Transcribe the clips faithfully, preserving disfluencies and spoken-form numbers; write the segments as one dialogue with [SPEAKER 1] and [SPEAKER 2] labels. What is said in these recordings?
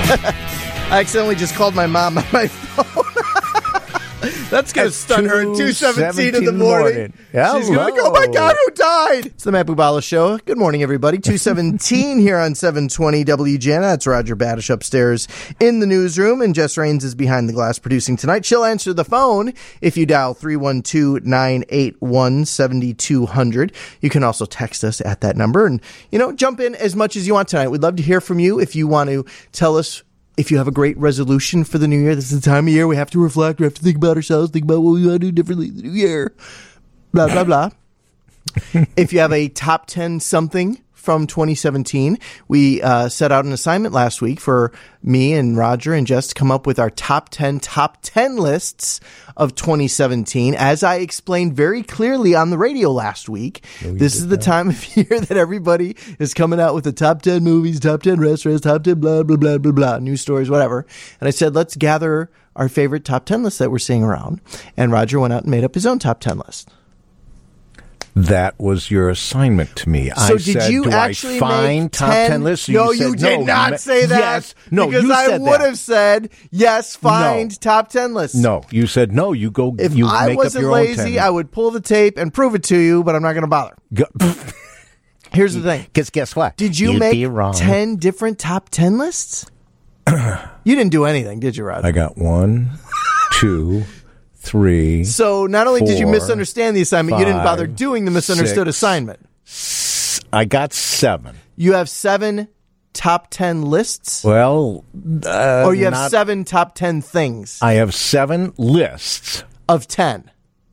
[SPEAKER 1] I accidentally just called my mom on my phone. That's going to stun her at two seventeen in the morning.
[SPEAKER 2] morning.
[SPEAKER 1] She's going to go, oh my God, who died? It's the Matt Bubala Show. Good morning, everybody. two seventeen here on seven twenty W G N. That's Roger Badish upstairs in the newsroom, and Jess Raines is behind the glass producing tonight. She'll answer the phone if you dial three one two, nine eight one, seven two zero zero. You can also text us at that number and, you know, jump in as much as you want tonight. We'd love to hear from you if you want to tell us if you have a great resolution for the new year. This is the time of year we have to reflect. We have to think about ourselves, think about what we want to do differently in the new year. Blah, blah, blah. If you have a top ten something from twenty seventeen, we uh, set out an assignment last week for me and Roger and Jess to come up with our top ten, top ten lists of twenty seventeen. As I explained very clearly on the radio last week, no, this is the that. time of year that everybody is coming out with the top ten movies, top ten restaurants, top ten blah, blah, blah, blah, blah, news stories, whatever. And I said, let's gather our favorite top ten lists that we're seeing around. And Roger went out and made up his own top ten list.
[SPEAKER 2] That was your assignment to me.
[SPEAKER 1] So
[SPEAKER 2] I
[SPEAKER 1] did
[SPEAKER 2] said,
[SPEAKER 1] you
[SPEAKER 2] do
[SPEAKER 1] actually
[SPEAKER 2] I find
[SPEAKER 1] make
[SPEAKER 2] top
[SPEAKER 1] ten?
[SPEAKER 2] ten lists? So
[SPEAKER 1] no,
[SPEAKER 2] you,
[SPEAKER 1] you
[SPEAKER 2] said,
[SPEAKER 1] did
[SPEAKER 2] no,
[SPEAKER 1] not
[SPEAKER 2] you
[SPEAKER 1] say that.
[SPEAKER 2] Yes, no,
[SPEAKER 1] because
[SPEAKER 2] you
[SPEAKER 1] I
[SPEAKER 2] said
[SPEAKER 1] would
[SPEAKER 2] that.
[SPEAKER 1] have said yes. Find
[SPEAKER 2] no.
[SPEAKER 1] top ten lists.
[SPEAKER 2] No, you said no. You go.
[SPEAKER 1] If
[SPEAKER 2] you
[SPEAKER 1] I
[SPEAKER 2] make
[SPEAKER 1] wasn't
[SPEAKER 2] up your
[SPEAKER 1] lazy,
[SPEAKER 2] own ten.
[SPEAKER 1] I would pull the tape and prove it to you, but I'm not going to bother.
[SPEAKER 2] Go.
[SPEAKER 1] Here's the thing.
[SPEAKER 2] Because guess what?
[SPEAKER 1] Did you
[SPEAKER 2] You'd
[SPEAKER 1] make
[SPEAKER 2] be wrong.
[SPEAKER 1] ten different top ten lists? You didn't do anything, did you, Rod?
[SPEAKER 2] I got one, two. Three.
[SPEAKER 1] So not only
[SPEAKER 2] four,
[SPEAKER 1] did you misunderstand the assignment,
[SPEAKER 2] five,
[SPEAKER 1] you didn't bother doing the misunderstood
[SPEAKER 2] six,
[SPEAKER 1] assignment.
[SPEAKER 2] I got seven.
[SPEAKER 1] You have seven top ten lists?
[SPEAKER 2] Well, uh,
[SPEAKER 1] or you have
[SPEAKER 2] not,
[SPEAKER 1] seven top ten things?
[SPEAKER 2] I have seven lists.
[SPEAKER 1] Of ten?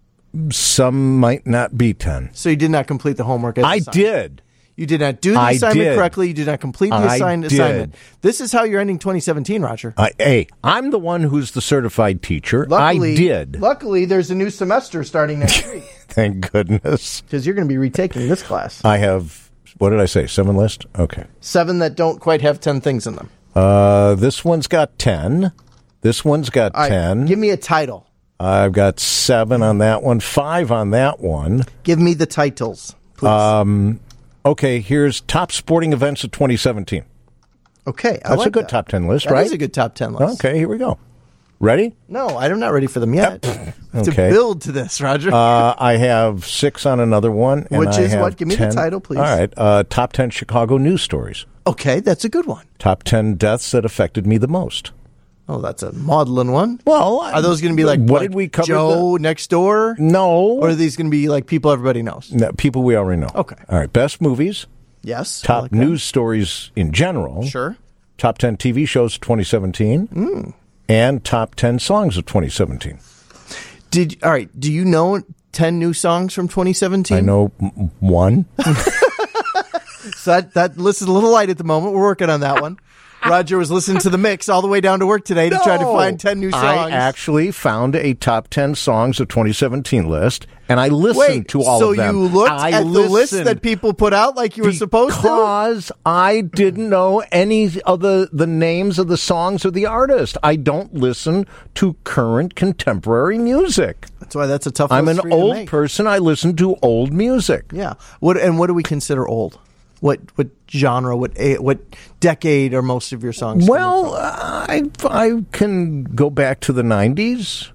[SPEAKER 2] Some might not be ten.
[SPEAKER 1] So you did not complete the homework as
[SPEAKER 2] I
[SPEAKER 1] assigned.
[SPEAKER 2] did.
[SPEAKER 1] You did not do the
[SPEAKER 2] I
[SPEAKER 1] assignment
[SPEAKER 2] did.
[SPEAKER 1] correctly. You did not complete the
[SPEAKER 2] I
[SPEAKER 1] assigned
[SPEAKER 2] did.
[SPEAKER 1] assignment. This is how you're ending twenty seventeen, Roger.
[SPEAKER 2] I, hey, I'm the one who's the certified teacher.
[SPEAKER 1] Luckily,
[SPEAKER 2] I did.
[SPEAKER 1] Luckily, there's a new semester starting next week.
[SPEAKER 2] Thank goodness.
[SPEAKER 1] Because you're going to be retaking this class.
[SPEAKER 2] I have, what did I say, seven lists? Okay.
[SPEAKER 1] Seven that don't quite have ten things in them.
[SPEAKER 2] Uh, this one's got ten. This one's got
[SPEAKER 1] All right,
[SPEAKER 2] ten.
[SPEAKER 1] give me a title.
[SPEAKER 2] I've got seven on that one, five on that one.
[SPEAKER 1] Give me the titles, please.
[SPEAKER 2] Um, okay, here's top sporting events of twenty seventeen.
[SPEAKER 1] Okay, I
[SPEAKER 2] That's
[SPEAKER 1] like
[SPEAKER 2] a good
[SPEAKER 1] that.
[SPEAKER 2] top ten list,
[SPEAKER 1] That
[SPEAKER 2] right?
[SPEAKER 1] That is a good top ten list.
[SPEAKER 2] Okay, here we go. Ready?
[SPEAKER 1] No, I'm not ready for them yet.
[SPEAKER 2] Okay.
[SPEAKER 1] To build to this, Roger.
[SPEAKER 2] Uh, I have six on another one. And
[SPEAKER 1] Which
[SPEAKER 2] I
[SPEAKER 1] is
[SPEAKER 2] have
[SPEAKER 1] what? Give me the
[SPEAKER 2] ten.
[SPEAKER 1] title, please.
[SPEAKER 2] All right. Uh, top ten Chicago news stories.
[SPEAKER 1] Okay, that's a good one.
[SPEAKER 2] Top ten deaths that affected me the most.
[SPEAKER 1] Oh, that's a maudlin one.
[SPEAKER 2] Well,
[SPEAKER 1] are those going to be like
[SPEAKER 2] what
[SPEAKER 1] like
[SPEAKER 2] did we cover?
[SPEAKER 1] Joe the... next door?
[SPEAKER 2] No.
[SPEAKER 1] Or are these going to be like people everybody knows?
[SPEAKER 2] No, people we already know.
[SPEAKER 1] Okay.
[SPEAKER 2] All right. Best movies.
[SPEAKER 1] Yes.
[SPEAKER 2] Top
[SPEAKER 1] like
[SPEAKER 2] news stories in general.
[SPEAKER 1] Sure.
[SPEAKER 2] Top ten T V shows of twenty seventeen.
[SPEAKER 1] Mm.
[SPEAKER 2] And top ten songs of twenty seventeen.
[SPEAKER 1] Did all right? Do you know ten new songs from twenty seventeen?
[SPEAKER 2] I know m- one.
[SPEAKER 1] So that that list is a little light at the moment. We're working on that one. Roger was listening to the mix all the way down to work today to
[SPEAKER 2] no,
[SPEAKER 1] try to find ten new songs.
[SPEAKER 2] I actually found a top ten songs of twenty seventeen list, and I listened
[SPEAKER 1] Wait,
[SPEAKER 2] to all
[SPEAKER 1] so
[SPEAKER 2] of them.
[SPEAKER 1] you looked
[SPEAKER 2] I
[SPEAKER 1] at the list
[SPEAKER 2] listened
[SPEAKER 1] that people put out like you were supposed to?
[SPEAKER 2] Because I didn't know any of the, the names of the songs or the artist. I don't listen to current contemporary music.
[SPEAKER 1] That's why that's a tough
[SPEAKER 2] I'm
[SPEAKER 1] list
[SPEAKER 2] an
[SPEAKER 1] for you to
[SPEAKER 2] old
[SPEAKER 1] make.
[SPEAKER 2] person. I listen to old music.
[SPEAKER 1] Yeah. What and what do we consider old? What what genre? What a- what decade are most of your songs?
[SPEAKER 2] Well, I I can go back to the nineties,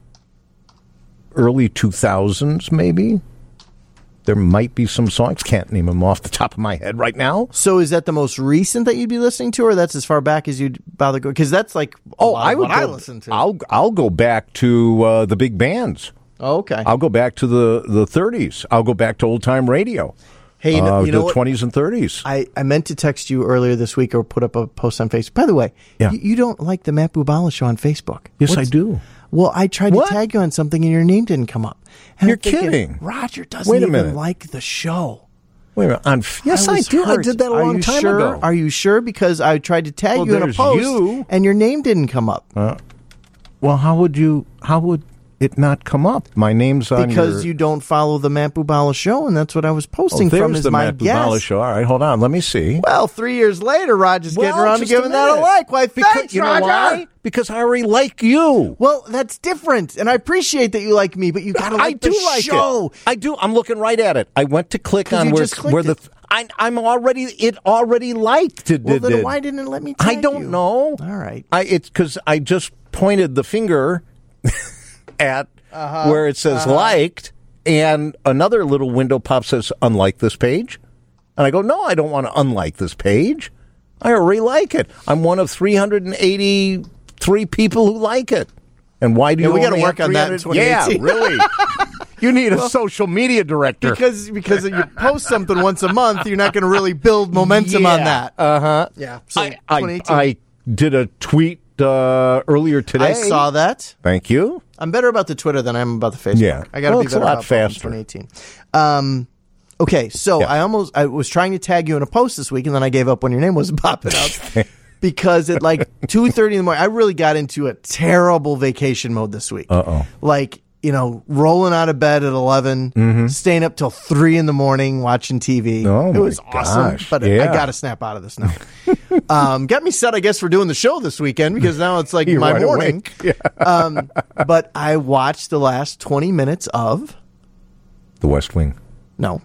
[SPEAKER 2] early two thousands, maybe. There might be some songs. Can't name them off the top of my head right now.
[SPEAKER 1] So is that the most recent that you'd be listening to, or that's as far back as you'd bother go? Because that's like
[SPEAKER 2] oh, I would
[SPEAKER 1] what
[SPEAKER 2] go,
[SPEAKER 1] I listen to.
[SPEAKER 2] I'll I'll go back to uh, the big bands.
[SPEAKER 1] Oh, okay.
[SPEAKER 2] I'll go back to the the thirties. I'll go back to old time radio.
[SPEAKER 1] Hey, you know,
[SPEAKER 2] uh,
[SPEAKER 1] you know
[SPEAKER 2] the
[SPEAKER 1] what?
[SPEAKER 2] twenties and thirties.
[SPEAKER 1] I, I meant to text you earlier this week or put up a post on Facebook. By the way,
[SPEAKER 2] Yeah.
[SPEAKER 1] you, you don't like the Matt Bubala show on Facebook.
[SPEAKER 2] Yes,
[SPEAKER 1] What's-
[SPEAKER 2] I do.
[SPEAKER 1] Well, I tried
[SPEAKER 2] What?
[SPEAKER 1] to tag you on something and your name didn't come up. And
[SPEAKER 2] You're
[SPEAKER 1] I'm thinking,
[SPEAKER 2] kidding.
[SPEAKER 1] Roger doesn't
[SPEAKER 2] Wait a
[SPEAKER 1] even
[SPEAKER 2] minute.
[SPEAKER 1] like the show.
[SPEAKER 2] Wait a minute. On, yes, I,
[SPEAKER 1] was
[SPEAKER 2] do.
[SPEAKER 1] hurt.
[SPEAKER 2] I did that a
[SPEAKER 1] Are
[SPEAKER 2] long
[SPEAKER 1] you
[SPEAKER 2] time
[SPEAKER 1] sure?
[SPEAKER 2] ago.
[SPEAKER 1] Are you sure? Because I tried to tag
[SPEAKER 2] Well,
[SPEAKER 1] you in a
[SPEAKER 2] there's
[SPEAKER 1] post
[SPEAKER 2] you.
[SPEAKER 1] and your name didn't come up.
[SPEAKER 2] Uh, well, how would you? How would it not come up? My name's on
[SPEAKER 1] Because
[SPEAKER 2] your...
[SPEAKER 1] you don't follow the Matt Bubala show, and that's what I was
[SPEAKER 2] Oh,
[SPEAKER 1] posting
[SPEAKER 2] there's
[SPEAKER 1] from as
[SPEAKER 2] the
[SPEAKER 1] my
[SPEAKER 2] Matt
[SPEAKER 1] guess.
[SPEAKER 2] Bubala show. All right, hold on. Let me see.
[SPEAKER 1] Well, three years later, Roger's
[SPEAKER 2] Well,
[SPEAKER 1] getting around to
[SPEAKER 2] just a
[SPEAKER 1] giving that a
[SPEAKER 2] minute.
[SPEAKER 1] like. Why,
[SPEAKER 2] Because,
[SPEAKER 1] thanks,
[SPEAKER 2] you know
[SPEAKER 1] Roger.
[SPEAKER 2] why? Because I already like you.
[SPEAKER 1] Well, that's different, and I appreciate that you like me, but you got to like
[SPEAKER 2] I do
[SPEAKER 1] the
[SPEAKER 2] like
[SPEAKER 1] show.
[SPEAKER 2] it. I do. I'm looking right at it. I went to click
[SPEAKER 1] 'Cause
[SPEAKER 2] on
[SPEAKER 1] you
[SPEAKER 2] where
[SPEAKER 1] just clicked
[SPEAKER 2] where the.
[SPEAKER 1] it.
[SPEAKER 2] I, I'm already, it already liked. Did,
[SPEAKER 1] Well,
[SPEAKER 2] did,
[SPEAKER 1] then
[SPEAKER 2] did.
[SPEAKER 1] why didn't it let me tag
[SPEAKER 2] I don't
[SPEAKER 1] you?
[SPEAKER 2] know.
[SPEAKER 1] All right.
[SPEAKER 2] I, it's because I just pointed the finger at
[SPEAKER 1] Uh-huh.
[SPEAKER 2] where it says
[SPEAKER 1] Uh-huh.
[SPEAKER 2] liked, and another little window pops says unlike this page. And I go, no, I don't want to unlike this page. I already like it. I'm one of three hundred eighty-three people who like it. And why do
[SPEAKER 1] Yeah,
[SPEAKER 2] you
[SPEAKER 1] we gotta
[SPEAKER 2] only
[SPEAKER 1] work
[SPEAKER 2] have
[SPEAKER 1] on that in
[SPEAKER 2] three hundred Yeah,
[SPEAKER 1] twenty eighteen.
[SPEAKER 2] really. You need a social media director.
[SPEAKER 1] Because because you post something once a month, you're not going to really build momentum on that.
[SPEAKER 2] Uh huh.
[SPEAKER 1] Yeah. So
[SPEAKER 2] I, I,
[SPEAKER 1] twenty eighteen.
[SPEAKER 2] I did a tweet uh, earlier today.
[SPEAKER 1] I saw that.
[SPEAKER 2] Thank you.
[SPEAKER 1] I'm better about the Twitter than I am about the Facebook.
[SPEAKER 2] Yeah.
[SPEAKER 1] I got to
[SPEAKER 2] Well,
[SPEAKER 1] be
[SPEAKER 2] it's a
[SPEAKER 1] better
[SPEAKER 2] lot
[SPEAKER 1] about both
[SPEAKER 2] faster.
[SPEAKER 1] in twenty eighteen. Um, okay, so
[SPEAKER 2] Yeah.
[SPEAKER 1] I almost I was trying to tag you in a post this week, and then I gave up when your name wasn't popping up because at like two thirty in the morning, I really got into a terrible vacation mode this week.
[SPEAKER 2] Uh oh.
[SPEAKER 1] Like, you know, rolling out of bed at eleven, staying up till three in the morning watching T V.
[SPEAKER 2] Oh,
[SPEAKER 1] it
[SPEAKER 2] my
[SPEAKER 1] was awesome,
[SPEAKER 2] gosh.
[SPEAKER 1] but
[SPEAKER 2] Yeah.
[SPEAKER 1] I got to snap out of this now. um, got me set, I guess, for doing the show this weekend because now it's like
[SPEAKER 2] You're
[SPEAKER 1] my
[SPEAKER 2] wide
[SPEAKER 1] morning.
[SPEAKER 2] awake. Yeah.
[SPEAKER 1] um, but I watched the last twenty minutes of
[SPEAKER 2] The West Wing.
[SPEAKER 1] no.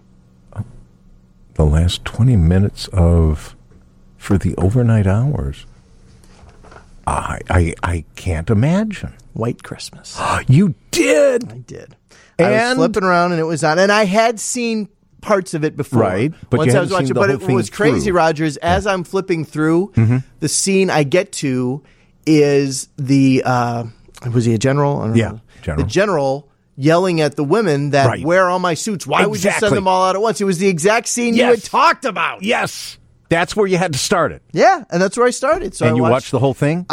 [SPEAKER 2] The last twenty minutes of for the overnight hours. I I, I can't imagine.
[SPEAKER 1] White Christmas.
[SPEAKER 2] You did.
[SPEAKER 1] I did. I was
[SPEAKER 2] And-
[SPEAKER 1] flipping around and it was on, and I had seen parts of it before.
[SPEAKER 2] Right, but
[SPEAKER 1] once
[SPEAKER 2] you
[SPEAKER 1] I was
[SPEAKER 2] hadn't
[SPEAKER 1] watching,
[SPEAKER 2] seen the
[SPEAKER 1] but
[SPEAKER 2] whole
[SPEAKER 1] it
[SPEAKER 2] thing
[SPEAKER 1] was crazy,
[SPEAKER 2] through.
[SPEAKER 1] Rogers. As I'm flipping through,
[SPEAKER 2] Mm-hmm.
[SPEAKER 1] the scene I get to is the uh, was he a general? I don't
[SPEAKER 2] Yeah,
[SPEAKER 1] know.
[SPEAKER 2] general.
[SPEAKER 1] The general yelling at the women that
[SPEAKER 2] Right.
[SPEAKER 1] wear all my suits. Why would you
[SPEAKER 2] Exactly.
[SPEAKER 1] send them all out at once? It was the exact scene you
[SPEAKER 2] Yes.
[SPEAKER 1] had talked about.
[SPEAKER 2] Yes. That's where you had to start it.
[SPEAKER 1] Yeah, and that's where I started. So
[SPEAKER 2] and
[SPEAKER 1] I
[SPEAKER 2] you
[SPEAKER 1] watched,
[SPEAKER 2] watched the whole thing?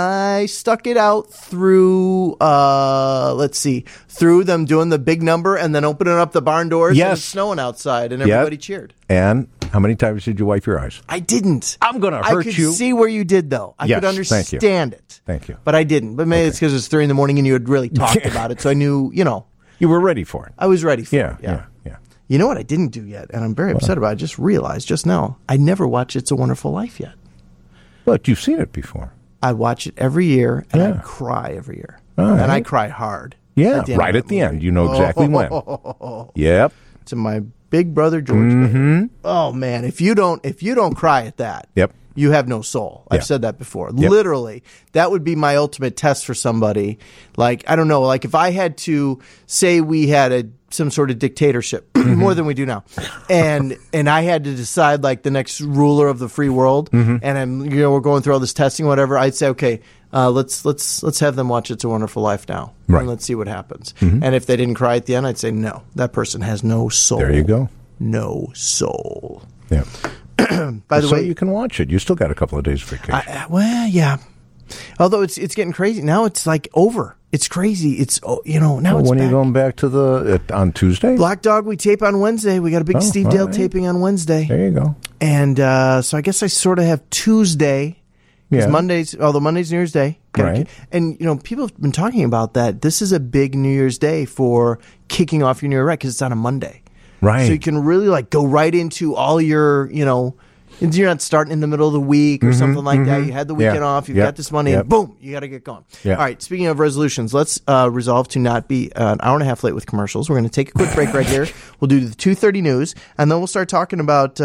[SPEAKER 1] I stuck it out through, uh, let's see, through them doing the big number and then opening up the barn doors and
[SPEAKER 2] Yes.
[SPEAKER 1] it's snowing outside and
[SPEAKER 2] Yep.
[SPEAKER 1] everybody cheered.
[SPEAKER 2] And how many times did you wipe your eyes?
[SPEAKER 1] I didn't.
[SPEAKER 2] I'm gonna
[SPEAKER 1] I
[SPEAKER 2] hurt
[SPEAKER 1] could
[SPEAKER 2] you.
[SPEAKER 1] see where you did, though. I
[SPEAKER 2] Yes,
[SPEAKER 1] could
[SPEAKER 2] thank you.
[SPEAKER 1] understand it.
[SPEAKER 2] Thank you.
[SPEAKER 1] But I didn't. But maybe it's because it was three in the morning and you had really talked about it. So I knew, you know,
[SPEAKER 2] You were ready for it.
[SPEAKER 1] I was ready for
[SPEAKER 2] Yeah,
[SPEAKER 1] it.
[SPEAKER 2] yeah, yeah.
[SPEAKER 1] You know what I didn't do yet, and I'm very upset about it. I just realized just now, I never watched It's a Wonderful Life yet.
[SPEAKER 2] But you've seen it before.
[SPEAKER 1] I watch it every year, and I
[SPEAKER 2] Yeah.
[SPEAKER 1] cry every year.
[SPEAKER 2] All
[SPEAKER 1] And I
[SPEAKER 2] right.
[SPEAKER 1] cry hard.
[SPEAKER 2] Yeah,
[SPEAKER 1] the end
[SPEAKER 2] right
[SPEAKER 1] of
[SPEAKER 2] at
[SPEAKER 1] that
[SPEAKER 2] the
[SPEAKER 1] movie.
[SPEAKER 2] end. You know exactly when.
[SPEAKER 1] Oh,
[SPEAKER 2] Yep.
[SPEAKER 1] to my big brother George.
[SPEAKER 2] Mm-hmm.
[SPEAKER 1] baby. Oh man, if you don't if you don't cry at that,
[SPEAKER 2] Yep.
[SPEAKER 1] you have no soul. I've
[SPEAKER 2] Yeah.
[SPEAKER 1] said that before.
[SPEAKER 2] Yep.
[SPEAKER 1] Literally, that would be my ultimate test for somebody. Like I don't know, like if I had to say we had a some sort of dictatorship more than we do now, and and I had to decide like the next ruler of the free world,
[SPEAKER 2] Mm-hmm.
[SPEAKER 1] and I'm you know we're going through all this testing, whatever. I'd say okay. Uh, let's let's let's have them watch It's a Wonderful Life now,
[SPEAKER 2] Right.
[SPEAKER 1] and let's see what happens. And if they didn't cry at the end, I'd say no. That person has no soul.
[SPEAKER 2] There you go.
[SPEAKER 1] No soul.
[SPEAKER 2] Yeah.
[SPEAKER 1] By the
[SPEAKER 2] so
[SPEAKER 1] way,
[SPEAKER 2] you can watch it. You still got a couple of days vacation.
[SPEAKER 1] I, well, yeah. Although it's it's getting crazy now. It's like over. It's crazy. It's oh, you know now
[SPEAKER 2] Well,
[SPEAKER 1] it's
[SPEAKER 2] when are
[SPEAKER 1] back.
[SPEAKER 2] you going back to the uh, on Tuesday?
[SPEAKER 1] Black Dog. We tape on Wednesday. We got a big
[SPEAKER 2] Oh,
[SPEAKER 1] Steve
[SPEAKER 2] all
[SPEAKER 1] Dale
[SPEAKER 2] right.
[SPEAKER 1] taping on Wednesday,
[SPEAKER 2] There you go.
[SPEAKER 1] and uh, so I guess I sort of have Tuesday. Because
[SPEAKER 2] Yeah.
[SPEAKER 1] Mondays, although Monday's New Year's Day, Gotta
[SPEAKER 2] Right.
[SPEAKER 1] keep- and you know people have been talking about that. This is a big New Year's Day for kicking off your New Year right because it's on a Monday,
[SPEAKER 2] Right.
[SPEAKER 1] So you can really like go right into all your you know. You're not starting in the middle of the week or something like that. You had the weekend
[SPEAKER 2] Mm-hmm, Yeah.
[SPEAKER 1] off. You've
[SPEAKER 2] Yep.
[SPEAKER 1] got this money,
[SPEAKER 2] Yep.
[SPEAKER 1] and boom, you got to get going.
[SPEAKER 2] Yeah.
[SPEAKER 1] All right. Speaking of resolutions, let's uh, resolve to not be uh, an hour and a half late with commercials. We're going to take a quick break right here. We'll do the two thirty news, and then we'll start talking about.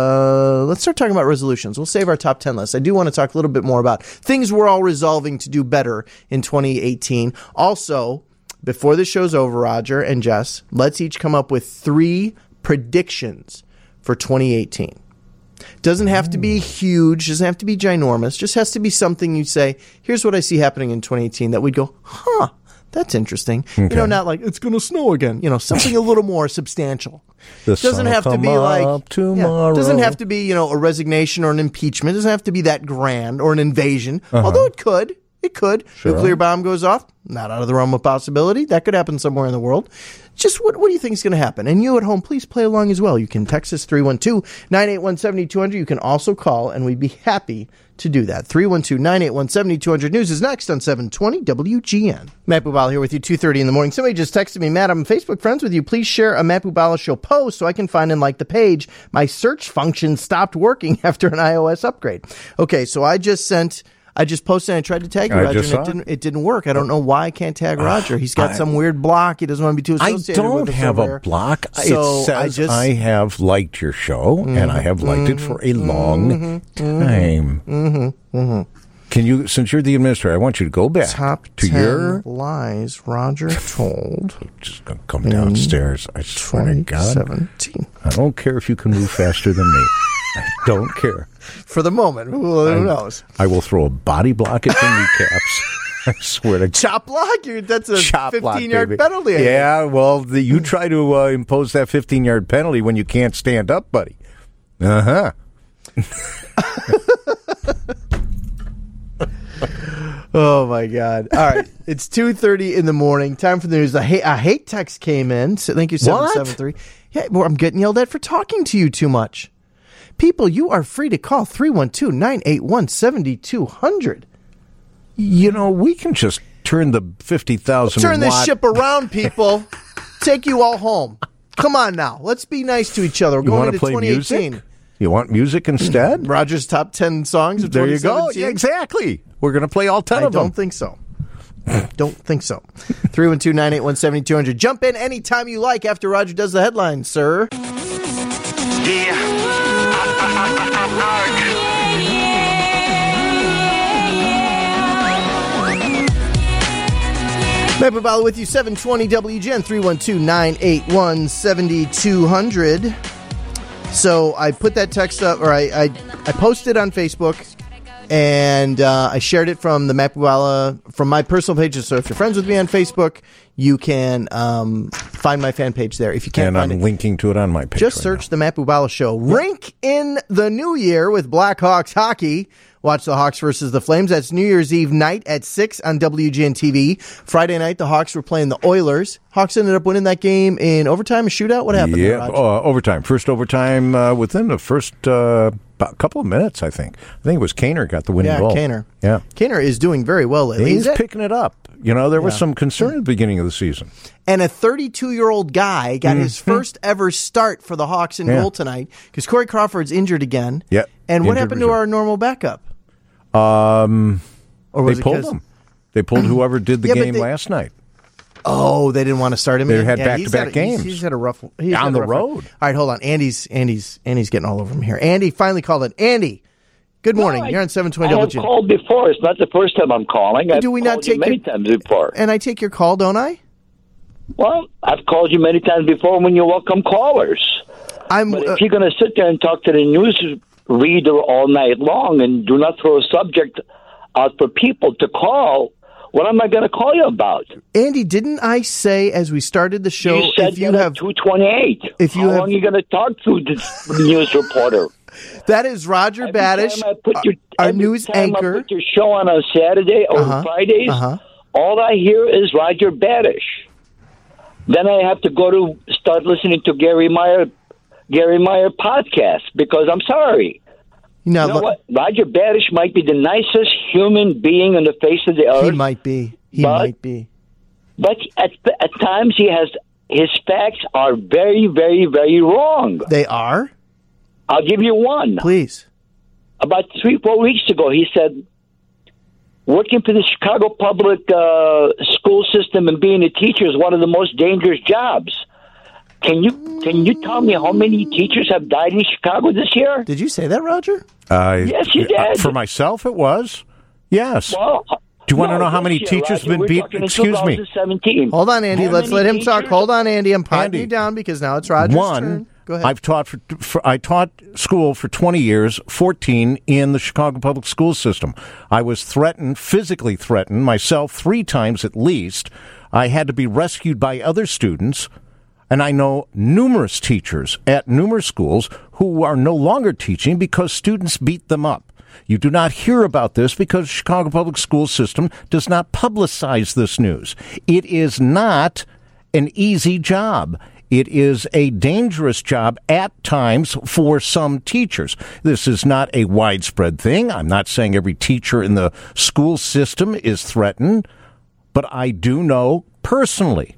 [SPEAKER 1] Uh, let's start talking about resolutions. We'll save our top ten list. I do want to talk a little bit more about things we're all resolving to do better in twenty eighteen. Also, before the show's over, Roger and Jess, let's each come up with three predictions for twenty eighteen. Doesn't have to be huge, doesn't have to be ginormous, just has to be something you say, here's what I see happening in twenty eighteen, that we'd go, huh, that's interesting. You know, not like, it's going to snow again. You know, something a little more substantial.
[SPEAKER 2] The
[SPEAKER 1] Doesn't
[SPEAKER 2] sun
[SPEAKER 1] have to
[SPEAKER 2] will
[SPEAKER 1] be
[SPEAKER 2] come
[SPEAKER 1] like,
[SPEAKER 2] up
[SPEAKER 1] yeah,
[SPEAKER 2] tomorrow.
[SPEAKER 1] doesn't have to be, you know, a resignation or an impeachment. Doesn't have to be that grand or an invasion, although it could. It could.
[SPEAKER 2] Sure.
[SPEAKER 1] Nuclear bomb goes off. Not out of the realm of possibility. That could happen somewhere in the world. Just what, what do you think is going to happen? And you at home, please play along as well. You can text us three one two, nine eight one, seven two zero zero. You can also call, and we'd be happy to do that. three one two, nine eight one, seven two zero zero. News is next on seven twenty W G N. Matt Bubala here with you, two thirty in the morning. Somebody just texted me, Matt, I'm Facebook friends with you. Please share a Matt Bubala Show post so I can find and like the page. My search function stopped working after an iOS upgrade. Okay, so I just sent I just posted and I tried to tag you,
[SPEAKER 2] I
[SPEAKER 1] Roger,
[SPEAKER 2] just
[SPEAKER 1] and it
[SPEAKER 2] saw
[SPEAKER 1] didn't, it didn't work. I don't know why I can't tag Roger. He's got
[SPEAKER 2] I-
[SPEAKER 1] some weird block. He doesn't want to be too
[SPEAKER 2] I
[SPEAKER 1] associated with
[SPEAKER 2] don't
[SPEAKER 1] us
[SPEAKER 2] have
[SPEAKER 1] over
[SPEAKER 2] a
[SPEAKER 1] there.
[SPEAKER 2] block.
[SPEAKER 1] So
[SPEAKER 2] it says
[SPEAKER 1] I just-
[SPEAKER 2] I have liked your show,
[SPEAKER 1] Mm-hmm,
[SPEAKER 2] and I have liked it for a long
[SPEAKER 1] mm-hmm,
[SPEAKER 2] time.
[SPEAKER 1] Mm-hmm, mm-hmm.
[SPEAKER 2] Can you, since you're the administrator, I want you to go back
[SPEAKER 1] Top
[SPEAKER 2] to
[SPEAKER 1] ten
[SPEAKER 2] your.
[SPEAKER 1] lies Roger told
[SPEAKER 2] Just gonna come downstairs. I swear to
[SPEAKER 1] twenty
[SPEAKER 2] God.
[SPEAKER 1] seventeen.
[SPEAKER 2] I don't care if you can move faster than me. I don't care.
[SPEAKER 1] For the moment, who, who
[SPEAKER 2] I-
[SPEAKER 1] knows?
[SPEAKER 2] I will throw a body block at your kneecaps. I swear to God.
[SPEAKER 1] Chop block? You're, that's a
[SPEAKER 2] Chop block,
[SPEAKER 1] fifteen-yard
[SPEAKER 2] baby.
[SPEAKER 1] penalty. I think.
[SPEAKER 2] Yeah, well, the, you try to uh, impose that fifteen-yard penalty when you can't stand up, buddy. Uh-huh.
[SPEAKER 1] Oh, my God. All right. It's two thirty in the morning. Time for the news. A hate, a hate text came in. So thank you, seven seven three. Yeah, well, I'm getting yelled at for talking to you too much. People, you are free to call three one two, nine eight one, seven two zero zero.
[SPEAKER 2] You know, we can just turn the fifty thousand
[SPEAKER 1] Turn this
[SPEAKER 2] watt.
[SPEAKER 1] ship around, people. Take you all home. Come on now. Let's be nice to each other. We're
[SPEAKER 2] You
[SPEAKER 1] going
[SPEAKER 2] want to
[SPEAKER 1] into
[SPEAKER 2] play
[SPEAKER 1] twenty eighteen.
[SPEAKER 2] music? You want music instead?
[SPEAKER 1] Roger's top ten songs of
[SPEAKER 2] There you go.
[SPEAKER 1] twenty seventeen.
[SPEAKER 2] Yeah, exactly. We're going to play all ten
[SPEAKER 1] I
[SPEAKER 2] of them.
[SPEAKER 1] don't think so. Don't think so. three one two, nine eight one, seven two zero zero. Jump in anytime you like after Roger does the headlines, sir.
[SPEAKER 3] Yeah.
[SPEAKER 1] Matt Bubala with you, seven twenty W G N, three one two, nine eight one, seven two zero zero. So I put that text up, or I, I, I posted on Facebook, and uh, I shared it from the Matt Bubala, from my personal pages. So if you're friends with me on Facebook, you can um, find my fan page there. If you can't
[SPEAKER 2] And
[SPEAKER 1] find
[SPEAKER 2] I'm
[SPEAKER 1] it,
[SPEAKER 2] linking to it on my page.
[SPEAKER 1] just
[SPEAKER 2] right
[SPEAKER 1] search the Matt Bubala Show. Rink in the new year with Blackhawks hockey. Watch the Hawks versus the Flames. That's New Year's Eve night at six on W G N T V. Friday night, the Hawks were playing the Oilers. Hawks ended up winning that game in overtime, a shootout. What happened there,
[SPEAKER 2] Yeah,
[SPEAKER 1] Raj?
[SPEAKER 2] uh, overtime. First overtime uh, within the first uh, about couple of minutes, I think. I think it was Kaner got the winning
[SPEAKER 1] Yeah,
[SPEAKER 2] goal.
[SPEAKER 1] Kaner.
[SPEAKER 2] Yeah.
[SPEAKER 1] Kaner is doing very well lately.
[SPEAKER 2] He's
[SPEAKER 1] Is that-
[SPEAKER 2] picking it up. You know, there was
[SPEAKER 1] Yeah.
[SPEAKER 2] some concern at the beginning of the season.
[SPEAKER 1] And a thirty-two-year-old guy got his first ever start for the Hawks in
[SPEAKER 2] Mm-hmm. Yeah.
[SPEAKER 1] goal tonight because Corey Crawford's injured again.
[SPEAKER 2] Yep.
[SPEAKER 1] And what
[SPEAKER 2] Injured
[SPEAKER 1] happened to
[SPEAKER 2] reserve.
[SPEAKER 1] our normal backup?
[SPEAKER 2] Um,
[SPEAKER 1] Or
[SPEAKER 2] they
[SPEAKER 1] was it
[SPEAKER 2] pulled
[SPEAKER 1] 'cause-
[SPEAKER 2] him. They pulled whoever did the
[SPEAKER 1] Yeah, but
[SPEAKER 2] game
[SPEAKER 1] they-
[SPEAKER 2] last night.
[SPEAKER 1] Oh, they didn't want to start him.
[SPEAKER 2] They
[SPEAKER 1] in?
[SPEAKER 2] had
[SPEAKER 1] Yeah, he's
[SPEAKER 2] back-to-back
[SPEAKER 1] had a- he's-
[SPEAKER 2] games.
[SPEAKER 1] He's, had a rough he's
[SPEAKER 2] On
[SPEAKER 1] had a
[SPEAKER 2] the
[SPEAKER 1] rough
[SPEAKER 2] road.
[SPEAKER 1] All right, hold on. Andy's Andy's Andy's getting all over him here. Andy finally called it. Andy, good morning.
[SPEAKER 4] No, I-
[SPEAKER 1] You're on seven twenty
[SPEAKER 4] I have
[SPEAKER 1] W G N.
[SPEAKER 4] called before. It's not the first time I'm calling. I've
[SPEAKER 1] Do we not
[SPEAKER 4] called you
[SPEAKER 1] take
[SPEAKER 4] many
[SPEAKER 1] your-
[SPEAKER 4] times before.
[SPEAKER 1] And I take your call, don't I?
[SPEAKER 4] Well, I've called you many times before when you welcome callers.
[SPEAKER 1] I'm.
[SPEAKER 4] But
[SPEAKER 1] uh,
[SPEAKER 4] if you're going to sit there and talk to the news reader all night long and do not throw a subject out for people to call, what am I going to call you about?
[SPEAKER 1] Andy, didn't I say as we started the show,
[SPEAKER 4] you said
[SPEAKER 1] if you
[SPEAKER 4] that
[SPEAKER 1] have
[SPEAKER 4] at two twenty-eight.
[SPEAKER 1] if you
[SPEAKER 4] How
[SPEAKER 1] have-
[SPEAKER 4] long are you going to talk to the news reporter?
[SPEAKER 1] that is Roger
[SPEAKER 4] Every
[SPEAKER 1] Badish,
[SPEAKER 4] time I put your,
[SPEAKER 1] our
[SPEAKER 4] every
[SPEAKER 1] news
[SPEAKER 4] time
[SPEAKER 1] anchor.
[SPEAKER 4] I put your show on on Saturday or
[SPEAKER 1] Uh-huh,
[SPEAKER 4] Fridays,
[SPEAKER 1] uh-huh.
[SPEAKER 4] all I hear is Roger Badish. Then I have to go to start listening to Gary Meyer, Gary Meyer podcast because I'm sorry.
[SPEAKER 1] You know,
[SPEAKER 4] You know what? Roger Badish might be the nicest human being on the face of the earth.
[SPEAKER 1] he might be. He
[SPEAKER 4] But-
[SPEAKER 1] might be.
[SPEAKER 4] But at at times he has his facts are very, very, very wrong.
[SPEAKER 1] They are.
[SPEAKER 4] I'll give you one.
[SPEAKER 1] Please.
[SPEAKER 4] About three, four weeks ago, he said, working for the Chicago public uh, school system and being a teacher is one of the most dangerous jobs. Can you can you tell me how many teachers have died in Chicago this year?
[SPEAKER 1] Did you say that, Roger?
[SPEAKER 2] Uh,
[SPEAKER 4] Yes, you
[SPEAKER 2] uh,
[SPEAKER 4] did.
[SPEAKER 2] For myself, it was. Yes.
[SPEAKER 4] Well,
[SPEAKER 2] Do you want to
[SPEAKER 4] no,
[SPEAKER 2] know how
[SPEAKER 4] this
[SPEAKER 2] many
[SPEAKER 4] year,
[SPEAKER 2] teachers
[SPEAKER 4] Roger,
[SPEAKER 2] have been
[SPEAKER 4] we're
[SPEAKER 2] beat?
[SPEAKER 4] talking in
[SPEAKER 2] Excuse me.
[SPEAKER 4] twenty seventeen.
[SPEAKER 1] Hold on, Andy.
[SPEAKER 4] How
[SPEAKER 1] Let's
[SPEAKER 4] many
[SPEAKER 1] let him talk.
[SPEAKER 4] teachers-
[SPEAKER 1] Hold on, Andy. I'm potting
[SPEAKER 2] Andy.
[SPEAKER 1] you down because now it's Roger's
[SPEAKER 2] One,
[SPEAKER 1] turn. Go ahead.
[SPEAKER 2] I've taught for, for I taught school for twenty years, fourteen in the Chicago public school system. I was threatened, physically threatened myself three times at least. I had to be rescued by other students, and I know numerous teachers at numerous schools who are no longer teaching because students beat them up. You do not hear about this because the Chicago public school system does not publicize this news. It is not an easy job. It is a dangerous job at times for some teachers. This is not a widespread thing. I'm not saying every teacher in the school system is threatened, but I do know personally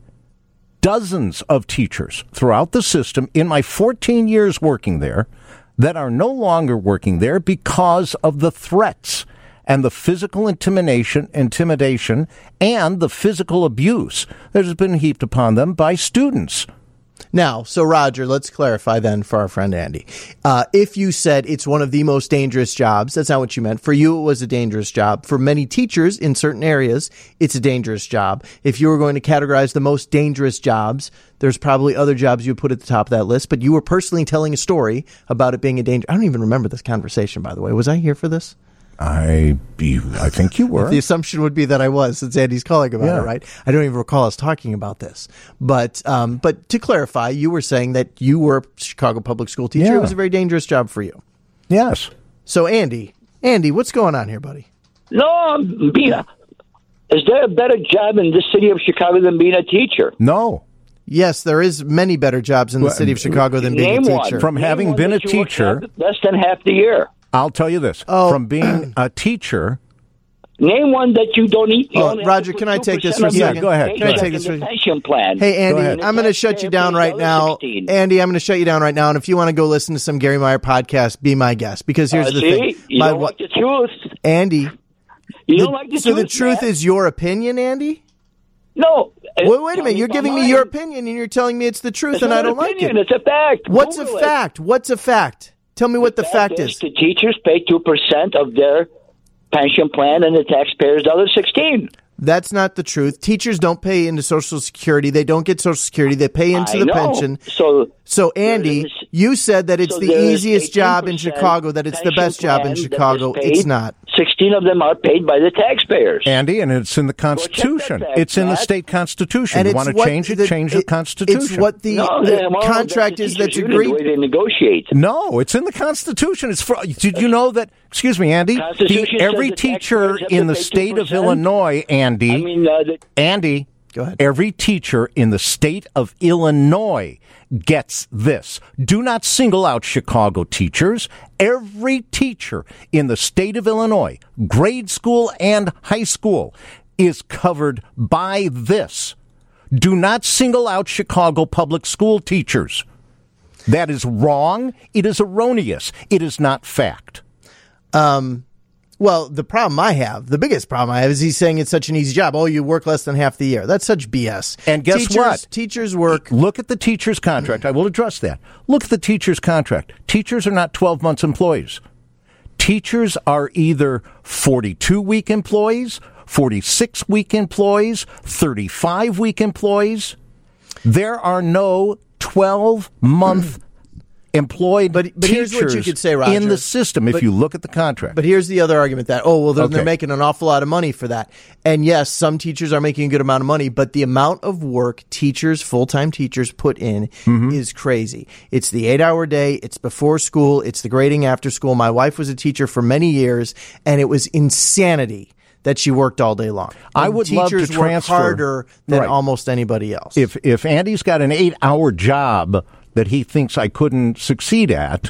[SPEAKER 2] dozens of teachers throughout the system in my fourteen years working there that are no longer working there because of the threats and the physical intimidation, intimidation and the physical abuse that has been heaped upon them by students.
[SPEAKER 1] Now, so Roger, let's clarify then for our friend Andy. Uh, if you said it's one of the most dangerous jobs, that's not what you meant. For you, it was a dangerous job. For many teachers in certain areas, it's a dangerous job. If you were going to categorize the most dangerous jobs, there's probably other jobs you would put at the top of that list. But you were personally telling a story about it being a danger. I don't even remember this conversation, by the way. Was I here for this?
[SPEAKER 2] I you, I think you were.
[SPEAKER 1] The assumption would be that I was, since Andy's calling about
[SPEAKER 2] Yeah.
[SPEAKER 1] it, right? I don't even recall us talking about this. But um, but to clarify, you were saying that you were a Chicago public school teacher.
[SPEAKER 2] Yeah.
[SPEAKER 1] It was a very dangerous job for you.
[SPEAKER 2] Yes.
[SPEAKER 1] So, Andy, Andy, what's going on here, buddy?
[SPEAKER 4] No, I'm being a, is there a better job in the city of Chicago than being a teacher?
[SPEAKER 2] No.
[SPEAKER 1] Yes, there is many better jobs in the
[SPEAKER 2] Well,
[SPEAKER 1] city of Chicago than being
[SPEAKER 4] Name
[SPEAKER 1] a
[SPEAKER 4] one.
[SPEAKER 1] teacher.
[SPEAKER 2] From
[SPEAKER 4] Name
[SPEAKER 2] having
[SPEAKER 4] one
[SPEAKER 2] been
[SPEAKER 4] that
[SPEAKER 2] a
[SPEAKER 4] you worked
[SPEAKER 2] teacher-
[SPEAKER 4] half- less than half the year.
[SPEAKER 2] I'll tell you this.
[SPEAKER 1] Oh.
[SPEAKER 2] From being a teacher,
[SPEAKER 4] Name one that you don't eat. You
[SPEAKER 1] Oh,
[SPEAKER 4] only have
[SPEAKER 1] Roger,
[SPEAKER 4] to put
[SPEAKER 1] can I take this for a
[SPEAKER 4] two percent of
[SPEAKER 1] second?
[SPEAKER 2] Yeah, go ahead.
[SPEAKER 4] your
[SPEAKER 2] Can I
[SPEAKER 4] paycheck
[SPEAKER 1] take this
[SPEAKER 4] in
[SPEAKER 1] for-
[SPEAKER 4] the pension plan?
[SPEAKER 1] Hey, Andy,
[SPEAKER 2] ahead.
[SPEAKER 1] I'm going to shut you down right now. Andy, I'm going to shut you down right now. And if you want to go listen to some Gary Meyer podcast, be my guest. Because here's
[SPEAKER 4] Uh,
[SPEAKER 1] the
[SPEAKER 4] see,
[SPEAKER 1] thing.
[SPEAKER 4] you
[SPEAKER 1] My
[SPEAKER 4] don't
[SPEAKER 1] wa-
[SPEAKER 4] like the truth.
[SPEAKER 1] Andy,
[SPEAKER 4] You
[SPEAKER 1] the-
[SPEAKER 4] don't like the
[SPEAKER 1] so
[SPEAKER 4] truth.
[SPEAKER 1] the truth
[SPEAKER 4] man.
[SPEAKER 1] is your opinion, Andy?
[SPEAKER 4] no.
[SPEAKER 1] Wait, wait a
[SPEAKER 4] Tell
[SPEAKER 1] minute. You're
[SPEAKER 4] if
[SPEAKER 1] giving
[SPEAKER 4] I'm
[SPEAKER 1] me
[SPEAKER 4] lying.
[SPEAKER 1] your opinion, and you're telling me it's the truth,
[SPEAKER 4] It's
[SPEAKER 1] and
[SPEAKER 4] not
[SPEAKER 1] I
[SPEAKER 4] an
[SPEAKER 1] don't like
[SPEAKER 4] opinion,
[SPEAKER 1] it.
[SPEAKER 4] It's a fact.
[SPEAKER 1] What's
[SPEAKER 4] Google
[SPEAKER 1] a
[SPEAKER 4] it.
[SPEAKER 1] fact? What's a fact? Tell me what the fact is.
[SPEAKER 4] The teachers pay two percent of their pension plan, and the taxpayers the other sixteen.
[SPEAKER 1] That's not the truth. Teachers don't pay into Social Security. They don't get Social Security. They pay into
[SPEAKER 4] I
[SPEAKER 1] the
[SPEAKER 4] know.
[SPEAKER 1] pension.
[SPEAKER 4] So,
[SPEAKER 1] So, Andy,
[SPEAKER 4] There's-
[SPEAKER 1] you said that it's
[SPEAKER 4] so
[SPEAKER 1] the
[SPEAKER 4] there's
[SPEAKER 1] easiest job in
[SPEAKER 4] eighteen percent
[SPEAKER 1] Chicago, that it's the
[SPEAKER 4] pension
[SPEAKER 1] best job in
[SPEAKER 4] plan that
[SPEAKER 1] Chicago.
[SPEAKER 4] is paid.
[SPEAKER 1] It's not.
[SPEAKER 4] Sixteen of them are paid by the taxpayers.
[SPEAKER 2] Andy, and it's in the
[SPEAKER 4] check that
[SPEAKER 2] Constitution.
[SPEAKER 4] fact,
[SPEAKER 2] It's in the
[SPEAKER 4] Matt.
[SPEAKER 2] state Constitution.
[SPEAKER 1] And
[SPEAKER 2] you
[SPEAKER 1] it's
[SPEAKER 2] want to
[SPEAKER 1] what
[SPEAKER 2] change it,
[SPEAKER 1] the-
[SPEAKER 2] change the
[SPEAKER 1] it-
[SPEAKER 2] Constitution.
[SPEAKER 1] It's what the
[SPEAKER 4] no,
[SPEAKER 1] uh,
[SPEAKER 4] yeah, well,
[SPEAKER 1] contract
[SPEAKER 4] that's
[SPEAKER 1] is
[SPEAKER 4] the
[SPEAKER 1] that's
[SPEAKER 4] teachers'
[SPEAKER 1] agreed.
[SPEAKER 4] union, the way they negotiate.
[SPEAKER 2] No, it's in the Constitution. It's for, did you know that? Excuse me, Andy.
[SPEAKER 4] Constitution
[SPEAKER 2] the- every
[SPEAKER 4] says the
[SPEAKER 2] teacher
[SPEAKER 4] taxpayers have to
[SPEAKER 2] in the
[SPEAKER 4] pay
[SPEAKER 2] state of
[SPEAKER 4] two percent?
[SPEAKER 2] Illinois, Andy,
[SPEAKER 4] I mean, uh, the,
[SPEAKER 2] Andy,
[SPEAKER 1] Go ahead.
[SPEAKER 2] every teacher in the state of Illinois gets this. Do not single out Chicago teachers. Every teacher in the state of Illinois, grade school and high school, is covered by this. Do not single out Chicago public school teachers. That is wrong. It is erroneous. It is not fact.
[SPEAKER 1] Well, the problem I have, the biggest problem I have, is he's saying it's such an easy job. Oh, you work less than half the year. That's such B S.
[SPEAKER 2] And guess
[SPEAKER 1] teachers,
[SPEAKER 2] what?
[SPEAKER 1] Teachers work.
[SPEAKER 2] Look at the teacher's contract. I will address that. Look at the teacher's contract. Teachers are not twelve months employees. Teachers are either forty-two week employees, forty-six week employees, thirty-five week employees. There are no twelve month employed
[SPEAKER 1] But- but here's
[SPEAKER 2] teachers
[SPEAKER 1] what you could say, Roger.
[SPEAKER 2] in the system if
[SPEAKER 1] But-
[SPEAKER 2] you look at the contract.
[SPEAKER 1] But here's the other argument that, oh, well, they're, they're
[SPEAKER 2] Okay.
[SPEAKER 1] making an awful lot of money for that. And yes, some teachers are making a good amount of money, but the amount of work teachers, full-time teachers put in
[SPEAKER 2] Mm-hmm.
[SPEAKER 1] is crazy. It's the eight-hour day. It's before school. It's the grading after school. My wife was a teacher for many years, and it was insanity that she worked all day long.
[SPEAKER 2] I
[SPEAKER 1] And
[SPEAKER 2] would love to
[SPEAKER 1] teachers work
[SPEAKER 2] transfer-
[SPEAKER 1] harder than
[SPEAKER 2] Right.
[SPEAKER 1] almost anybody else.
[SPEAKER 2] if if Andy's got an eight hour job that he thinks I couldn't succeed at,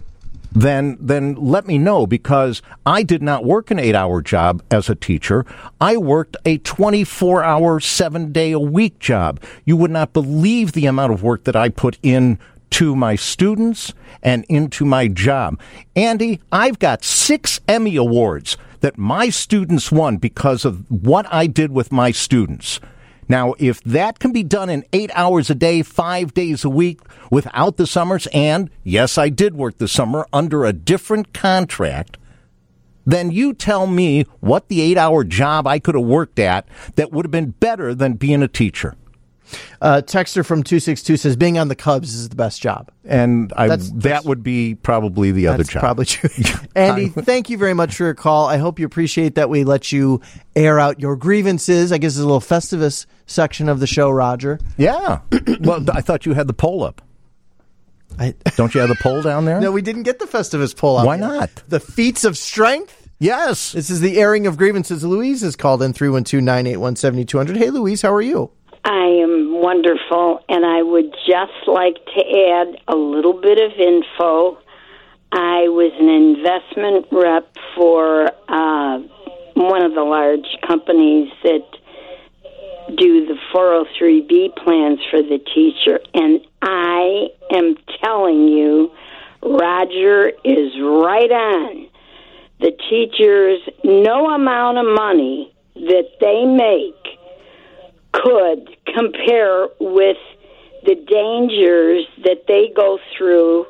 [SPEAKER 2] then then let me know, because I did not work an eight hour job as a teacher. I worked a twenty-four hour, seven day a week job. You would not believe the amount of work that I put in to my students and into my job. Andy, I've got six Emmy Awards that my students won because of what I did with my students. Now, if that can be done in eight hours a day, five days a week, without the summers, and yes, I did work the summer under a different contract, then you tell me what the eight-hour job I could have worked at that would have been better than being a teacher.
[SPEAKER 1] Uh, texter from two six two says, being on the Cubs is the best job.
[SPEAKER 2] And I,
[SPEAKER 1] That's-
[SPEAKER 2] that
[SPEAKER 1] that's-
[SPEAKER 2] would be probably the other
[SPEAKER 1] That's
[SPEAKER 2] job.
[SPEAKER 1] probably true. Andy, thank you very much for your call. I hope you appreciate that we let you air out your grievances. I guess it's a little Festivus section of the show, Roger.
[SPEAKER 2] Yeah. Well, I thought you had the poll up.
[SPEAKER 1] I,
[SPEAKER 2] Don't you have the poll down there?
[SPEAKER 1] no, we didn't get the Festivus poll out
[SPEAKER 2] Why
[SPEAKER 1] yet.
[SPEAKER 2] not?
[SPEAKER 1] The feats of strength?
[SPEAKER 2] Yes.
[SPEAKER 1] This is the airing of grievances. Louise has called in three one two, nine eight one, seven two zero zero. Hey, Louise, how are you?
[SPEAKER 5] I am wonderful, and I would just like to add a little bit of info. I was an investment rep for uh, one of the large companies that do the four oh three B plans for the teacher, and I am telling you, Roger is right on. the teachers, no amount of money that they make could compare with the dangers that they go through,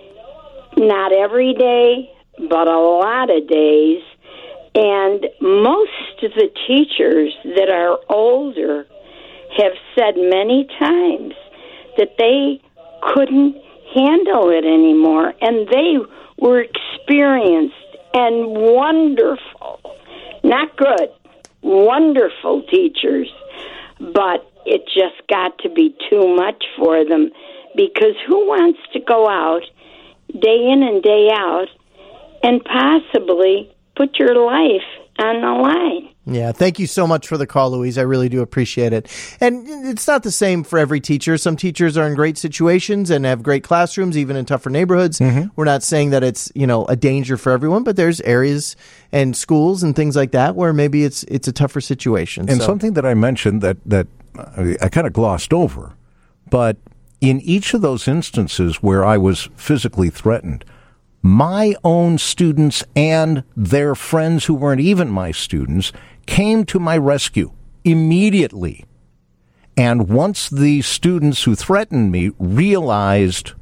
[SPEAKER 5] not every day, but a lot of days. And most of the teachers that are older have said many times that they couldn't handle it anymore. And they were experienced and wonderful, not good, wonderful teachers. But it just got to be too much for them, because who wants to go out day in and day out and possibly put your life on the line?
[SPEAKER 1] Yeah, thank you so much for the call, Louise. I really do appreciate it. And it's not the same for every teacher. Some teachers are in great situations and have great classrooms, even in tougher neighborhoods. Mm-hmm. We're not saying that it's, you know, a danger for everyone, but there's areas and schools and things like that where maybe it's it's a tougher situation.
[SPEAKER 2] And
[SPEAKER 1] so.
[SPEAKER 2] something that I mentioned that, that I, I kind of glossed over, but in each of those instances where I was physically threatened, my own students and their friends who weren't even my students came to my rescue immediately. And once the students who threatened me realized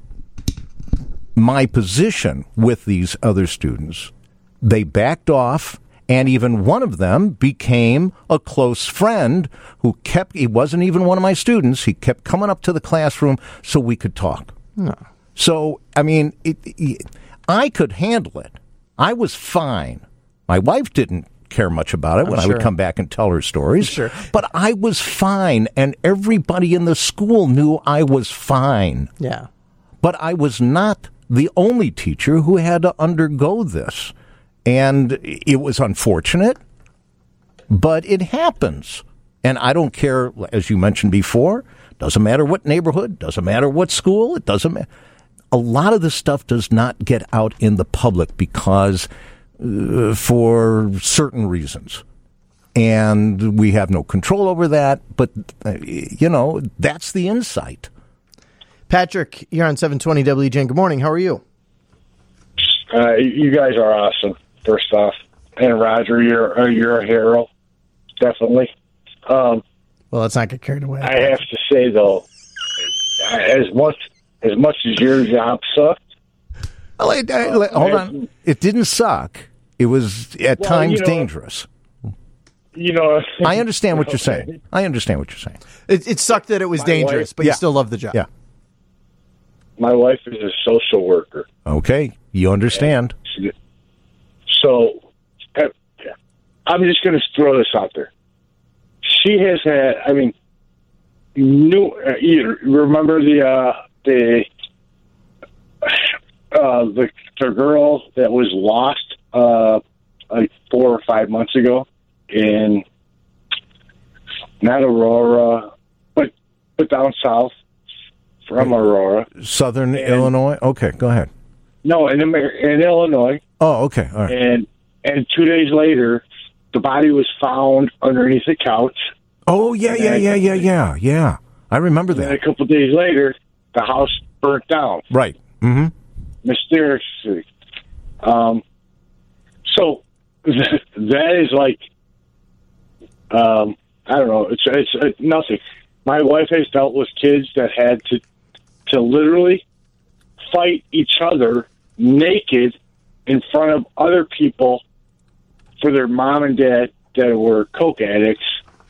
[SPEAKER 2] my position with these other students, they backed off, and even one of them became a close friend who kept, he wasn't even one of my students, he kept coming up to the classroom so we could talk. No. So, I mean, it, it, I could handle it. I was fine. My wife didn't care much about it I'm when sure. I would come back and tell her stories.
[SPEAKER 1] Sure.
[SPEAKER 2] But I was fine, and everybody in the school knew I was fine.
[SPEAKER 1] Yeah.
[SPEAKER 2] But I was not the only teacher who had to undergo this. And it was unfortunate, but it happens. And I don't care, as you mentioned before, doesn't matter what neighborhood, doesn't matter what school, it doesn't matter. A lot of this stuff does not get out in the public because uh, for certain reasons. And we have no control over that, but, uh, you know, that's the insight.
[SPEAKER 1] Patrick, you're on seven twenty W J N. Good morning. How are you?
[SPEAKER 6] Uh, you guys are awesome, first off. And Roger, you're, uh, you're a hero, definitely. Um,
[SPEAKER 1] well, let's not get carried away.
[SPEAKER 6] I have to say, though, as much as much as your job sucked.
[SPEAKER 2] Well, it, I, uh, hold on. It didn't suck. It was at
[SPEAKER 6] well,
[SPEAKER 2] times
[SPEAKER 6] you know,
[SPEAKER 2] dangerous.
[SPEAKER 6] You know,
[SPEAKER 2] I understand what you're saying. I understand what you're saying.
[SPEAKER 1] It, it sucked that it was
[SPEAKER 6] My
[SPEAKER 1] dangerous,
[SPEAKER 6] wife,
[SPEAKER 1] but
[SPEAKER 2] yeah.
[SPEAKER 1] you still love the job.
[SPEAKER 2] Yeah.
[SPEAKER 6] My wife is a social worker.
[SPEAKER 2] Okay, you understand.
[SPEAKER 6] So, I'm just going to throw this out there. She has had, I mean, new. Uh, you remember the uh, the uh, the the girl that was lost uh, like four or five months ago in not Aurora, but but down south from Aurora,
[SPEAKER 2] Southern
[SPEAKER 6] and,
[SPEAKER 2] Illinois. Okay, go ahead.
[SPEAKER 6] No, in in Illinois.
[SPEAKER 2] Oh, okay, all right.
[SPEAKER 6] And and two days later, the body was found underneath the couch.
[SPEAKER 2] Oh yeah, yeah, yeah, yeah, yeah, yeah. I remember that.
[SPEAKER 6] And a couple of days later, the house burnt down.
[SPEAKER 2] Right. Mm-hmm.
[SPEAKER 6] Mysteriously. Um. So that is like, um, I don't know. It's it's, it's nothing. My wife has dealt with kids that had to to literally fight each other naked in front of other people for their mom and dad that were coke addicts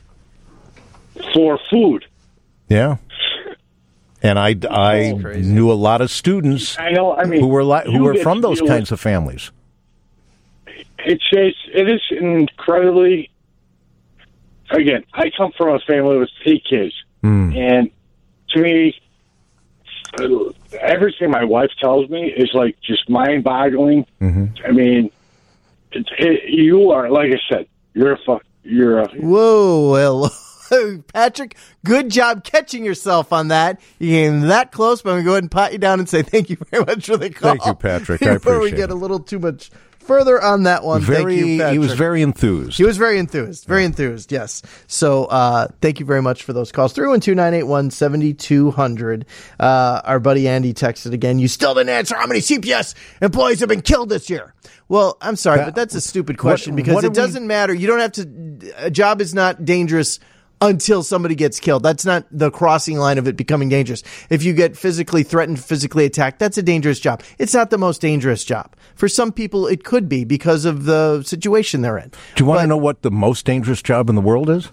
[SPEAKER 6] for food.
[SPEAKER 2] Yeah. And I, I knew a lot of students
[SPEAKER 6] I know, I mean,
[SPEAKER 2] who were li- who were from those kinds
[SPEAKER 6] with,
[SPEAKER 2] of families.
[SPEAKER 6] It's, it's it is incredibly. Again, I come from a family with three kids, mm. and to me, everything my wife tells me is like just mind-boggling. Mm-hmm. I mean, it, it, you are, like I said, you're a fuck. You're a
[SPEAKER 1] whoa, well. Patrick, good job catching yourself on that. You came that close, but I'm going to go ahead and pat you down and say thank you very much for the call.
[SPEAKER 2] Thank you, Patrick. I appreciate it.
[SPEAKER 1] Before we get a little too much further on that one.
[SPEAKER 2] Very,
[SPEAKER 1] thank you, Patrick.
[SPEAKER 2] he was very enthused.
[SPEAKER 1] He was very enthused. Very enthused, yes. So uh, thank you very much for those calls through. And two nine eight one, seven two zero zero. Uh, our buddy Andy texted again. You still didn't answer how many C P S employees have been killed this year. Well, I'm sorry, but that's a stupid question
[SPEAKER 2] what,
[SPEAKER 1] because
[SPEAKER 2] what
[SPEAKER 1] it doesn't we... matter. You don't have to. A job is not dangerous until somebody gets killed. That's not the crossing line of it becoming dangerous. If you get physically threatened, physically attacked, that's a dangerous job. It's not the most dangerous job. For some people, it could be because of the situation they're in.
[SPEAKER 2] Do you want
[SPEAKER 1] but,
[SPEAKER 2] to know what the most dangerous job in the world is?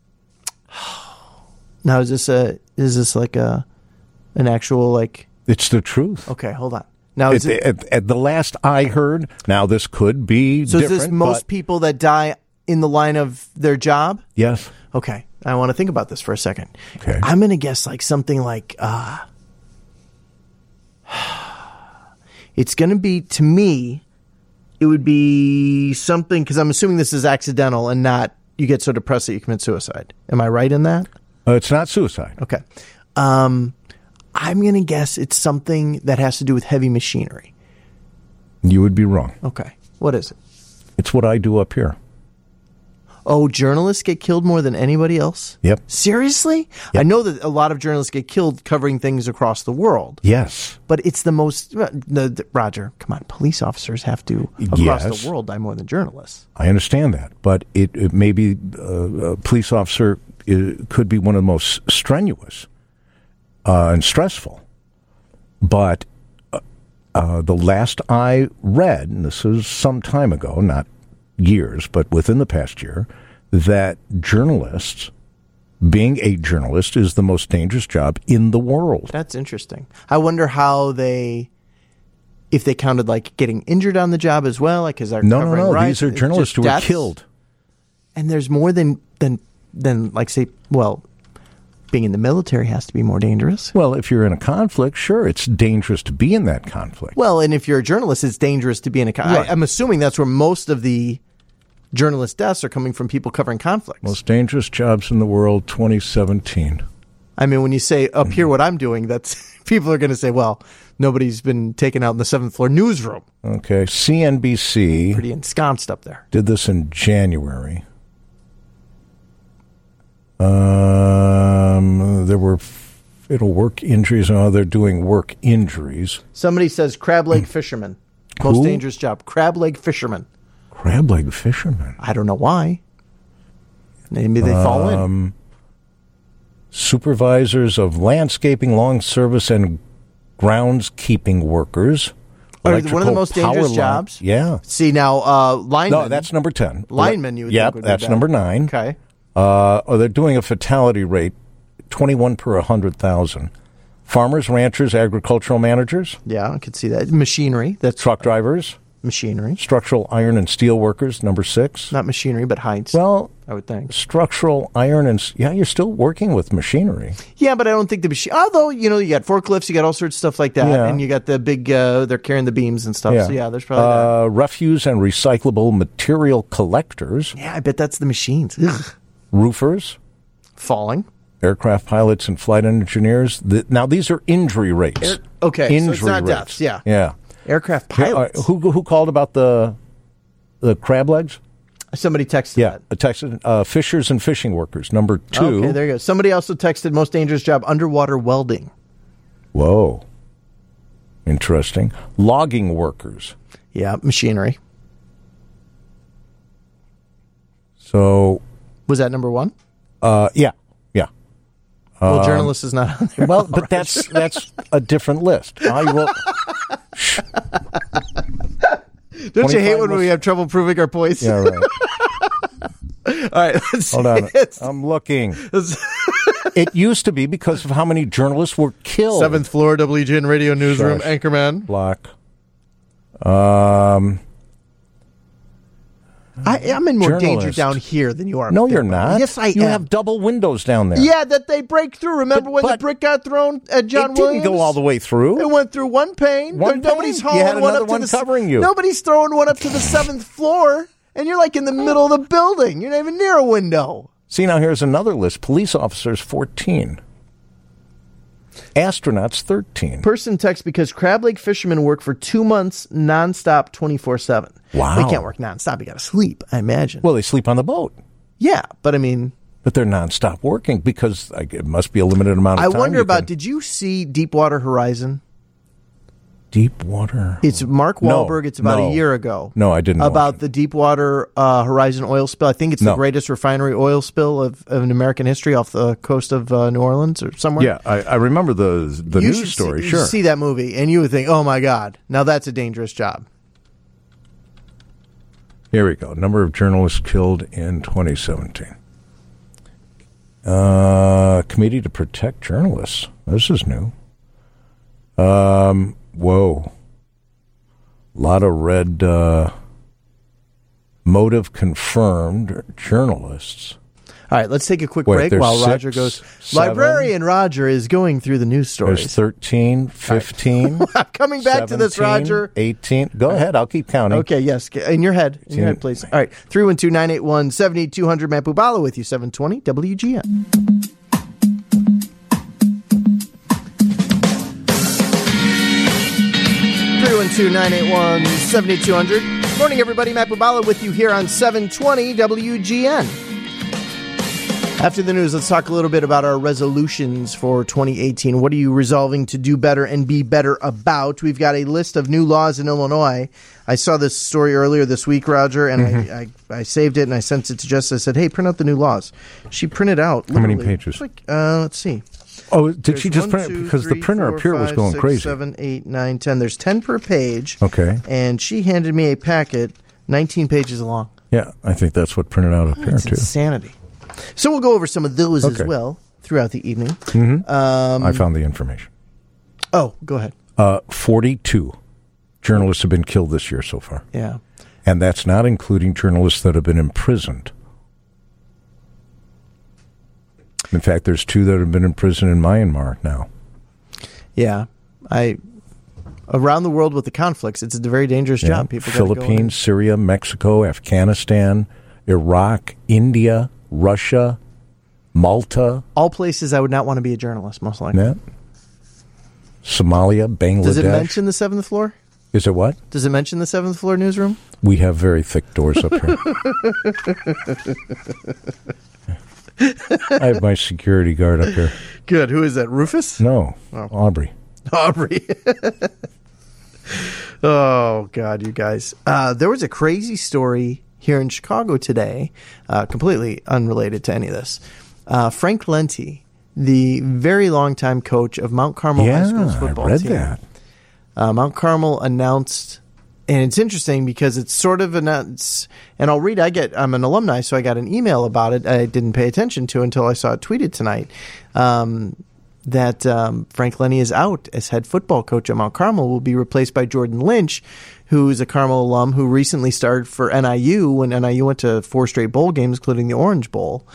[SPEAKER 1] Now, is this a is this like a an actual like?
[SPEAKER 2] It's the truth.
[SPEAKER 1] Okay, hold on. Now, is
[SPEAKER 2] at,
[SPEAKER 1] it,
[SPEAKER 2] at, at the last I heard, now this could be
[SPEAKER 1] so
[SPEAKER 2] different.
[SPEAKER 1] is this most
[SPEAKER 2] but,
[SPEAKER 1] people that die in the line of their job?
[SPEAKER 2] Yes.
[SPEAKER 1] Okay, I want to think about this for a second.
[SPEAKER 2] Okay.
[SPEAKER 1] I'm going to guess like something like, uh, it's going to be, to me, it would be something, because I'm assuming this is accidental and not you get so depressed that you commit suicide. Am I right in that?
[SPEAKER 2] Uh, it's not suicide.
[SPEAKER 1] Okay. Um, I'm going to guess it's something that has to do with heavy machinery.
[SPEAKER 2] You would be wrong.
[SPEAKER 1] Okay. What is it?
[SPEAKER 2] It's what I do up here.
[SPEAKER 1] Oh, journalists get killed more than anybody else?
[SPEAKER 2] Yep.
[SPEAKER 1] Seriously?
[SPEAKER 2] Yep.
[SPEAKER 1] I know that a lot of journalists get killed covering things across the world.
[SPEAKER 2] Yes.
[SPEAKER 1] But it's the most... No, the, Roger, come on. Police officers have to, across
[SPEAKER 2] yes.
[SPEAKER 1] the world, die more than journalists.
[SPEAKER 2] I understand that. But it, it may be uh, a police officer it could be one of the most strenuous uh, and stressful. But uh, uh, the last I read, and this is some time ago, not years, but within the past year, that journalists, being a journalist, is the most dangerous job in the world.
[SPEAKER 1] That's interesting. I wonder how they, if they counted like getting injured on the job as well, like because they're
[SPEAKER 2] no,
[SPEAKER 1] covering
[SPEAKER 2] no, no.
[SPEAKER 1] riots,
[SPEAKER 2] These are journalists who were
[SPEAKER 1] deaths.
[SPEAKER 2] killed.
[SPEAKER 1] And there's more than than than like say, well, being in the military has to be more dangerous.
[SPEAKER 2] Well, if you're in a conflict, sure, it's dangerous to be in that conflict.
[SPEAKER 1] Well, and if you're a journalist, it's dangerous to be in a conflict.
[SPEAKER 2] Right.
[SPEAKER 1] I'm assuming that's where most of the journalist deaths are coming from, people covering conflicts.
[SPEAKER 2] Most dangerous jobs in the world, twenty seventeen.
[SPEAKER 1] I mean, when you say up here what I'm doing, that's people are going to say, well, nobody's been taken out in the seventh floor newsroom.
[SPEAKER 2] Okay, C N B C
[SPEAKER 1] Pretty ensconced up there.
[SPEAKER 2] did this in January. Um, there were fatal work injuries. Oh, they're doing work injuries.
[SPEAKER 1] Somebody says crab leg fisherman. Most
[SPEAKER 2] Who?
[SPEAKER 1] dangerous job. Crab leg fisherman.
[SPEAKER 2] Crab leg fishermen.
[SPEAKER 1] I don't know why. Maybe they fall in.
[SPEAKER 2] Um, supervisors of landscaping, lawn service, and groundskeeping workers.
[SPEAKER 1] Oh, one of the
[SPEAKER 2] Electrical
[SPEAKER 1] most
[SPEAKER 2] power
[SPEAKER 1] dangerous
[SPEAKER 2] line-
[SPEAKER 1] jobs?
[SPEAKER 2] Yeah.
[SPEAKER 1] See, now, uh, lineman.
[SPEAKER 2] No, that's number ten.
[SPEAKER 1] Lineman, you would
[SPEAKER 2] Yep,
[SPEAKER 1] think would be
[SPEAKER 2] that's
[SPEAKER 1] bad.
[SPEAKER 2] number nine.
[SPEAKER 1] Okay.
[SPEAKER 2] Uh, oh, they're doing a fatality rate, twenty-one per one hundred thousand. Farmers, ranchers, agricultural managers,
[SPEAKER 1] Yeah, I could see that. Machinery. That's
[SPEAKER 2] truck drivers,
[SPEAKER 1] machinery.
[SPEAKER 2] structural iron and steel workers, number six.
[SPEAKER 1] Not machinery, but heights.
[SPEAKER 2] Well,
[SPEAKER 1] I would think.
[SPEAKER 2] structural iron and, s- yeah, you're still working with machinery.
[SPEAKER 1] Yeah, but I don't think the machine. Although, you know, you got forklifts, you got all sorts of stuff like that.
[SPEAKER 2] Yeah.
[SPEAKER 1] And you got the big, uh, they're carrying the beams and stuff.
[SPEAKER 2] Yeah.
[SPEAKER 1] So, yeah, there's probably that.
[SPEAKER 2] Uh, refuse and recyclable material collectors,
[SPEAKER 1] Yeah, I bet that's the machines. Ugh.
[SPEAKER 2] roofers,
[SPEAKER 1] Falling.
[SPEAKER 2] aircraft pilots and flight engineers. The, now, these are injury rates.
[SPEAKER 1] Air- okay, so
[SPEAKER 2] injury
[SPEAKER 1] it's not
[SPEAKER 2] rates.
[SPEAKER 1] deaths, yeah.
[SPEAKER 2] Yeah.
[SPEAKER 1] Aircraft
[SPEAKER 2] Uh,
[SPEAKER 1] pilots.
[SPEAKER 2] who who called about the the crab legs?
[SPEAKER 1] Somebody texted
[SPEAKER 2] Yeah,
[SPEAKER 1] that.
[SPEAKER 2] a Texas uh, fishers and fishing workers. Number two.
[SPEAKER 1] Okay, there you go. Somebody also texted most dangerous job, underwater welding.
[SPEAKER 2] Whoa, interesting. Logging workers.
[SPEAKER 1] Yeah, machinery.
[SPEAKER 2] So,
[SPEAKER 1] Was that number one?
[SPEAKER 2] uh, yeah, yeah.
[SPEAKER 1] Well, journalist is not on there.
[SPEAKER 2] Well, but that's that's a different list. I will.
[SPEAKER 1] Don't you hate when
[SPEAKER 2] was-
[SPEAKER 1] we have trouble proving our points?
[SPEAKER 2] Yeah, right.
[SPEAKER 1] All right, let's
[SPEAKER 2] Hold
[SPEAKER 1] see.
[SPEAKER 2] on.
[SPEAKER 1] It's
[SPEAKER 2] I'm looking. It used to be because of how many journalists were killed.
[SPEAKER 1] seventh floor W G N radio newsroom
[SPEAKER 2] Shush.
[SPEAKER 1] anchorman.
[SPEAKER 2] block. Um.
[SPEAKER 1] I, I'm in more danger
[SPEAKER 2] Journalist.
[SPEAKER 1] down here than you are.
[SPEAKER 2] No,
[SPEAKER 1] up there,
[SPEAKER 2] you're
[SPEAKER 1] buddy.
[SPEAKER 2] not.
[SPEAKER 1] Yes, I
[SPEAKER 2] You
[SPEAKER 1] am.
[SPEAKER 2] have double windows down there.
[SPEAKER 1] Yeah, that they break through. Remember
[SPEAKER 2] But-
[SPEAKER 1] when the
[SPEAKER 2] but-
[SPEAKER 1] brick got thrown at John
[SPEAKER 2] it didn't
[SPEAKER 1] Williams?
[SPEAKER 2] go all the way through.
[SPEAKER 1] It went through one pane.
[SPEAKER 2] One
[SPEAKER 1] There- Nobody's
[SPEAKER 2] pane? You
[SPEAKER 1] hauling
[SPEAKER 2] had
[SPEAKER 1] one
[SPEAKER 2] another
[SPEAKER 1] up to
[SPEAKER 2] one
[SPEAKER 1] the
[SPEAKER 2] covering you.
[SPEAKER 1] Nobody's throwing one up to the seventh floor, and you're like in the middle of the building. You're not even near a window.
[SPEAKER 2] See, now here's another list. Police officers, fourteen. Astronauts, thirteen.
[SPEAKER 1] Person texts because Crab Lake fishermen work for two months nonstop, twenty-four seven.
[SPEAKER 2] Wow.
[SPEAKER 1] They can't work nonstop. You got to sleep, I imagine.
[SPEAKER 2] Well, they sleep on the boat.
[SPEAKER 1] Yeah, but I mean...
[SPEAKER 2] But they're nonstop working because like, it must be a limited amount of
[SPEAKER 1] I
[SPEAKER 2] time.
[SPEAKER 1] I wonder about,
[SPEAKER 2] can...
[SPEAKER 1] did you see Deepwater Horizon?
[SPEAKER 2] Deepwater?
[SPEAKER 1] It's Mark Wahlberg.
[SPEAKER 2] No,
[SPEAKER 1] it's about
[SPEAKER 2] no.
[SPEAKER 1] a year ago.
[SPEAKER 2] No, I didn't
[SPEAKER 1] About
[SPEAKER 2] watch
[SPEAKER 1] the Deepwater uh, Horizon oil spill. I think it's
[SPEAKER 2] No.
[SPEAKER 1] the greatest refinery oil spill of, of American history off the coast of uh, New Orleans or somewhere.
[SPEAKER 2] Yeah, I, I remember the the
[SPEAKER 1] you
[SPEAKER 2] news
[SPEAKER 1] should
[SPEAKER 2] story,
[SPEAKER 1] see,
[SPEAKER 2] sure.
[SPEAKER 1] You see that movie, and you would think, oh, my God, now that's a dangerous job.
[SPEAKER 2] Here we go. Number of journalists killed in twenty seventeen. Uh, Committee to Protect Journalists. This is new. Um, whoa. A lot of red uh, motive confirmed journalists.
[SPEAKER 1] All right, let's take a quick
[SPEAKER 2] Wait,
[SPEAKER 1] break
[SPEAKER 2] there's
[SPEAKER 1] while
[SPEAKER 2] six,
[SPEAKER 1] Roger goes.
[SPEAKER 2] seven.
[SPEAKER 1] Librarian Roger is going through the news stories.
[SPEAKER 2] There's thirteen, fifteen.
[SPEAKER 1] I'm coming back to this, Roger.
[SPEAKER 2] eighteen. Go ahead. I'll keep counting.
[SPEAKER 1] Okay, yes. In your head. In your head, please. All right. three one two, nine eight one, seven two zero zero. Matt Bubala with you, seven twenty W G N. three one two, nine eight one, seven two zero zero. Good morning, everybody. Matt Bubala with you here on seven twenty W G N. After the news, let's talk a little bit about our resolutions for twenty eighteen. What are you resolving to do better and be better about? We've got a list of new laws in Illinois. I saw this story earlier this week, Roger, and mm-hmm. I, I, I saved it and I sent it to Jess. I said, hey, print out the new laws. She printed out.
[SPEAKER 2] How many pages?
[SPEAKER 1] Like, uh, let's see.
[SPEAKER 2] Oh, did
[SPEAKER 1] There's
[SPEAKER 2] she just
[SPEAKER 1] one,
[SPEAKER 2] print
[SPEAKER 1] two,
[SPEAKER 2] it? Because
[SPEAKER 1] three,
[SPEAKER 2] the printer
[SPEAKER 1] four,
[SPEAKER 2] up here was
[SPEAKER 1] five,
[SPEAKER 2] going
[SPEAKER 1] six,
[SPEAKER 2] crazy.
[SPEAKER 1] seven, eight, nine, ten. There's ten per page.
[SPEAKER 2] Okay.
[SPEAKER 1] And she handed me a packet, nineteen pages long.
[SPEAKER 2] Yeah, I think that's what printed out up here,
[SPEAKER 1] That's
[SPEAKER 2] too.
[SPEAKER 1] insanity. So we'll go over some of those
[SPEAKER 2] Okay.
[SPEAKER 1] as well throughout the evening.
[SPEAKER 2] Mm-hmm.
[SPEAKER 1] Um,
[SPEAKER 2] I found the information.
[SPEAKER 1] Oh, go ahead.
[SPEAKER 2] Uh, forty-two journalists have been killed this year so far.
[SPEAKER 1] Yeah.
[SPEAKER 2] And that's not including journalists that have been imprisoned. In fact, there's two that have been in prison in Myanmar now.
[SPEAKER 1] Yeah. I around the world with the conflicts, it's a very dangerous
[SPEAKER 2] Yeah.
[SPEAKER 1] job. People gotta go in.
[SPEAKER 2] Philippines, Syria, Mexico, Afghanistan, Iraq, India, Russia, Malta.
[SPEAKER 1] All places I would not want to be a journalist, most likely.
[SPEAKER 2] Yeah. Somalia, Bangladesh.
[SPEAKER 1] Does it mention the seventh floor?
[SPEAKER 2] Is it what?
[SPEAKER 1] Does it mention the seventh floor newsroom?
[SPEAKER 2] We have very thick doors up here. I have my security guard up here.
[SPEAKER 1] Good. Who is that? Rufus?
[SPEAKER 2] No,
[SPEAKER 1] Oh.
[SPEAKER 2] Aubrey.
[SPEAKER 1] Aubrey. Oh, God, you guys. Uh, there was a crazy story here in Chicago today, uh, completely unrelated to any of this. Uh, Frank Lenti, the very long-time coach of Mount Carmel
[SPEAKER 2] Yeah,
[SPEAKER 1] High School's football
[SPEAKER 2] I read
[SPEAKER 1] team.
[SPEAKER 2] that.
[SPEAKER 1] Uh, Mount Carmel announced, and it's interesting because it's sort of announced, and I'll read, I get, I'm an alumni, so I got an email about it I didn't pay attention to until I saw it tweeted tonight, um, that um, Frank Lenti is out as head football coach at Mount Carmel, will be replaced by Jordan Lynch, who's a Carmel alum who recently started for N I U when N I U went to four straight bowl games, including the Orange Bowl.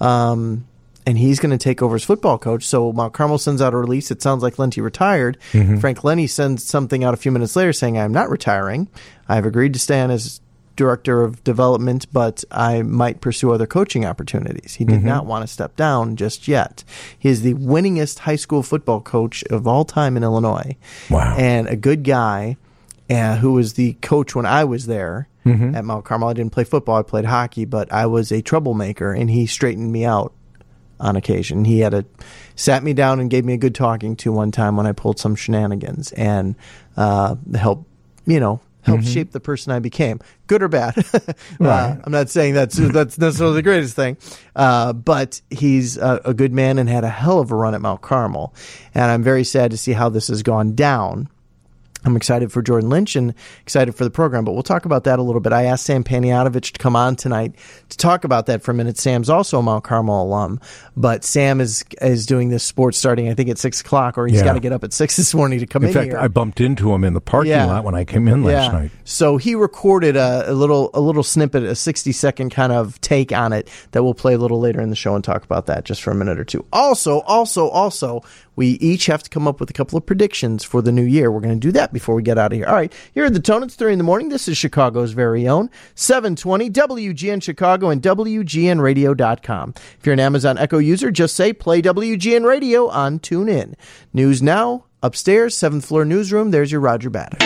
[SPEAKER 1] Um, and he's going to take over as football coach. So Mount Carmel sends out a release. It sounds like Lenti retired.
[SPEAKER 2] Mm-hmm.
[SPEAKER 1] Frank Lenti sends something out a few minutes later saying, I'm not retiring. I've agreed to stay on as director of development, but I might pursue other coaching opportunities. He did
[SPEAKER 2] Mm-hmm.
[SPEAKER 1] not want to step down just yet. He is the winningest high school football coach of all time in Illinois.
[SPEAKER 2] Wow.
[SPEAKER 1] And a good guy uh, who was the coach when I was there
[SPEAKER 2] Mm-hmm.
[SPEAKER 1] at Mount Carmel. I didn't play football. I played hockey, but I was a troublemaker, and he straightened me out on occasion. He had a sat me down and gave me a good talking to one time when I pulled some shenanigans, and uh, helped, you know, helped
[SPEAKER 2] Mm-hmm.
[SPEAKER 1] shape the person I became, good or bad. uh,
[SPEAKER 2] Right.
[SPEAKER 1] I'm not saying that's that's necessarily the greatest thing, uh, but he's a, a good man and had a hell of a run at Mount Carmel, and I'm very sad to see how this has gone down. I'm excited for Jordan Lynch and excited for the program, but we'll talk about that a little bit. I asked Sam Panayotovich to come on tonight to talk about that for a minute. Sam's also a Mount Carmel alum, but Sam is is doing this sports starting, I think, at six o'clock, or he's
[SPEAKER 2] Yeah.
[SPEAKER 1] got to get up at six this morning to come
[SPEAKER 2] In
[SPEAKER 1] in
[SPEAKER 2] fact,
[SPEAKER 1] here.
[SPEAKER 2] I bumped into him in the parking
[SPEAKER 1] Yeah.
[SPEAKER 2] lot when I came in last night.
[SPEAKER 1] So he recorded a, a little a little snippet, a sixty second kind of take on it that we'll play a little later in the show and talk about that just for a minute or two. Also, also, also, we each have to come up with a couple of predictions for the new year. We're going to do that that before we get out of here. All right, here are the tone. It's three in the morning. This is Chicago's very own seven twenty W G N Chicago and W G N radio dot com. If you're an Amazon Echo user, just say play W G N Radio on TuneIn. News now, upstairs, seventh floor newsroom. There's your Roger Badish.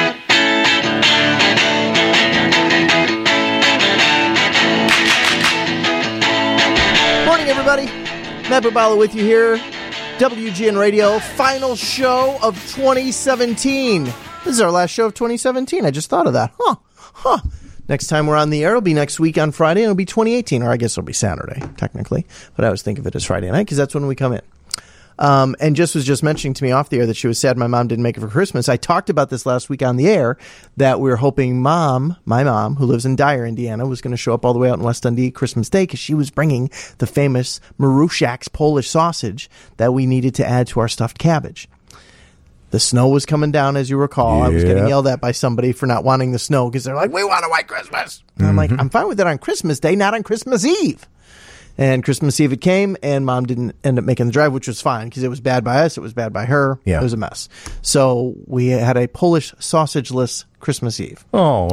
[SPEAKER 1] Morning, everybody. Matt Bubala with you here. W G N Radio, final show of twenty seventeen. This is our last show of twenty seventeen. I just thought of that. Huh. Huh. Next time we're on the air, it'll be next week on Friday, and it'll be twenty eighteen, or I guess it'll be Saturday, technically. But I always think of it as Friday night, because that's when we come in. Um, and Jess was just mentioning to me off the air that she was sad my mom didn't make it for Christmas. I talked about this last week on the air, that we were hoping mom, my mom, who lives in Dyer, Indiana, was going to show up all the way out in West Dundee Christmas Day, because she was bringing the famous Marusiak's Polish sausage that we needed to add to our stuffed cabbage. The snow was coming down, as you recall. Yeah. I was getting yelled at by somebody for not wanting the snow, because they're like, we want a white Christmas. And I'm
[SPEAKER 2] Mm-hmm.
[SPEAKER 1] like, I'm fine with it on Christmas Day, not on Christmas Eve. And Christmas Eve it came, and Mom didn't end up making the drive, which was fine, because it was bad by us, it was bad by her.
[SPEAKER 2] Yeah.
[SPEAKER 1] It was a mess. So we had a Polish sausageless Christmas Eve.
[SPEAKER 2] Oh,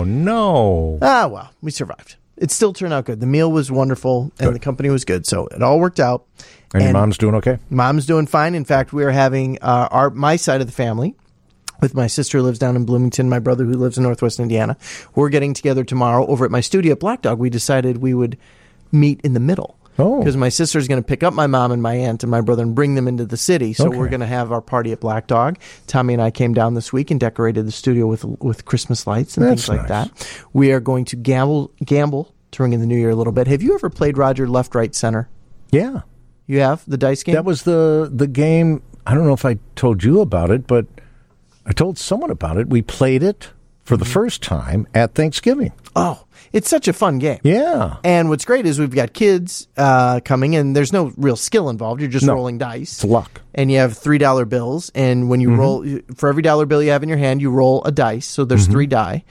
[SPEAKER 2] no.
[SPEAKER 1] Ah, well, we survived. It still turned out good. The meal was wonderful, and
[SPEAKER 2] Good.
[SPEAKER 1] the company was good, so it all worked out.
[SPEAKER 2] And, your mom's doing okay?
[SPEAKER 1] Mom's doing fine. In fact, we are having uh, our my side of the family, with my sister who lives down in Bloomington, my brother who lives in Northwest Indiana. We're getting together tomorrow over at my studio at Black Dog. We decided we would meet in the middle.
[SPEAKER 2] Oh.
[SPEAKER 1] Because my sister's going to pick up my mom and my aunt and my brother and bring them into the city. So
[SPEAKER 2] Okay.
[SPEAKER 1] we're going to have our party at Black Dog. Tommy and I came down this week and decorated the studio with with Christmas lights and
[SPEAKER 2] That's
[SPEAKER 1] things like
[SPEAKER 2] nice.
[SPEAKER 1] that. We are going to gamble gamble to ring in the new year a little bit. Have you ever played Roger left, right, center?
[SPEAKER 2] Yeah.
[SPEAKER 1] You have? The dice game?
[SPEAKER 2] That was the, the game. I don't know if I told you about it, but I told someone about it. We played it for the first time at Thanksgiving.
[SPEAKER 1] Oh, it's such a fun game.
[SPEAKER 2] Yeah.
[SPEAKER 1] And what's great is we've got kids uh, coming in. There's no real skill involved. You're just
[SPEAKER 2] No.
[SPEAKER 1] rolling dice.
[SPEAKER 2] It's luck.
[SPEAKER 1] And you have three dollar bills. And when you
[SPEAKER 2] Mm-hmm.
[SPEAKER 1] roll, for every dollar bill you have in your hand, you roll a dice. So there's
[SPEAKER 2] Mm-hmm.
[SPEAKER 1] three die.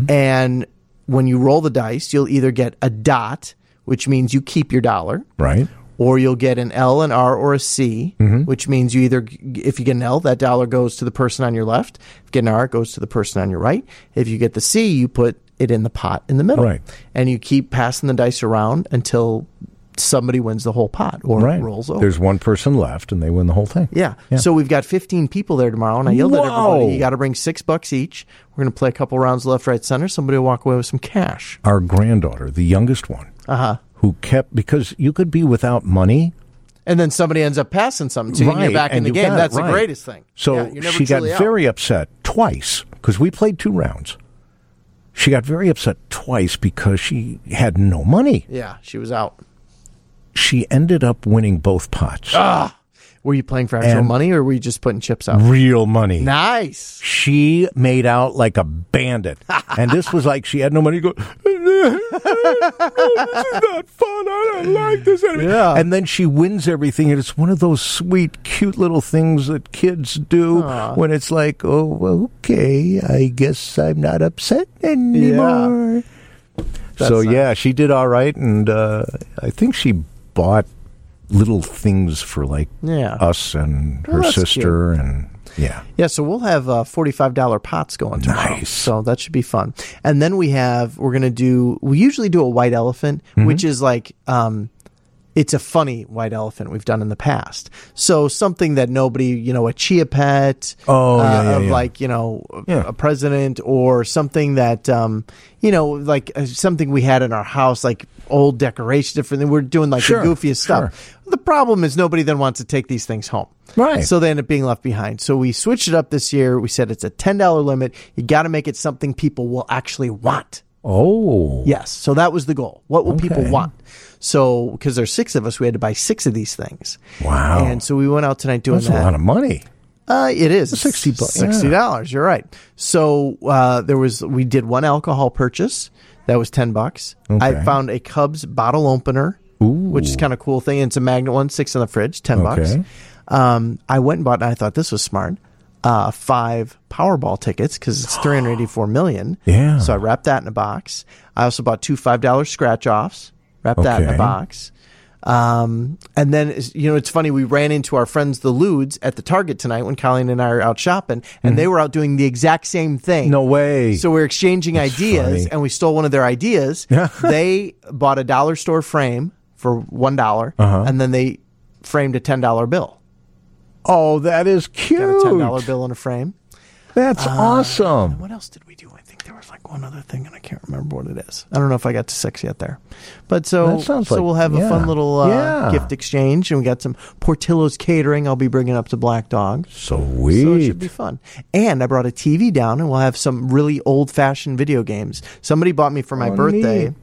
[SPEAKER 1] And when you roll the dice, you'll either get a dot, which means you keep your dollar,
[SPEAKER 2] Right.
[SPEAKER 1] or you'll get an L, an R, or a C,
[SPEAKER 2] Mm-hmm.
[SPEAKER 1] which means you either, if you get an L, that dollar goes to the person on your left. If you get an R, it goes to the person on your right. If you get the C, you put it in the pot in the middle.
[SPEAKER 2] Right.
[SPEAKER 1] And you keep passing the dice around until somebody wins the whole pot or
[SPEAKER 2] Right.
[SPEAKER 1] rolls over.
[SPEAKER 2] There's one person left, and they win the whole thing.
[SPEAKER 1] Yeah.
[SPEAKER 2] Yeah.
[SPEAKER 1] So we've got fifteen people there tomorrow, and I yelled at
[SPEAKER 2] Whoa.
[SPEAKER 1] everybody, you got to bring six bucks each. We're going to play a couple rounds left, right, center. Somebody will walk away with some cash.
[SPEAKER 2] Our granddaughter, the youngest one,
[SPEAKER 1] Uh-huh.
[SPEAKER 2] who kept, because you could be without money.
[SPEAKER 1] And then somebody ends up passing something to you, and you're
[SPEAKER 2] Right,
[SPEAKER 1] back in
[SPEAKER 2] and
[SPEAKER 1] the
[SPEAKER 2] you
[SPEAKER 1] game.
[SPEAKER 2] got it,
[SPEAKER 1] That's the
[SPEAKER 2] right.
[SPEAKER 1] greatest thing.
[SPEAKER 2] So
[SPEAKER 1] Yeah, you're never
[SPEAKER 2] she got
[SPEAKER 1] truly out.
[SPEAKER 2] very upset twice, because we played two rounds. She got very upset twice because she had no money.
[SPEAKER 1] Yeah, she was out.
[SPEAKER 2] She ended up winning both pots.
[SPEAKER 1] Were you playing for actual
[SPEAKER 2] And-
[SPEAKER 1] money, or were you just putting chips out?
[SPEAKER 2] Real money.
[SPEAKER 1] Nice.
[SPEAKER 2] She made out like a bandit. And this was like she had no money. Go, no, this is not fun. I don't like this anymore.
[SPEAKER 1] Yeah.
[SPEAKER 2] And then she wins everything. And it's one of those sweet, cute little things that kids do when it's like, oh, okay, I guess I'm not upset anymore. So,
[SPEAKER 1] That's
[SPEAKER 2] yeah, she did all right. And uh, I think she bought little things for like
[SPEAKER 1] Yeah.
[SPEAKER 2] us and
[SPEAKER 1] Oh,
[SPEAKER 2] her
[SPEAKER 1] that's
[SPEAKER 2] sister. And yeah.
[SPEAKER 1] Yeah, so we'll have uh, forty-five dollar pots going tomorrow.
[SPEAKER 2] Nice.
[SPEAKER 1] So that should be fun. And then we have, we're going to do, we usually do a white elephant,
[SPEAKER 2] Mm-hmm.
[SPEAKER 1] which is like, um, it's a funny white elephant we've done in the past. So something that nobody, you know, a chia pet,
[SPEAKER 2] Oh,
[SPEAKER 1] uh,
[SPEAKER 2] yeah, yeah,
[SPEAKER 1] of
[SPEAKER 2] yeah.
[SPEAKER 1] like, you know,
[SPEAKER 2] Yeah.
[SPEAKER 1] a president, or something that, um, you know, like uh, something we had in our house, like old decoration, different. We're doing like
[SPEAKER 2] Sure,
[SPEAKER 1] the goofiest stuff. The problem is nobody then wants to take these things home.
[SPEAKER 2] Right.
[SPEAKER 1] So they end up being left behind. So we switched it up this year. We said it's a ten dollar limit. You got to make it something people will actually want.
[SPEAKER 2] Oh.
[SPEAKER 1] Yes. So that was the goal. What will people
[SPEAKER 2] Okay.
[SPEAKER 1] want? So, because there's six of us, we had to buy six of these things.
[SPEAKER 2] Wow.
[SPEAKER 1] And so we went out tonight doing
[SPEAKER 2] That's
[SPEAKER 1] that.
[SPEAKER 2] a lot of money.
[SPEAKER 1] Uh, it is
[SPEAKER 2] sixty bu-
[SPEAKER 1] Sixty dollars. You're right. So uh, there was we did one alcohol purchase that was ten bucks. I
[SPEAKER 2] Okay.
[SPEAKER 1] found a Cubs bottle opener, which is kind of cool thing. It's a magnet one, six in the fridge, ten bucks.
[SPEAKER 2] Okay.
[SPEAKER 1] Um, I went and bought, and I thought this was smart. Uh, five Powerball tickets because it's three hundred eighty-four million.
[SPEAKER 2] Yeah.
[SPEAKER 1] So I wrapped that in a box. I also bought two five dollar scratch offs. Wrapped that in a
[SPEAKER 2] Okay.
[SPEAKER 1] box. Um, and then, you know, it's funny, we ran into our friends, the Ludes, at the Target tonight when Colleen and I are out shopping, and mm-hmm. they were out doing the exact same thing.
[SPEAKER 2] No way.
[SPEAKER 1] So we're exchanging That's ideas, funny. And we stole one of their ideas. They bought a dollar store frame for one dollar, uh-huh. and then they framed a ten dollar bill.
[SPEAKER 2] Oh, that is cute.
[SPEAKER 1] Got a ten dollar bill in a frame.
[SPEAKER 2] That's uh, awesome.
[SPEAKER 1] What else did we do? I think there was like one other thing, and I can't remember what it is. I don't know if I got to six yet there. But so, so
[SPEAKER 2] like,
[SPEAKER 1] we'll have
[SPEAKER 2] yeah.
[SPEAKER 1] a fun little uh,
[SPEAKER 2] yeah.
[SPEAKER 1] gift exchange, and we got some Portillo's catering I'll be bringing up to Black Dog.
[SPEAKER 2] Sweet.
[SPEAKER 1] So it should be fun. And I brought a T V down, and we'll have some really old-fashioned video games. Somebody bought me for my
[SPEAKER 2] oh,
[SPEAKER 1] birthday.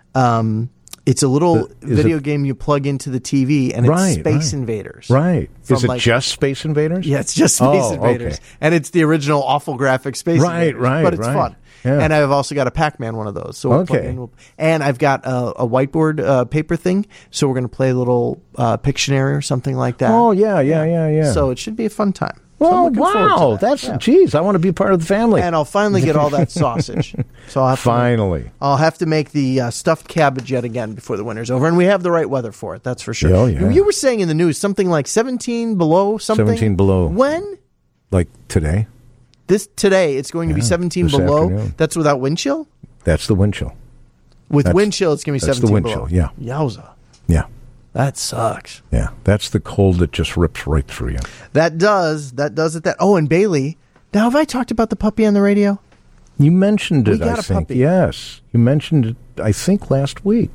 [SPEAKER 1] Um, it's a little
[SPEAKER 2] the,
[SPEAKER 1] video
[SPEAKER 2] it,
[SPEAKER 1] game you plug into the T V, and it's
[SPEAKER 2] right,
[SPEAKER 1] Space
[SPEAKER 2] right.
[SPEAKER 1] Invaders.
[SPEAKER 2] Right. Is it
[SPEAKER 1] like,
[SPEAKER 2] just Space Invaders?
[SPEAKER 1] Yeah, it's just Space
[SPEAKER 2] oh,
[SPEAKER 1] Invaders.
[SPEAKER 2] Okay.
[SPEAKER 1] And it's the original awful graphic Space
[SPEAKER 2] right,
[SPEAKER 1] Invaders.
[SPEAKER 2] Right,
[SPEAKER 1] But it's
[SPEAKER 2] right.
[SPEAKER 1] fun.
[SPEAKER 2] Yeah.
[SPEAKER 1] And I've also got a Pac-Man one of those. So we'll
[SPEAKER 2] okay.
[SPEAKER 1] plug in, we'll, and I've got a, a whiteboard uh, paper thing, so we're going to play a little uh, Pictionary or something like that.
[SPEAKER 2] Oh, yeah, yeah, yeah, yeah.
[SPEAKER 1] So it should be a fun time.
[SPEAKER 2] Oh,
[SPEAKER 1] so
[SPEAKER 2] wow.
[SPEAKER 1] That.
[SPEAKER 2] That's,
[SPEAKER 1] yeah.
[SPEAKER 2] geez, I want to be part of the family.
[SPEAKER 1] And I'll finally get all that sausage. So I'll have
[SPEAKER 2] Finally.
[SPEAKER 1] To make, I'll have to make the uh, stuffed cabbage yet again before the winter's over. And we have the right weather for it, that's for sure.
[SPEAKER 2] Oh, yeah.
[SPEAKER 1] You were saying in the news something like seventeen below something?
[SPEAKER 2] seventeen below.
[SPEAKER 1] When?
[SPEAKER 2] Like today?
[SPEAKER 1] This Today, it's going
[SPEAKER 2] yeah,
[SPEAKER 1] to be seventeen
[SPEAKER 2] this
[SPEAKER 1] below.
[SPEAKER 2] Afternoon.
[SPEAKER 1] That's without wind chill?
[SPEAKER 2] That's the wind chill.
[SPEAKER 1] With
[SPEAKER 2] that's,
[SPEAKER 1] wind chill, it's going to be
[SPEAKER 2] that's
[SPEAKER 1] seventeen
[SPEAKER 2] the wind
[SPEAKER 1] below.
[SPEAKER 2] chill, yeah.
[SPEAKER 1] Yowza.
[SPEAKER 2] Yeah.
[SPEAKER 1] That sucks.
[SPEAKER 2] Yeah, that's the cold that just rips right through you.
[SPEAKER 1] That does. That does it. That. Oh, and Bailey. Now, have I talked about the puppy on the radio?
[SPEAKER 2] You mentioned it,
[SPEAKER 1] we got
[SPEAKER 2] I
[SPEAKER 1] a
[SPEAKER 2] think.
[SPEAKER 1] Puppy.
[SPEAKER 2] Yes. You mentioned it, I think, last week.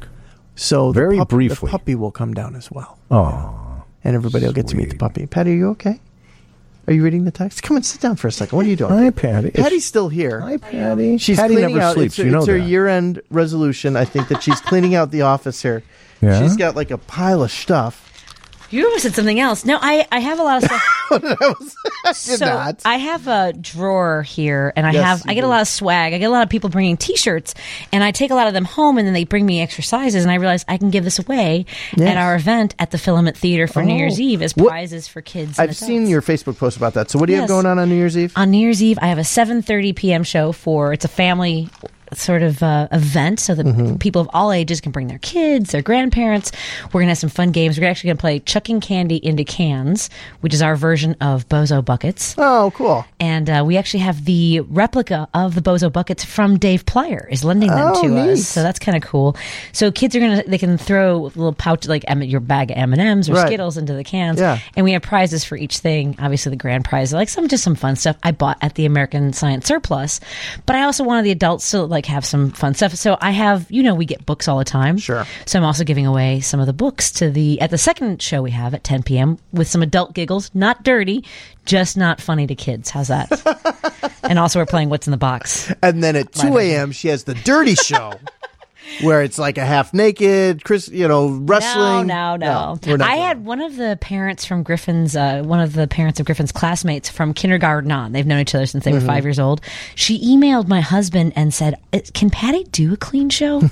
[SPEAKER 1] So
[SPEAKER 2] Very
[SPEAKER 1] the pup-
[SPEAKER 2] briefly.
[SPEAKER 1] The puppy will come down as well.
[SPEAKER 2] Oh.
[SPEAKER 1] And everybody will get to meet the puppy. Patty, are you okay? Are you reading the text? Come and sit down for a second. What are you doing?
[SPEAKER 2] Hi, Patty.
[SPEAKER 1] Patty's
[SPEAKER 2] it's,
[SPEAKER 1] still here.
[SPEAKER 2] Hi, Patty.
[SPEAKER 1] She's
[SPEAKER 2] Patty
[SPEAKER 1] cleaning
[SPEAKER 2] never
[SPEAKER 1] out.
[SPEAKER 2] sleeps.
[SPEAKER 1] It's,
[SPEAKER 2] you know
[SPEAKER 1] it's her
[SPEAKER 2] that.
[SPEAKER 1] year-end resolution, I think, that she's cleaning out the office here.
[SPEAKER 2] Yeah?
[SPEAKER 1] She's got like a pile of stuff.
[SPEAKER 7] You almost said something else. No, I, I have a lot of stuff.
[SPEAKER 1] I, was, I did
[SPEAKER 7] so
[SPEAKER 1] not.
[SPEAKER 7] I have a drawer here, and I
[SPEAKER 1] Yes,
[SPEAKER 7] have I
[SPEAKER 1] you
[SPEAKER 7] get
[SPEAKER 1] do.
[SPEAKER 7] a lot of swag. I get a lot of people bringing T-shirts, and I take a lot of them home, and then they bring me extra sizes, and I realize I can give this away
[SPEAKER 1] Yes.
[SPEAKER 7] at our event at the Filament Theater for New
[SPEAKER 1] Oh.
[SPEAKER 7] Year's Eve as
[SPEAKER 1] What-
[SPEAKER 7] prizes for kids.
[SPEAKER 1] I've
[SPEAKER 7] and adults.
[SPEAKER 1] seen your Facebook post about that. So what do you have
[SPEAKER 7] Yes.
[SPEAKER 1] going on on New Year's Eve?
[SPEAKER 7] On New Year's Eve, I have a seven thirty p.m. show for, it's a family sort of uh, event so that
[SPEAKER 1] Mm-hmm.
[SPEAKER 7] people of all ages can bring their kids, their grandparents. We're going to have some fun games. We're actually going to play Chucking Candy into Cans, which is our version of Bozo Buckets.
[SPEAKER 1] Oh, cool.
[SPEAKER 7] And uh, we actually have the replica of the Bozo Buckets from Dave Plyer is lending them
[SPEAKER 1] Oh,
[SPEAKER 7] to
[SPEAKER 1] neat.
[SPEAKER 7] us. So that's kind of cool. So kids are going to, they can throw a little pouch, like M- your bag of M and M's or
[SPEAKER 1] Right.
[SPEAKER 7] Skittles into the cans.
[SPEAKER 1] Yeah.
[SPEAKER 7] And we have prizes for each thing. Obviously the grand prize, like some, just some fun stuff I bought at the American Science Surplus. But I also wanted the adults to like have some fun stuff. So I have, you know, we get books all the time.
[SPEAKER 1] Sure.
[SPEAKER 7] So I'm also giving away some of the books to the, at the second show we have at ten p.m. with some adult giggles, not dirty, just not funny to kids. How's that? And also we're playing What's in the Box.
[SPEAKER 1] And then at two a.m. she has the Dirty Show, where it's like a half naked, Chris, you know, wrestling.
[SPEAKER 7] No, no,
[SPEAKER 1] we're
[SPEAKER 7] no.
[SPEAKER 1] not
[SPEAKER 7] I
[SPEAKER 1] doing
[SPEAKER 7] had one of the parents from Griffin's, uh, one of the parents of Griffin's classmates from kindergarten on. They've known each other since they
[SPEAKER 1] Mm-hmm.
[SPEAKER 7] were five years old. She emailed my husband and said, "Can Patty do a clean show?"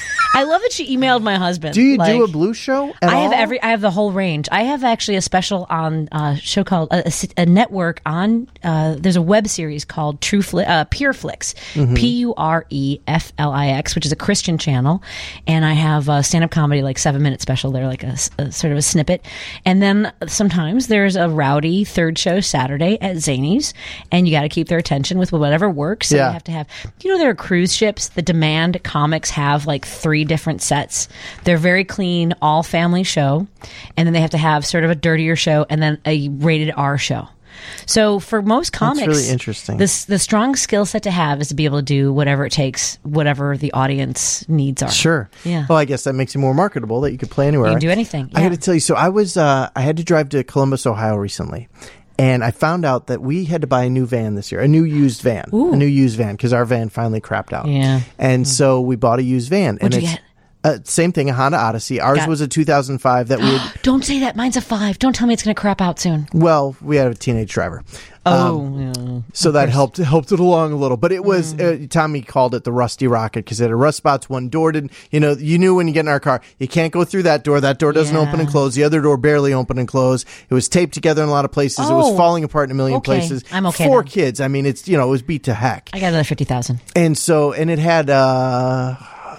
[SPEAKER 7] I love that she emailed my husband.
[SPEAKER 1] Do you
[SPEAKER 7] like,
[SPEAKER 1] do a blue show at
[SPEAKER 7] I have
[SPEAKER 1] all?
[SPEAKER 7] every. I have the whole range. I have actually a special on a show called a, a, a network on. Uh, there's a web series called True Fli- uh, Pure Flix,
[SPEAKER 1] Mm-hmm.
[SPEAKER 7] P U R E F L I X, which is a Christian channel, and I have a stand-up comedy, like seven minute special. They're like a, a sort of a snippet, and then sometimes there's a rowdy third show Saturday at Zany's, and you got to keep their attention with whatever works. So
[SPEAKER 1] Yeah.
[SPEAKER 7] you have to have. You know, there are cruise ships. The Demand comics have like three different sets. They're very clean, all family show, and then they have to have sort of a dirtier show and then a rated R show. So for most comics,
[SPEAKER 1] really interesting.
[SPEAKER 7] This the strong skill set to have is to be able to do whatever it takes, whatever the audience needs are.
[SPEAKER 1] Sure.
[SPEAKER 7] Yeah.
[SPEAKER 1] Well, I guess that makes you more marketable that you could play anywhere.
[SPEAKER 7] You can do anything.
[SPEAKER 1] I
[SPEAKER 7] yeah.
[SPEAKER 1] got to tell you, so I was, uh, I had to drive to Columbus, Ohio recently. And I found out that we had to buy a new van this year, a new used van,
[SPEAKER 7] Ooh.
[SPEAKER 1] a new used van, because our van finally crapped out.
[SPEAKER 7] Yeah.
[SPEAKER 1] And so we bought a used van.
[SPEAKER 7] What'd
[SPEAKER 1] and
[SPEAKER 7] you
[SPEAKER 1] it's,
[SPEAKER 7] get?
[SPEAKER 1] Uh, same thing, a Honda Odyssey. Ours
[SPEAKER 7] Got-
[SPEAKER 1] was a two thousand five that we had,
[SPEAKER 7] Don't say that. Mine's a five. Don't tell me it's going to crap out soon.
[SPEAKER 1] well, we had a teenage driver.
[SPEAKER 7] Oh,
[SPEAKER 1] Um,
[SPEAKER 7] yeah.
[SPEAKER 1] So that helped helped it along a little, but it was
[SPEAKER 7] Mm.
[SPEAKER 1] uh, Tommy called it the rusty rocket because it had rust spots. One door didn't, you know, you knew when you get in our car, you can't go through that door. That door doesn't
[SPEAKER 7] Yeah.
[SPEAKER 1] open and close. The other door barely open and close. It was taped together in a lot of places. It was
[SPEAKER 7] Oh.
[SPEAKER 1] falling apart in a million
[SPEAKER 7] Okay.
[SPEAKER 1] places.
[SPEAKER 7] I'm okay
[SPEAKER 1] Four
[SPEAKER 7] then.
[SPEAKER 1] kids. I mean, it's you know, it was beat to heck.
[SPEAKER 7] I got another fifty thousand.
[SPEAKER 1] And so, and it had uh,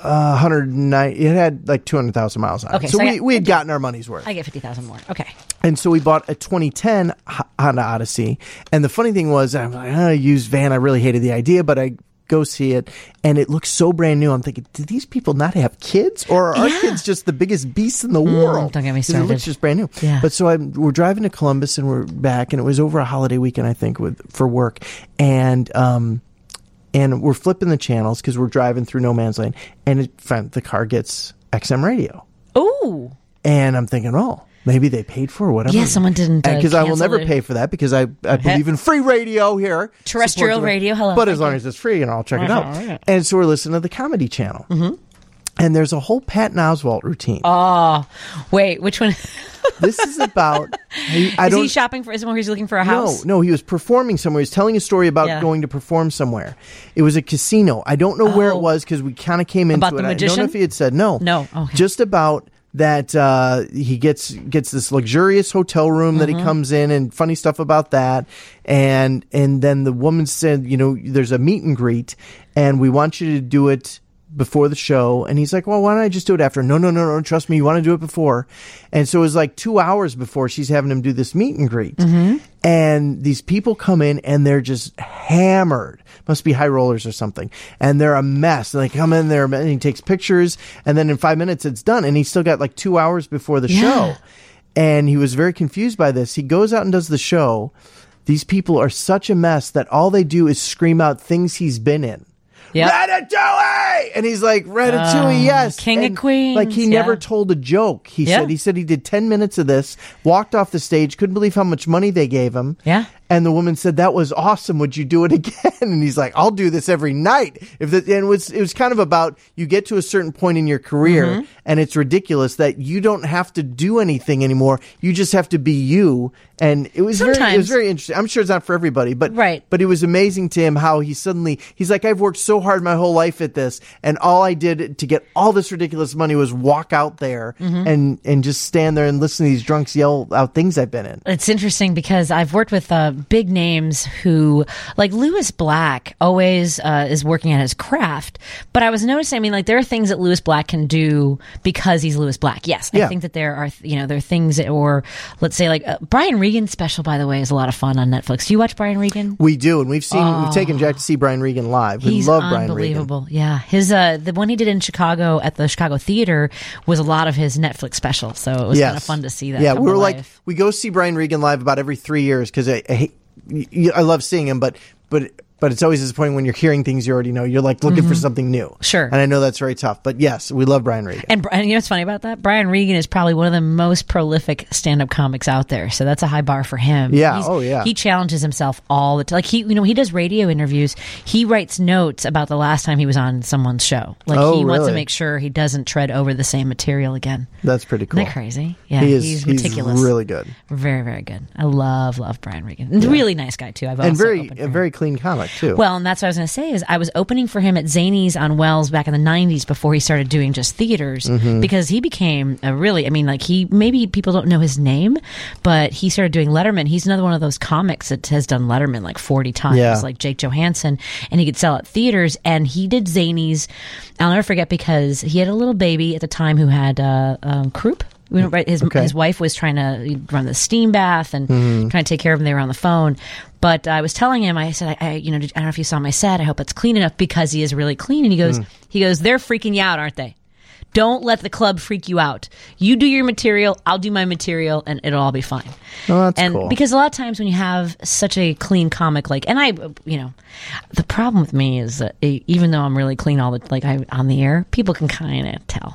[SPEAKER 1] one hundred nine. It had like two hundred thousand miles on it.
[SPEAKER 7] Okay,
[SPEAKER 1] so
[SPEAKER 7] so I
[SPEAKER 1] we,
[SPEAKER 7] got-
[SPEAKER 1] we had gotten our money's worth.
[SPEAKER 7] I get fifty thousand more. Okay.
[SPEAKER 1] And so we bought a twenty ten Honda Odyssey. And the funny thing was, I'm like, oh, used van. I really hated the idea, but I go see it, and it looks so brand new. I'm thinking, do these people not have kids, or are our
[SPEAKER 7] Yeah.
[SPEAKER 1] kids just the biggest beasts in the world?
[SPEAKER 7] don't get me
[SPEAKER 1] 'Cause It
[SPEAKER 7] started.
[SPEAKER 1] looks just brand new.
[SPEAKER 7] Yeah.
[SPEAKER 1] But so I'm, we're driving to Columbus, and we're back, and it was over a holiday weekend, I think, with for work, and um, and we're flipping the channels because we're driving through no man's land, and it, the car gets X M radio,
[SPEAKER 7] Ooh.
[SPEAKER 1] and I'm thinking, oh. Maybe they paid for it, whatever.
[SPEAKER 7] Yeah, someone didn't, uh,
[SPEAKER 1] Because I will
[SPEAKER 7] cancel
[SPEAKER 1] never
[SPEAKER 7] it.
[SPEAKER 1] pay for that because I, I believe in free radio here.
[SPEAKER 7] Terrestrial
[SPEAKER 1] Support the-
[SPEAKER 7] radio, hello,
[SPEAKER 1] But
[SPEAKER 7] thank
[SPEAKER 1] as long
[SPEAKER 7] you.
[SPEAKER 1] as it's free, and I'll check it out.
[SPEAKER 7] Uh-huh, yeah.
[SPEAKER 1] And so we're listening to the Comedy Channel. Mm-hmm. And there's a whole Patton Oswalt routine.
[SPEAKER 7] Oh, wait, which one?
[SPEAKER 1] This is about... I, I
[SPEAKER 7] is
[SPEAKER 1] don't,
[SPEAKER 7] he shopping for, is it where he's looking for a
[SPEAKER 1] no,
[SPEAKER 7] house?
[SPEAKER 1] no, he was performing somewhere. He was telling a story about
[SPEAKER 7] Yeah.
[SPEAKER 1] going to perform somewhere. It was a casino. I don't know where it
[SPEAKER 7] Oh.
[SPEAKER 1] was because we kind of came into
[SPEAKER 7] About
[SPEAKER 1] it.
[SPEAKER 7] the
[SPEAKER 1] I don't know
[SPEAKER 7] magician?
[SPEAKER 1] if he had said no.
[SPEAKER 7] No, okay.
[SPEAKER 1] Just about that uh, he gets gets this luxurious hotel room that
[SPEAKER 7] Mm-hmm.
[SPEAKER 1] he comes in, and funny stuff about that. And and then the woman said, you know, there's a meet and greet, and we want you to do it before the show. And he's like, well, why don't I just do it after? No, no, no, no. Trust me, you want to do it before. And so it was like two hours before she's having him do this meet and greet.
[SPEAKER 7] Mm-hmm.
[SPEAKER 1] And these people come in and they're just hammered. Must be high rollers or something. And they're a mess. And they come in there and he takes pictures. And then in five minutes it's done. And he's still got like two hours before the
[SPEAKER 7] Yeah.
[SPEAKER 1] show. And he was very confused by this. He goes out and does the show. These people are such a mess that all they do is scream out things he's been in.
[SPEAKER 7] Yep.
[SPEAKER 1] Ratatouille! And he's like, Ratatouille,
[SPEAKER 7] Uh,
[SPEAKER 1] yes.
[SPEAKER 7] King of
[SPEAKER 1] And,
[SPEAKER 7] Queens,
[SPEAKER 1] Like, he
[SPEAKER 7] yeah.
[SPEAKER 1] never told a joke. He
[SPEAKER 7] Yeah.
[SPEAKER 1] said he said he did ten minutes of this, walked off the stage, couldn't believe how much money they gave him.
[SPEAKER 7] Yeah.
[SPEAKER 1] And the woman said, that was awesome. Would you do it again? And he's like, I'll do this every night. If the, and it was, it was kind of about, you get to a certain point in your career
[SPEAKER 7] Mm-hmm.
[SPEAKER 1] and it's ridiculous that you don't have to do anything anymore. You just have to be you. And it was very, it was
[SPEAKER 7] Sometimes.
[SPEAKER 1] very interesting. I'm sure it's not for everybody, but,
[SPEAKER 7] Right.
[SPEAKER 1] but it was amazing to him how he suddenly, he's like, I've worked so hard my whole life at this. And all I did to get all this ridiculous money was walk out there
[SPEAKER 7] Mm-hmm.
[SPEAKER 1] and, and just stand there and listen to these drunks yell out things I've been in.
[SPEAKER 7] It's interesting because I've worked with uh, big names who, like Lewis Black, always uh, is working at his craft. But I was noticing, I mean, like there are things that Lewis Black can do because he's Lewis Black. Yes, I
[SPEAKER 1] Yeah.
[SPEAKER 7] think that there are, you know, there are things that, or let's say like uh, Brian Regan's special, by the way, is a lot of fun on Netflix. Do you watch Brian Regan?
[SPEAKER 1] We do, and we've seen we've taken Jack to see Brian Regan live. We
[SPEAKER 7] He's
[SPEAKER 1] love Brian Regan.
[SPEAKER 7] unbelievable. Yeah, his uh, the one he did in Chicago at the Chicago Theater was a lot of his Netflix special. So it was
[SPEAKER 1] Yes.
[SPEAKER 7] kind of fun to see that.
[SPEAKER 1] Yeah,
[SPEAKER 7] come
[SPEAKER 1] we were
[SPEAKER 7] to
[SPEAKER 1] like,
[SPEAKER 7] life.
[SPEAKER 1] we go see Brian Regan live about every three years because I, I hate, y- I love seeing him, but but but it's always disappointing when you're hearing things you already know. You're like looking for something new.
[SPEAKER 7] Mm-hmm. Sure.
[SPEAKER 1] And I know that's very tough, but yes, we love Brian Regan.
[SPEAKER 7] And, and you know what's funny about that? Brian Regan is probably one of the most prolific stand-up comics out there. So that's a high bar for him.
[SPEAKER 1] Yeah.
[SPEAKER 7] He's-
[SPEAKER 1] Oh, yeah.
[SPEAKER 7] He challenges himself all the time. Like he, you know, he does radio interviews. He writes notes about the last time he was on someone's show. Like
[SPEAKER 1] Oh,
[SPEAKER 7] he wants to
[SPEAKER 1] really?
[SPEAKER 7] make sure he doesn't tread over the same material again.
[SPEAKER 1] That's pretty cool.
[SPEAKER 7] Isn't that crazy? Yeah.
[SPEAKER 1] He is.
[SPEAKER 7] he's
[SPEAKER 1] He's
[SPEAKER 7] meticulous.
[SPEAKER 1] really good
[SPEAKER 7] Very, very good. I love, love Brian Regan. And really nice guy too. I've
[SPEAKER 1] and
[SPEAKER 7] also
[SPEAKER 1] very
[SPEAKER 7] opened for
[SPEAKER 1] a
[SPEAKER 7] him.
[SPEAKER 1] very clean comic too.
[SPEAKER 7] Well, and that's what I was going to say is I was opening for him at Zanies on Wells back in the nineties before he started doing just theaters
[SPEAKER 1] Mm-hmm.
[SPEAKER 7] because he became a really, I mean, like he, maybe people don't know his name, but he started doing Letterman. He's another one of those comics that has done Letterman like forty times,
[SPEAKER 1] Yeah.
[SPEAKER 7] like Jake Johansson, and he could sell at theaters. And he did Zanies. I'll never forget because he had a little baby at the time who had uh, um, croup. You know, right, his
[SPEAKER 1] Okay.
[SPEAKER 7] his wife was trying to run the steam bath and
[SPEAKER 1] Mm-hmm.
[SPEAKER 7] trying to take care of him. They were on the phone, but I was telling him, I said, I, I you know, I don't know if you saw my set. I hope it's clean enough because he is really clean. And he goes,
[SPEAKER 1] Mm.
[SPEAKER 7] he goes, they're freaking you out, aren't they? Don't let the club freak you out. You do your material, I'll do my material, and it'll all be fine.
[SPEAKER 1] Oh, that's
[SPEAKER 7] and
[SPEAKER 1] cool.
[SPEAKER 7] because a lot of times when you have such a clean comic, like, and I, you know, the problem with me is that e- even though I'm really clean all the like I on the air, people can kind of tell.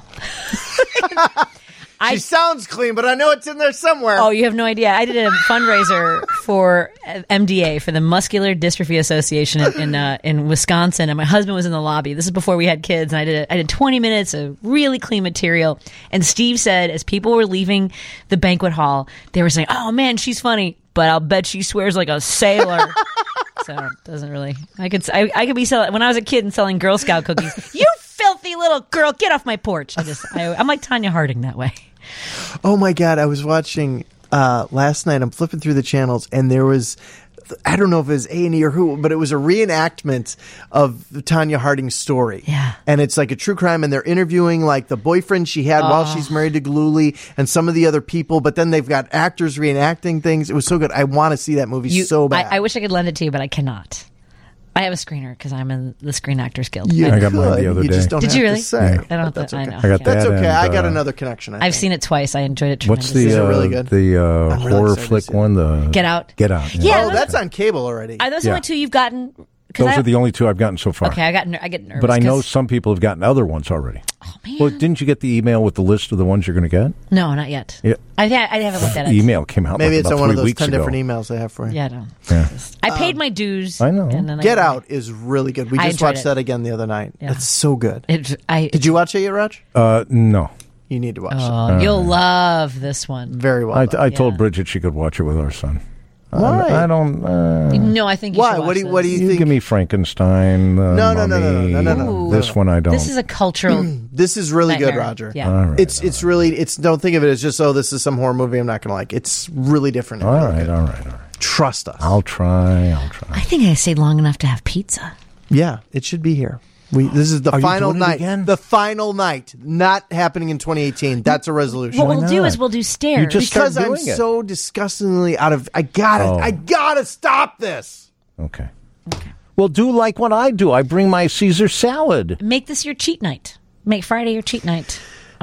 [SPEAKER 1] she sounds clean, but I know it's in there somewhere.
[SPEAKER 7] Oh, you have no idea. I did a fundraiser for M D A, for the Muscular Dystrophy Association in in, uh, in Wisconsin, and my husband was in the lobby. This is before we had kids, and I did I did twenty minutes of really clean material. And Steve said, as people were leaving the banquet hall, they were saying, "Oh man, she's funny, but I'll bet she swears like a sailor." So it doesn't really. I could I, I could be selling when I was a kid and selling Girl Scout cookies. You filthy little girl, get off my porch! I just I, I'm like Tanya Harding that way.
[SPEAKER 1] Oh my God, I was watching uh, last night. I'm flipping through the channels, and there was I don't know if it was A and E or who, but it was a reenactment of Tanya Harding's story.
[SPEAKER 7] Yeah.
[SPEAKER 1] And it's like a true crime, and they're interviewing like the boyfriend she had while she's married to Galooly and some of the other people, but then they've got actors reenacting things. It was so good. I want to see that movie
[SPEAKER 7] You-
[SPEAKER 1] so bad.
[SPEAKER 7] I, I wish I could lend it to you, but I cannot. I have a screener because I'm in the Screen Actors Guild.
[SPEAKER 1] You
[SPEAKER 2] I got mine
[SPEAKER 1] could.
[SPEAKER 2] the other
[SPEAKER 1] You
[SPEAKER 2] day.
[SPEAKER 1] just don't
[SPEAKER 7] Did
[SPEAKER 1] have
[SPEAKER 7] you really?
[SPEAKER 1] to say.
[SPEAKER 7] I don't.
[SPEAKER 1] But
[SPEAKER 7] Th-
[SPEAKER 1] that's
[SPEAKER 7] I
[SPEAKER 1] okay.
[SPEAKER 7] know.
[SPEAKER 2] I got
[SPEAKER 7] Yeah.
[SPEAKER 2] that.
[SPEAKER 1] That's okay.
[SPEAKER 2] and,
[SPEAKER 1] I got
[SPEAKER 2] uh,
[SPEAKER 1] another connection. I
[SPEAKER 7] I've
[SPEAKER 1] think.
[SPEAKER 7] seen it twice. I enjoyed it
[SPEAKER 2] What's
[SPEAKER 7] tremendously.
[SPEAKER 2] the
[SPEAKER 1] Is it
[SPEAKER 2] uh,
[SPEAKER 1] really good?
[SPEAKER 2] the uh,
[SPEAKER 1] I'm really
[SPEAKER 2] horror
[SPEAKER 1] excited to
[SPEAKER 2] flick
[SPEAKER 1] see it.
[SPEAKER 2] one? The
[SPEAKER 7] Get Out?
[SPEAKER 2] Get Out.
[SPEAKER 7] Yeah.
[SPEAKER 1] Oh,
[SPEAKER 7] those-
[SPEAKER 1] that's on cable already.
[SPEAKER 7] Are those the
[SPEAKER 2] Yeah.
[SPEAKER 7] only two you've gotten? 'Cause
[SPEAKER 2] Those
[SPEAKER 7] I-
[SPEAKER 2] are the only two I've gotten so far.
[SPEAKER 7] Okay, I got. ner- I get nervous.
[SPEAKER 2] But I know
[SPEAKER 7] 'cause-
[SPEAKER 2] some people have gotten other ones already.
[SPEAKER 7] Oh man.
[SPEAKER 2] Well, didn't you get the email with the list of the ones you're going to get?
[SPEAKER 7] no, not yet.
[SPEAKER 2] Yeah.
[SPEAKER 7] I, I haven't looked at
[SPEAKER 2] The
[SPEAKER 7] it.
[SPEAKER 2] email came out
[SPEAKER 1] Maybe
[SPEAKER 2] like
[SPEAKER 1] it's
[SPEAKER 2] about
[SPEAKER 1] on one
[SPEAKER 2] three
[SPEAKER 1] of those
[SPEAKER 2] weeks
[SPEAKER 1] ten
[SPEAKER 2] ago.
[SPEAKER 1] different emails they have for you.
[SPEAKER 7] Yeah, I don't.
[SPEAKER 2] Yeah.
[SPEAKER 7] I paid my dues.
[SPEAKER 2] I know.
[SPEAKER 7] And then I
[SPEAKER 1] Get
[SPEAKER 7] got-
[SPEAKER 1] Out is really good. We
[SPEAKER 7] I
[SPEAKER 1] just
[SPEAKER 7] enjoyed
[SPEAKER 1] watched
[SPEAKER 7] it.
[SPEAKER 1] that again the other night.
[SPEAKER 7] Yeah.
[SPEAKER 1] It's so good.
[SPEAKER 7] It, I.
[SPEAKER 1] Did you watch it yet, Raj?
[SPEAKER 2] Uh, no.
[SPEAKER 1] You need to watch it.
[SPEAKER 7] Oh, you'll love this one.
[SPEAKER 1] Very well.
[SPEAKER 2] I,
[SPEAKER 1] done.
[SPEAKER 2] I told
[SPEAKER 7] Yeah.
[SPEAKER 2] Bridget she could watch it with our son.
[SPEAKER 1] Why?
[SPEAKER 2] I, I don't. Uh,
[SPEAKER 7] No, I think you
[SPEAKER 1] Why?
[SPEAKER 7] should watch
[SPEAKER 1] What do you-
[SPEAKER 7] this.
[SPEAKER 1] what do you
[SPEAKER 2] you
[SPEAKER 1] think?
[SPEAKER 2] give me Frankenstein. Uh,
[SPEAKER 1] No, no, no, no, no,
[SPEAKER 2] Mummy.
[SPEAKER 1] no, no, no,
[SPEAKER 7] Ooh.
[SPEAKER 2] This one I don't.
[SPEAKER 7] This is a cultural.
[SPEAKER 1] This is really good,
[SPEAKER 7] nightmare.
[SPEAKER 1] Roger.
[SPEAKER 7] Yeah.
[SPEAKER 2] All right.
[SPEAKER 1] It's it's really it's don't think of it as just oh this is some horror movie I'm not gonna like. It's really different. and
[SPEAKER 2] all
[SPEAKER 1] really
[SPEAKER 2] right.
[SPEAKER 1] good.
[SPEAKER 2] All right. All right.
[SPEAKER 1] Trust us.
[SPEAKER 2] I'll try. I'll try.
[SPEAKER 7] I think I stayed long enough to have pizza.
[SPEAKER 1] Yeah, it should be here. We this is the
[SPEAKER 2] Are you
[SPEAKER 1] final
[SPEAKER 2] doing it
[SPEAKER 1] night.
[SPEAKER 2] again?
[SPEAKER 1] The final night. Not happening in twenty eighteen. That's a resolution.
[SPEAKER 7] What we'll do
[SPEAKER 2] not?
[SPEAKER 7] is we'll do stairs.
[SPEAKER 2] You just-
[SPEAKER 1] because
[SPEAKER 2] start
[SPEAKER 1] I'm
[SPEAKER 2] doing it.
[SPEAKER 1] so disgustingly out of I gotta
[SPEAKER 2] Oh.
[SPEAKER 1] I gotta stop this.
[SPEAKER 2] Okay. Well, do like what I do. I bring my Caesar salad.
[SPEAKER 7] Make this your cheat night. Make Friday your cheat night.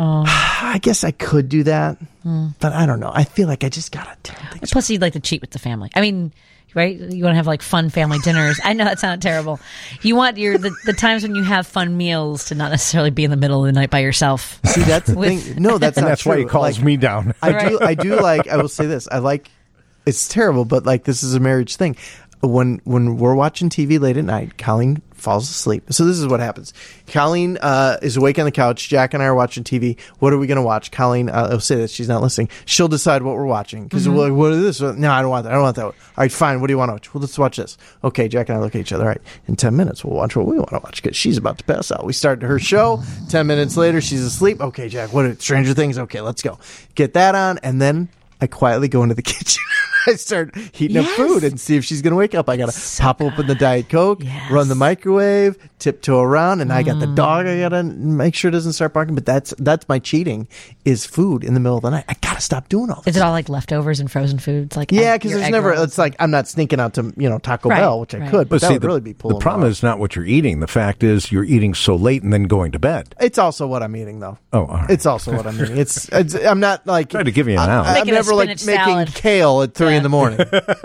[SPEAKER 1] I guess I could do that,
[SPEAKER 7] Hmm.
[SPEAKER 1] but I don't know. I feel like I just gotta turn things.
[SPEAKER 7] Plus, you'd like to cheat with the family. I mean, right? You want to have like fun family dinners. I know that sounded terrible. You want your the, the times when you have fun meals to not necessarily be in the middle of the night by yourself.
[SPEAKER 1] See, that's the
[SPEAKER 7] With-
[SPEAKER 1] thing. No, that's
[SPEAKER 2] And
[SPEAKER 1] not
[SPEAKER 2] that's
[SPEAKER 1] true.
[SPEAKER 2] why he calls
[SPEAKER 1] Like,
[SPEAKER 2] me down.
[SPEAKER 1] I do. I do like. I will say this. I like. It's terrible, but like this is a marriage thing. When when we're watching T V late at night, Colleen falls asleep. So this is what happens. Colleen uh, is awake on the couch. Jack and I are watching T V. What are we going to watch? Colleen, uh, I'll say that she's not listening. She'll decide what we're watching because we're like, what is this? No, I don't want that. I don't want that one. All right, fine. What do you want to watch? Well, let's watch this. Okay, Jack and I look at each other. All right, in ten minutes we'll watch what we want to watch because she's about to pass out. We start her show. Ten minutes later, she's asleep. Okay, Jack. What are Stranger Things? Okay, let's go. Get that on, and then I quietly go into the kitchen. I start heating
[SPEAKER 7] Yes.
[SPEAKER 1] up food and see if she's going to wake up. I got to pop open the Diet Coke,
[SPEAKER 7] Yes.
[SPEAKER 1] run the microwave, tiptoe around, and I got the dog. I got to make sure it doesn't start barking. But that's that's my cheating is food in the middle of the night. I got to stop doing all this.
[SPEAKER 7] Is it all like leftovers and frozen foods? Like
[SPEAKER 1] Yeah,
[SPEAKER 7] egg-
[SPEAKER 1] because
[SPEAKER 7] your
[SPEAKER 1] there's
[SPEAKER 7] egg
[SPEAKER 1] never.
[SPEAKER 7] rolls?
[SPEAKER 1] It's like I'm not sneaking out to you know Taco
[SPEAKER 7] Right,
[SPEAKER 1] Bell, which I
[SPEAKER 7] right.
[SPEAKER 1] could, but,
[SPEAKER 2] But
[SPEAKER 1] that
[SPEAKER 2] see,
[SPEAKER 1] would
[SPEAKER 2] the,
[SPEAKER 1] really be pulling.
[SPEAKER 2] the problem
[SPEAKER 1] off.
[SPEAKER 2] is not what you're eating. The fact is you're eating so late and then going to bed.
[SPEAKER 1] It's also what I'm eating, though.
[SPEAKER 2] Oh, all right.
[SPEAKER 1] It's also what I'm eating. It's, it's I'm not like
[SPEAKER 2] Tried to give you an
[SPEAKER 1] I-
[SPEAKER 2] out.
[SPEAKER 1] I'm
[SPEAKER 7] Making a
[SPEAKER 1] never like
[SPEAKER 7] spinach
[SPEAKER 1] making
[SPEAKER 7] salad.
[SPEAKER 1] kale at three
[SPEAKER 7] Yeah.
[SPEAKER 1] in the morning.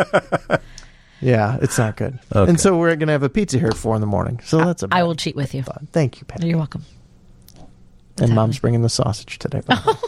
[SPEAKER 1] Yeah, it's not good.
[SPEAKER 2] Okay.
[SPEAKER 1] And so we're gonna have a pizza here at four in the morning. So that's a
[SPEAKER 7] I will cheat with you.
[SPEAKER 1] fun. Thank you, Pat.
[SPEAKER 7] You're welcome.
[SPEAKER 1] And Mom's bringing the sausage today. by the way.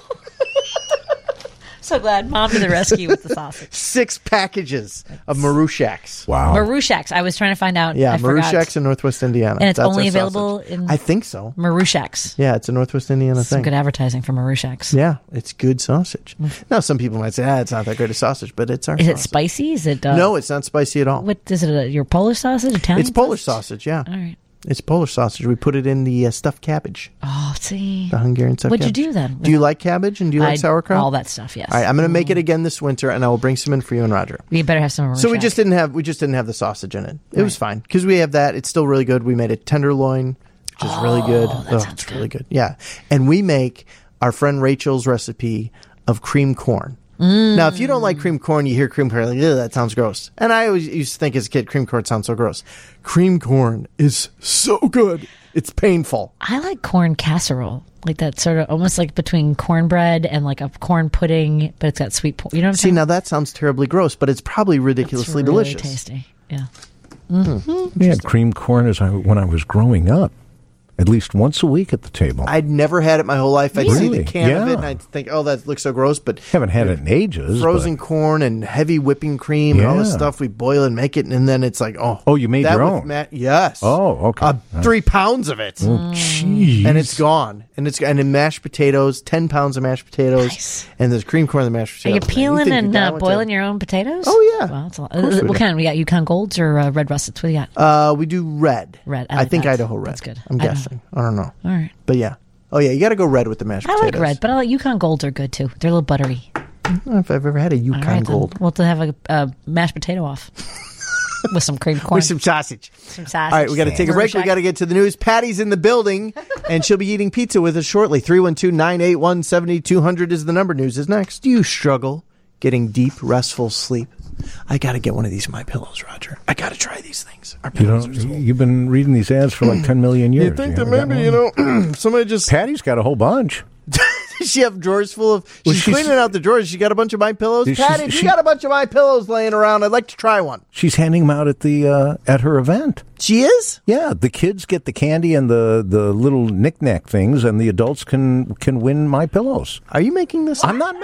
[SPEAKER 7] So glad mom to the rescue with the sausage.
[SPEAKER 1] Six packages of Marushaks.
[SPEAKER 2] Wow.
[SPEAKER 7] Marushaks. I was trying to find out.
[SPEAKER 1] Yeah,
[SPEAKER 7] I forgot.
[SPEAKER 1] Marushaks in Northwest Indiana.
[SPEAKER 7] And it's
[SPEAKER 1] That's
[SPEAKER 7] only
[SPEAKER 1] our
[SPEAKER 7] available
[SPEAKER 1] sausage.
[SPEAKER 7] in-
[SPEAKER 1] I think so.
[SPEAKER 7] Marushaks.
[SPEAKER 1] Yeah, it's a Northwest Indiana
[SPEAKER 7] Some
[SPEAKER 1] thing.
[SPEAKER 7] good advertising for Marushaks.
[SPEAKER 1] Yeah, it's good sausage. Now, some people might say, ah, it's not that great a sausage, but it's our
[SPEAKER 7] Is it
[SPEAKER 1] sausage.
[SPEAKER 7] spicy? Is it? Uh,
[SPEAKER 1] No, it's not spicy at all.
[SPEAKER 7] What is it? A, your Polish sausage? Italian?
[SPEAKER 1] It's Polish sausage, yeah.
[SPEAKER 7] All right.
[SPEAKER 1] It's Polish sausage. We put it in the uh, stuffed cabbage,
[SPEAKER 7] Oh, see.
[SPEAKER 1] the Hungarian stuffed
[SPEAKER 7] What'd you
[SPEAKER 1] cabbage.
[SPEAKER 7] do then?
[SPEAKER 1] Do you like cabbage and do you like
[SPEAKER 7] I-
[SPEAKER 1] sauerkraut?
[SPEAKER 7] All that stuff. Yes.
[SPEAKER 1] All right, I'm going to make it again this winter, and I will bring some in for you and Roger.
[SPEAKER 7] You better have some. Marushak.
[SPEAKER 1] So we just didn't have we just didn't have the sausage in it. It was fine because we have that. It's still really good. We made a tenderloin, which is really good.
[SPEAKER 7] that
[SPEAKER 1] Oh,
[SPEAKER 7] sounds
[SPEAKER 1] it's really good. Yeah, and we make our friend Rachel's recipe of cream corn.
[SPEAKER 7] Mm.
[SPEAKER 1] Now, if you don't like cream corn, you hear cream corn like, "Ugh, that sounds gross." And I always used to think as a kid, cream corn sounds so gross. Cream corn is so good. It's painful.
[SPEAKER 7] I like corn casserole, like that sort of almost like between cornbread and like a corn pudding, but it's got sweet. Po- you know what I'm
[SPEAKER 1] See,
[SPEAKER 7] saying?
[SPEAKER 1] now that sounds terribly gross, but it's probably
[SPEAKER 7] It's
[SPEAKER 1] ridiculously
[SPEAKER 7] really
[SPEAKER 1] delicious.
[SPEAKER 7] tasty. Yeah.
[SPEAKER 2] We had cream corn as I, when I was growing up, at least once a week at the table. I
[SPEAKER 1] I'd never had it my whole life. I'd see
[SPEAKER 2] Really?
[SPEAKER 1] the can of it
[SPEAKER 2] Yeah.
[SPEAKER 1] and I'd think, oh, that looks so gross, but
[SPEAKER 2] haven't had it in ages.
[SPEAKER 1] frozen
[SPEAKER 2] but-
[SPEAKER 1] corn and heavy whipping cream and all this
[SPEAKER 2] Yeah.
[SPEAKER 1] stuff. We boil and make it, and then it's like, oh,
[SPEAKER 2] Oh, you made
[SPEAKER 1] that
[SPEAKER 2] your
[SPEAKER 1] with
[SPEAKER 2] own?
[SPEAKER 1] ma- yes.
[SPEAKER 2] Oh, okay.
[SPEAKER 1] Uh, three pounds of it,
[SPEAKER 2] Oh, jeez.
[SPEAKER 1] and it's gone. And it's and in mashed potatoes, ten pounds of mashed potatoes,
[SPEAKER 7] Nice.
[SPEAKER 1] and there's cream corn in the mashed
[SPEAKER 7] Are you
[SPEAKER 1] potatoes. Man,
[SPEAKER 7] peeling
[SPEAKER 1] think
[SPEAKER 7] and
[SPEAKER 1] the guy
[SPEAKER 7] uh,
[SPEAKER 1] went to-
[SPEAKER 7] boiling your own potatoes?
[SPEAKER 1] Oh, yeah.
[SPEAKER 7] Well, that's a lot.
[SPEAKER 1] Of course we
[SPEAKER 7] what
[SPEAKER 1] do.
[SPEAKER 7] kind? We got Yukon Golds or uh, Red Russets? What do you got?
[SPEAKER 1] Uh, we do red.
[SPEAKER 7] Red. I
[SPEAKER 1] I,
[SPEAKER 7] like
[SPEAKER 1] think
[SPEAKER 7] that.
[SPEAKER 1] Idaho red.
[SPEAKER 7] That's good.
[SPEAKER 1] I'm
[SPEAKER 7] Idaho.
[SPEAKER 1] guessing. I don't know,
[SPEAKER 7] All right.
[SPEAKER 1] but yeah. Oh yeah, you got to go red with the mashed
[SPEAKER 7] I like
[SPEAKER 1] potatoes.
[SPEAKER 7] red, but I like Yukon Golds are good too. They're a little buttery.
[SPEAKER 1] I don't know if I've ever had a
[SPEAKER 7] All
[SPEAKER 1] Yukon
[SPEAKER 7] right, then.
[SPEAKER 1] Gold.
[SPEAKER 7] We'll have to have a, a mashed potato off. with some cream corn.
[SPEAKER 1] With some sausage.
[SPEAKER 7] Some sausage.
[SPEAKER 1] All right, we got to take a break. We got to get to the news. Patty's in the building, and she'll be eating pizza with us shortly. three one two, nine eight one, seven two zero zero is the number. News is next. Do you struggle getting deep, restful sleep? I got to get one of these My Pillows, Roger. I got to try these things. Our
[SPEAKER 2] You
[SPEAKER 1] pillows
[SPEAKER 2] don't,
[SPEAKER 1] are so-
[SPEAKER 2] you've been reading these ads for like ten million years.
[SPEAKER 1] You think that
[SPEAKER 2] haven't got
[SPEAKER 1] maybe,
[SPEAKER 2] one?
[SPEAKER 1] you know, somebody just...
[SPEAKER 2] Patty's got a whole bunch.
[SPEAKER 1] Does she have drawers full of...
[SPEAKER 2] Well,
[SPEAKER 1] she's,
[SPEAKER 2] she's-
[SPEAKER 1] cleaning out the drawers. She got a bunch of My Pillows.
[SPEAKER 2] She's-
[SPEAKER 1] Patty, if
[SPEAKER 2] she-
[SPEAKER 1] you got a bunch of My Pillows laying around, I'd like to try one.
[SPEAKER 2] She's handing them out at the uh, at her event.
[SPEAKER 1] She is?
[SPEAKER 2] Yeah, the kids get the candy and the, the little knick-knack things, and the adults can can win My Pillows.
[SPEAKER 1] Are you making this
[SPEAKER 2] I'm not. Ma-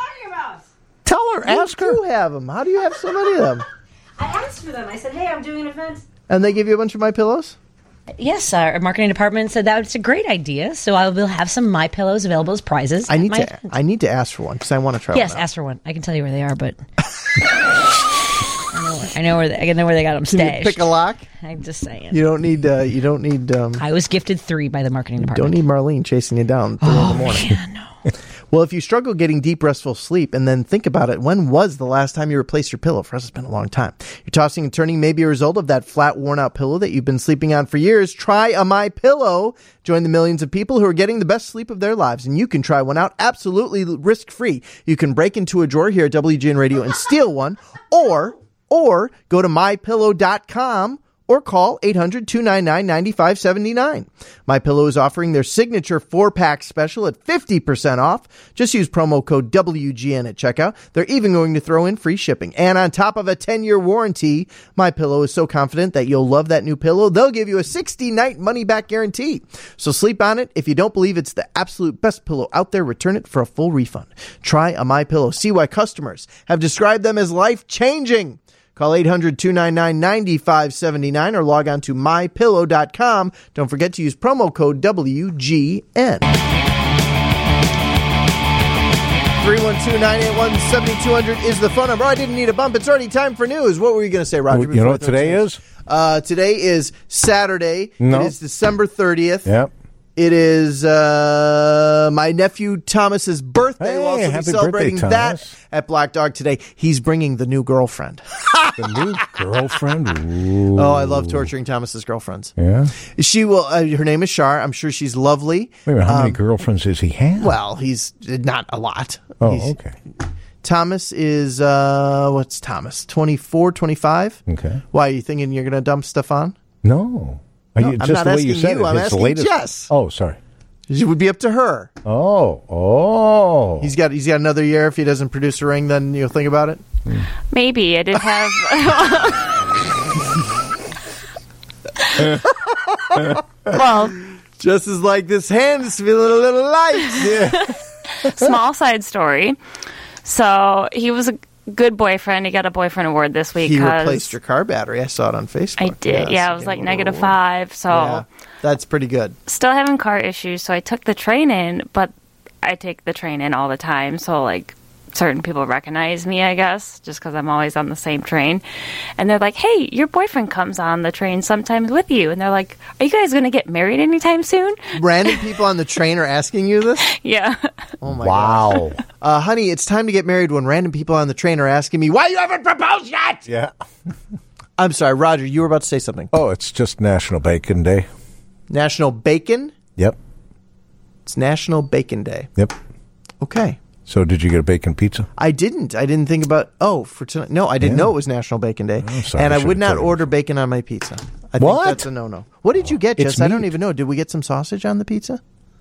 [SPEAKER 2] Tell her, ask
[SPEAKER 1] you
[SPEAKER 2] her.
[SPEAKER 1] do have them. How do you have so many of them?
[SPEAKER 7] I asked for them. I said, hey, I'm doing an event.
[SPEAKER 1] And they give you a bunch of My Pillows?
[SPEAKER 7] Yes, our marketing department said that it's a great idea. So I will have some My Pillows available as prizes.
[SPEAKER 1] I
[SPEAKER 7] at
[SPEAKER 1] need
[SPEAKER 7] my
[SPEAKER 1] to.
[SPEAKER 7] event.
[SPEAKER 1] I need to ask for one because I want to try.
[SPEAKER 7] Yes,
[SPEAKER 1] one out.
[SPEAKER 7] ask for one. I can tell you where they are, but I know where, I know where they, I know where they got them
[SPEAKER 1] Can you
[SPEAKER 7] stashed.
[SPEAKER 1] pick a lock?
[SPEAKER 7] I'm just saying.
[SPEAKER 1] You don't need. Uh, you don't need. Um,
[SPEAKER 7] I was gifted three by the marketing
[SPEAKER 1] don't
[SPEAKER 7] department.
[SPEAKER 1] need Marlene chasing you down three in the morning.
[SPEAKER 7] Yeah, no.
[SPEAKER 1] Well, if you struggle getting deep, restful sleep, and then think about it, when was the last time you replaced your pillow? For us, it's been a long time. Your tossing and turning may be a result of that flat, worn-out pillow that you've been sleeping on for years. Try a My Pillow. Join the millions of people who are getting the best sleep of their lives, and you can try one out absolutely risk-free. You can break into a drawer here at W G N Radio and steal one, or or go to my pillow dot com. Or call eight hundred, two nine nine, nine five seven nine. MyPillow is offering their signature four-pack special at fifty percent off. Just use promo code W G N at checkout. They're even going to throw in free shipping. And on top of a ten-year warranty, MyPillow is so confident that you'll love that new pillow, they'll give you a sixty-night money-back guarantee. So sleep on it. If you don't believe it's the absolute best pillow out there, return it for a full refund. Try a MyPillow. See why customers have described them as life-changing. Call eight hundred, two nine nine, nine five seven nine or log on to my pillow dot com. Don't forget to use promo code W G N. three one two, nine eight one, seven two zero zero is the phone number. Oh, I didn't need a bump. It's already time for news. What were you going to say, Roger?
[SPEAKER 2] You know
[SPEAKER 1] before
[SPEAKER 2] what
[SPEAKER 1] I throw
[SPEAKER 2] today
[SPEAKER 1] it to
[SPEAKER 2] is?
[SPEAKER 1] Uh, today is Saturday.
[SPEAKER 2] No.
[SPEAKER 1] It is December thirtieth.
[SPEAKER 2] Yep.
[SPEAKER 1] It is uh, my nephew Thomas's birthday.
[SPEAKER 2] Hey,
[SPEAKER 1] we'll also be
[SPEAKER 2] happy
[SPEAKER 1] celebrating
[SPEAKER 2] birthday,
[SPEAKER 1] that
[SPEAKER 2] Thomas.
[SPEAKER 1] at Black Dog today. He's bringing the new girlfriend.
[SPEAKER 2] The new girlfriend. Ooh.
[SPEAKER 1] Oh, I love torturing Thomas's girlfriends.
[SPEAKER 2] Yeah.
[SPEAKER 1] She will. Uh, her name is Shar. I'm sure she's lovely.
[SPEAKER 2] Wait a minute, how many
[SPEAKER 1] Um,
[SPEAKER 2] girlfriends does he have?
[SPEAKER 1] Well, he's not a lot.
[SPEAKER 2] oh,
[SPEAKER 1] He's-
[SPEAKER 2] okay.
[SPEAKER 1] Thomas is uh, what's Thomas? twenty-four, twenty-five.
[SPEAKER 2] Okay.
[SPEAKER 1] Why are you thinking you're going to dump stuff on?
[SPEAKER 2] No. Are
[SPEAKER 1] No,
[SPEAKER 2] you,
[SPEAKER 1] I'm
[SPEAKER 2] just
[SPEAKER 1] not
[SPEAKER 2] the way you
[SPEAKER 1] asking
[SPEAKER 2] said
[SPEAKER 1] you,
[SPEAKER 2] it.
[SPEAKER 1] I'm
[SPEAKER 2] it's
[SPEAKER 1] asking
[SPEAKER 2] the latest.
[SPEAKER 1] Jess.
[SPEAKER 2] Oh, sorry.
[SPEAKER 1] It would be up to her.
[SPEAKER 2] Oh, oh.
[SPEAKER 1] He's got he's got another year. If he doesn't produce a ring, then you'll think about it.
[SPEAKER 8] Maybe. I did have. well,
[SPEAKER 1] Just as like this hand is feeling a little light. Yeah.
[SPEAKER 8] small side story. So he was a good boyfriend. He got a boyfriend award this week.
[SPEAKER 1] He
[SPEAKER 8] 'cause
[SPEAKER 1] replaced your car battery. I saw it on Facebook.
[SPEAKER 8] I did.
[SPEAKER 1] Yes,
[SPEAKER 8] yeah,
[SPEAKER 1] he
[SPEAKER 8] it was
[SPEAKER 1] gave
[SPEAKER 8] like
[SPEAKER 1] him a
[SPEAKER 8] negative
[SPEAKER 1] little award.
[SPEAKER 8] five. So
[SPEAKER 1] Yeah, that's pretty good.
[SPEAKER 8] still having car issues. So I took the train in, but I take the train in all the time. So like certain people recognize me, I guess, just because I'm always on the same train. And they're like, hey, your boyfriend comes on the train sometimes with you. And they're like, are you guys going to get married anytime soon?
[SPEAKER 1] Random people on the train are asking you this?
[SPEAKER 8] Yeah.
[SPEAKER 1] Oh my
[SPEAKER 2] wow.
[SPEAKER 1] god. Uh, honey, it's time to get married when random people on the train are asking me, why you haven't proposed yet?
[SPEAKER 2] Yeah.
[SPEAKER 1] I'm sorry, Roger, you were about to say something.
[SPEAKER 2] Oh, it's just National Bacon Day.
[SPEAKER 1] National Bacon?
[SPEAKER 2] Yep.
[SPEAKER 1] It's National Bacon Day.
[SPEAKER 2] Yep.
[SPEAKER 1] Okay.
[SPEAKER 2] So did you get a bacon pizza?
[SPEAKER 1] I didn't. I didn't think about, oh, for tonight. No, I didn't
[SPEAKER 2] Yeah.
[SPEAKER 1] know it was National Bacon Day.
[SPEAKER 2] Oh, sorry,
[SPEAKER 1] and
[SPEAKER 2] I
[SPEAKER 1] I
[SPEAKER 2] should've
[SPEAKER 1] would not
[SPEAKER 2] told you.
[SPEAKER 1] order bacon on my pizza. I
[SPEAKER 2] What?
[SPEAKER 1] think that's a no-no. What did you get,
[SPEAKER 2] It's
[SPEAKER 1] Jess? I don't
[SPEAKER 2] meat.
[SPEAKER 1] even know. Did we get some sausage on the pizza?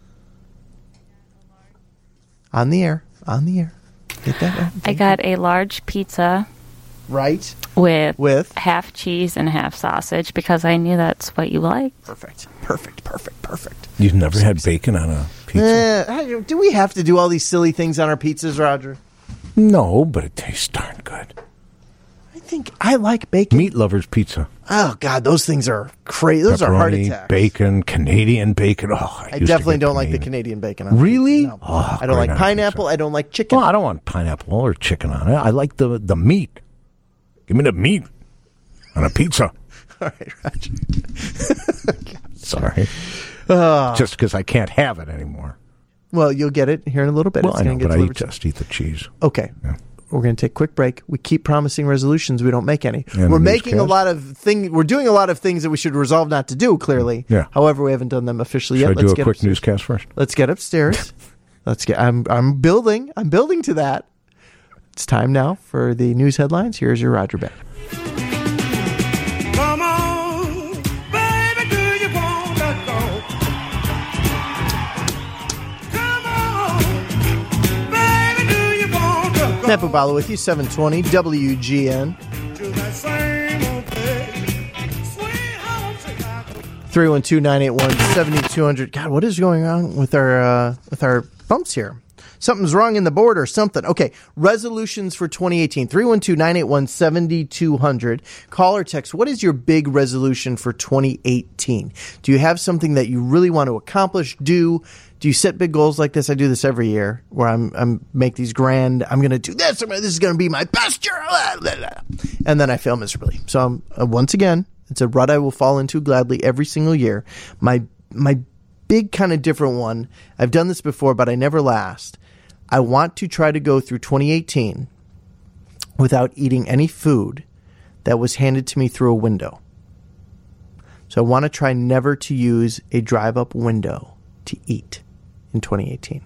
[SPEAKER 1] On the air. On the air. Get that right.
[SPEAKER 8] I got a large pizza
[SPEAKER 1] Right.
[SPEAKER 8] with,
[SPEAKER 1] With?
[SPEAKER 8] half cheese and half sausage because I knew that's what you like.
[SPEAKER 1] Perfect. Perfect. Perfect. Perfect.
[SPEAKER 2] You've never had bacon on a pizza?
[SPEAKER 1] Eh, I- do we have to do all these silly things on our pizzas, Roger?
[SPEAKER 2] No, but it tastes darn good.
[SPEAKER 1] I think I like bacon.
[SPEAKER 2] Meat lovers pizza.
[SPEAKER 1] Oh, God, those things are crazy. Those are heart
[SPEAKER 2] Pepperoni,
[SPEAKER 1] attacks.
[SPEAKER 2] bacon, Canadian bacon. Oh, I,
[SPEAKER 1] I
[SPEAKER 2] used to
[SPEAKER 1] definitely
[SPEAKER 2] get
[SPEAKER 1] don't like the
[SPEAKER 2] Canadian.
[SPEAKER 1] Canadian bacon. On
[SPEAKER 2] Really?
[SPEAKER 1] pizza. No.
[SPEAKER 2] Oh,
[SPEAKER 1] I don't
[SPEAKER 2] great
[SPEAKER 1] like
[SPEAKER 2] on
[SPEAKER 1] pineapple.
[SPEAKER 2] pizza.
[SPEAKER 1] I don't like chicken.
[SPEAKER 2] Well, I don't want pineapple or chicken on it. I like the the meat. Give me the meat on a pizza.
[SPEAKER 1] All right, Roger.
[SPEAKER 2] Sorry.
[SPEAKER 1] Uh,
[SPEAKER 2] Just because I can't have it anymore.
[SPEAKER 1] well, you'll get it here in a little bit.
[SPEAKER 2] Well,
[SPEAKER 1] it's
[SPEAKER 2] I know,
[SPEAKER 1] gonna get
[SPEAKER 2] but I eat,
[SPEAKER 1] delivered to-
[SPEAKER 2] just eat the cheese.
[SPEAKER 1] Okay.
[SPEAKER 2] Yeah.
[SPEAKER 1] We're going to take a quick break. We keep promising resolutions. We don't make any.
[SPEAKER 2] And
[SPEAKER 1] we're
[SPEAKER 2] the
[SPEAKER 1] making a
[SPEAKER 2] newscast?
[SPEAKER 1] lot of thing. We're doing a lot of things that we should resolve not to do, clearly.
[SPEAKER 2] Yeah.
[SPEAKER 1] However, we haven't done them officially
[SPEAKER 2] Should
[SPEAKER 1] yet.
[SPEAKER 2] I
[SPEAKER 1] Let's
[SPEAKER 2] do a
[SPEAKER 1] get
[SPEAKER 2] quick
[SPEAKER 1] upstairs.
[SPEAKER 2] newscast first?
[SPEAKER 1] Let's get upstairs. Let's get. I'm. I'm building. I'm building to that. It's time now for the news headlines. Here's your Roger Bennett.
[SPEAKER 9] Come on, baby, do you want to go? Come on, baby, do you want to go?
[SPEAKER 1] Matt Bubala with you, seven twenty W G N.
[SPEAKER 9] To that same old place, sweet home Chicago.
[SPEAKER 1] three one two, nine eight one, seven two zero zero. God, what is going on with our uh, with our bumps here? Something's wrong in the board or something. Okay, resolutions for twenty eighteen. three one two, nine eight one, seven two zero zero. Call or text. What is your big resolution for twenty eighteen? Do you have something that you really want to accomplish, do? Do you set big goals like this? I do this every year where I'm I'm make these grand, I'm going to do this, this is going to be my best year. Blah, blah, blah. And then I fail miserably. So I'm, uh, once again, it's a rut I will fall into gladly every single year. My my big kind of different one, I've done this before, but I never last. I want to try to go through twenty eighteen without eating any food that was handed to me through a window. So I want to try never to use a drive-up window to eat in twenty eighteen.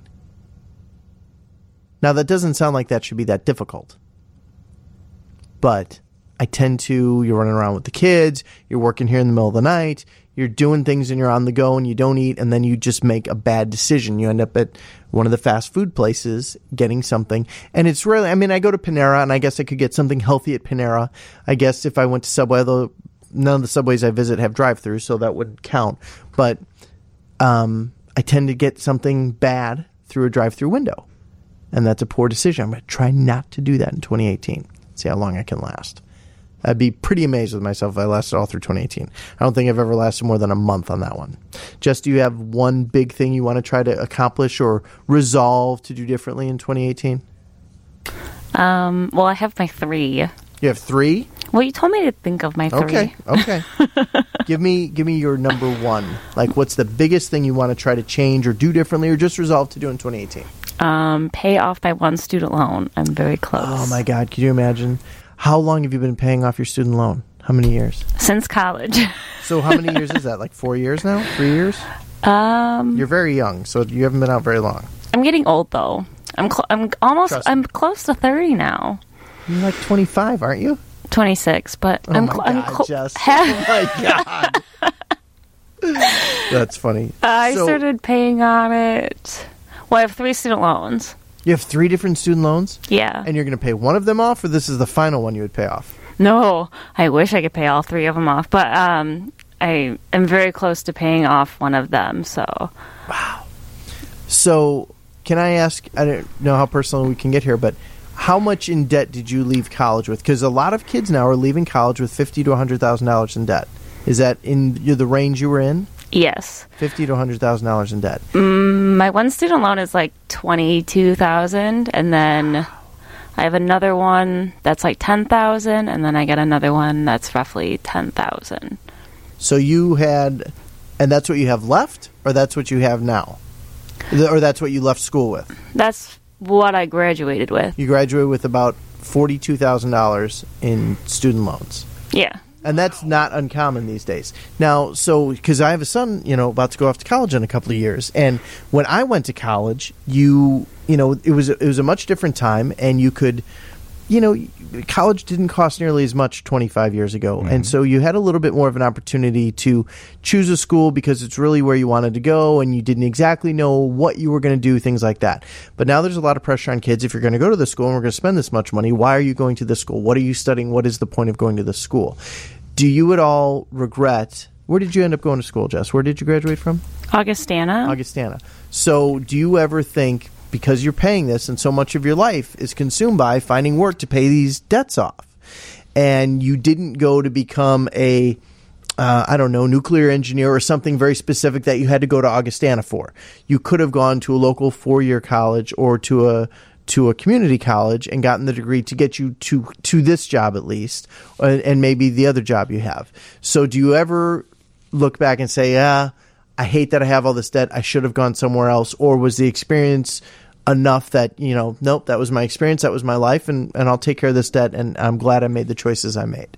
[SPEAKER 1] Now, that doesn't sound like that should be that difficult. But I tend to, you're running around with the kids, you're working here in the middle of the night, you're doing things and you're on the go and you don't eat, and then you just make a bad decision. You end up at one of the fast food places getting something. And it's really, I mean, I go to Panera, and I guess I could get something healthy at Panera. I guess if I went to Subway, although none of the Subways I visit have drive-thrus, so that wouldn't count. But um, I tend to get something bad through a drive-thru window. And that's a poor decision. I'm going to try not to do that in twenty eighteen. See how long I can last. I'd be pretty amazed with myself if I lasted all through twenty eighteen. I don't think I've ever lasted more than a month on that one. Jess, do you have one big thing you want to try to accomplish or resolve to do differently in twenty eighteen?
[SPEAKER 8] Um, well, I have my three.
[SPEAKER 1] You have three?
[SPEAKER 8] Well, you told me to think of my three.
[SPEAKER 1] Okay, okay. give me give me your number one. Like, what's the biggest thing you want to try to change or do differently or just resolve to do in twenty eighteen?
[SPEAKER 8] Um, pay off my one student loan. I'm very close.
[SPEAKER 1] Oh, my God. Can you imagine? How long have you been paying off your student loan? How many years?
[SPEAKER 8] Since college.
[SPEAKER 1] So how many years is that? Like four years now? Three years?
[SPEAKER 8] Um,
[SPEAKER 1] You're very young, so you haven't been out very long.
[SPEAKER 8] I'm getting old, though. I'm cl- I'm almost,
[SPEAKER 1] Trust me.
[SPEAKER 8] I'm close to thirty now.
[SPEAKER 1] You're like twenty-five, aren't you?
[SPEAKER 8] twenty-six, but
[SPEAKER 1] Oh
[SPEAKER 8] I'm,
[SPEAKER 1] my
[SPEAKER 8] cl-
[SPEAKER 1] God,
[SPEAKER 8] I'm close.
[SPEAKER 1] Jess. Oh my God. That's funny.
[SPEAKER 8] I
[SPEAKER 1] So,
[SPEAKER 8] started paying on it. Well, I have three student loans.
[SPEAKER 1] You have three different student loans?
[SPEAKER 8] Yeah.
[SPEAKER 1] And you're going to pay one of them off, or this is the final one you would pay off?
[SPEAKER 8] No, I wish I could pay all three of them off, but um, I am very close to paying off one of them. So,
[SPEAKER 1] So, can I ask, I don't know how personal we can get here, but how much in debt did you leave college with? Because a lot of kids now are leaving college with fifty thousand to one hundred thousand dollars in debt. Is that in the range you were in?
[SPEAKER 8] yes,
[SPEAKER 1] fifty thousand to one hundred thousand dollars in debt.
[SPEAKER 8] mm, my one student loan is like twenty-two thousand, and then I have another one that's like ten thousand, and then I get another one that's roughly ten thousand.
[SPEAKER 1] So you had, and that's what you have left, or that's what you have now? Th- Or that's what you left school with?
[SPEAKER 8] That's what I graduated with.
[SPEAKER 1] You graduated with about forty-two thousand dollars in student loans.
[SPEAKER 8] Yeah.
[SPEAKER 1] And that's not uncommon these days. Now, so, because I have a son, you know, about to go off to college in a couple of years. And when I went to college, you, you know, it was, it was a much different time. And you could, you know, college didn't cost nearly as much twenty-five years ago.
[SPEAKER 2] Mm-hmm.
[SPEAKER 1] And so you had a little bit more of an opportunity to choose a school because it's really where you wanted to go. And you didn't exactly know what you were going to do, things like that. But now there's a lot of pressure on kids. If you're going to go to the school and we're going to spend this much money, why are you going to this school? What are you studying? What is the point of going to this school? Do you at all regret, where did you end up going to school, Jess? Where did you graduate from?
[SPEAKER 8] Augustana.
[SPEAKER 1] Augustana. So do you ever think, because you're paying this and so much of your life is consumed by finding work to pay these debts off, and you didn't go to become a, uh, I don't know, nuclear engineer or something very specific that you had to go to Augustana for? You could have gone to a local four-year college or to a to a community college and gotten the degree to get you to to this job at least, and, and maybe the other job you have. So do you ever look back and say, yeah, I hate that I have all this debt, I should have gone somewhere else? Or was the experience enough that, you know, nope, that was my experience, that was my life, and, and I'll take care of this debt, and I'm glad I made the choices I made?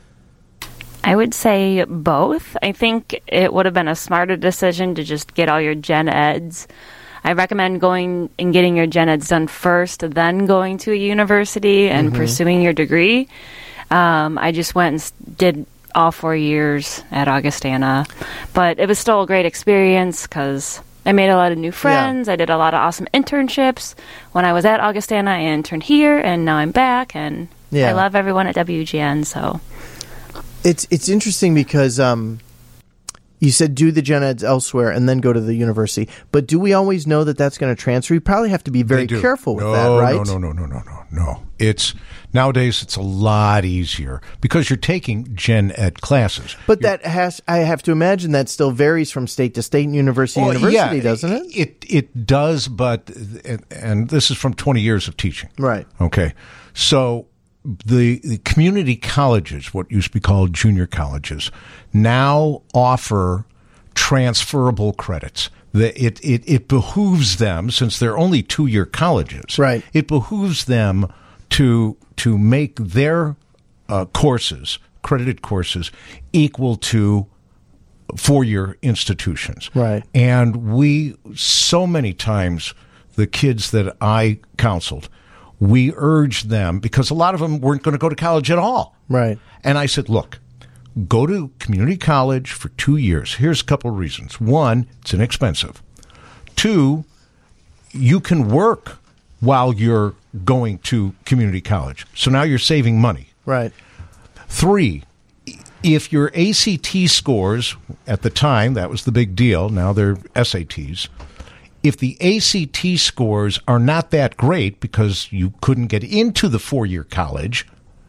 [SPEAKER 8] I would say both. I think it would have been a smarter decision to just get all your gen eds. I recommend going and getting your gen eds done first, then going to a university and
[SPEAKER 1] Mm-hmm.
[SPEAKER 8] pursuing your degree. Um, I just went and s- did all four years at Augustana, but it was still a great experience because I made a lot of new friends. I did a lot of awesome internships. When I was at Augustana, I interned here, and now I'm back, and
[SPEAKER 1] Yeah.
[SPEAKER 8] I love everyone at W G N, so...
[SPEAKER 1] It's it's interesting because um, you said do the gen eds elsewhere and then go to the university. But do we always know that that's going to transfer? You probably have to be very
[SPEAKER 2] They do.
[SPEAKER 1] careful with
[SPEAKER 2] no,
[SPEAKER 1] that, right?
[SPEAKER 2] No, no, no, no, no, no, no. It's nowadays it's a lot easier because you're taking gen ed classes.
[SPEAKER 1] But that has, I have to imagine that still varies from state to state and university to
[SPEAKER 2] Well,
[SPEAKER 1] university,
[SPEAKER 2] yeah,
[SPEAKER 1] doesn't it?
[SPEAKER 2] It it does, but and this is from twenty years of teaching.
[SPEAKER 1] Right.
[SPEAKER 2] Okay. So the, the community colleges, what used to be called junior colleges, now offer transferable credits. The, it, it, it behooves them, since they're only two-year colleges,
[SPEAKER 1] Right.
[SPEAKER 2] it behooves them to to make their uh, courses, credited courses, equal to four-year institutions.
[SPEAKER 1] Right.
[SPEAKER 2] And we, so many times, the kids that I counseled, we urged them, because a lot of them weren't going to go to college at all.
[SPEAKER 1] Right.
[SPEAKER 2] And I said, look, go to community college for two years. Here's a couple of reasons. One, it's inexpensive. Two, you can work while you're going to community college. So now you're saving money.
[SPEAKER 1] Right.
[SPEAKER 2] Three, if your A C T scores, at the time, that was the big deal, now they're S A Ts. If the A C T scores are not that great because you couldn't get into the four-year college,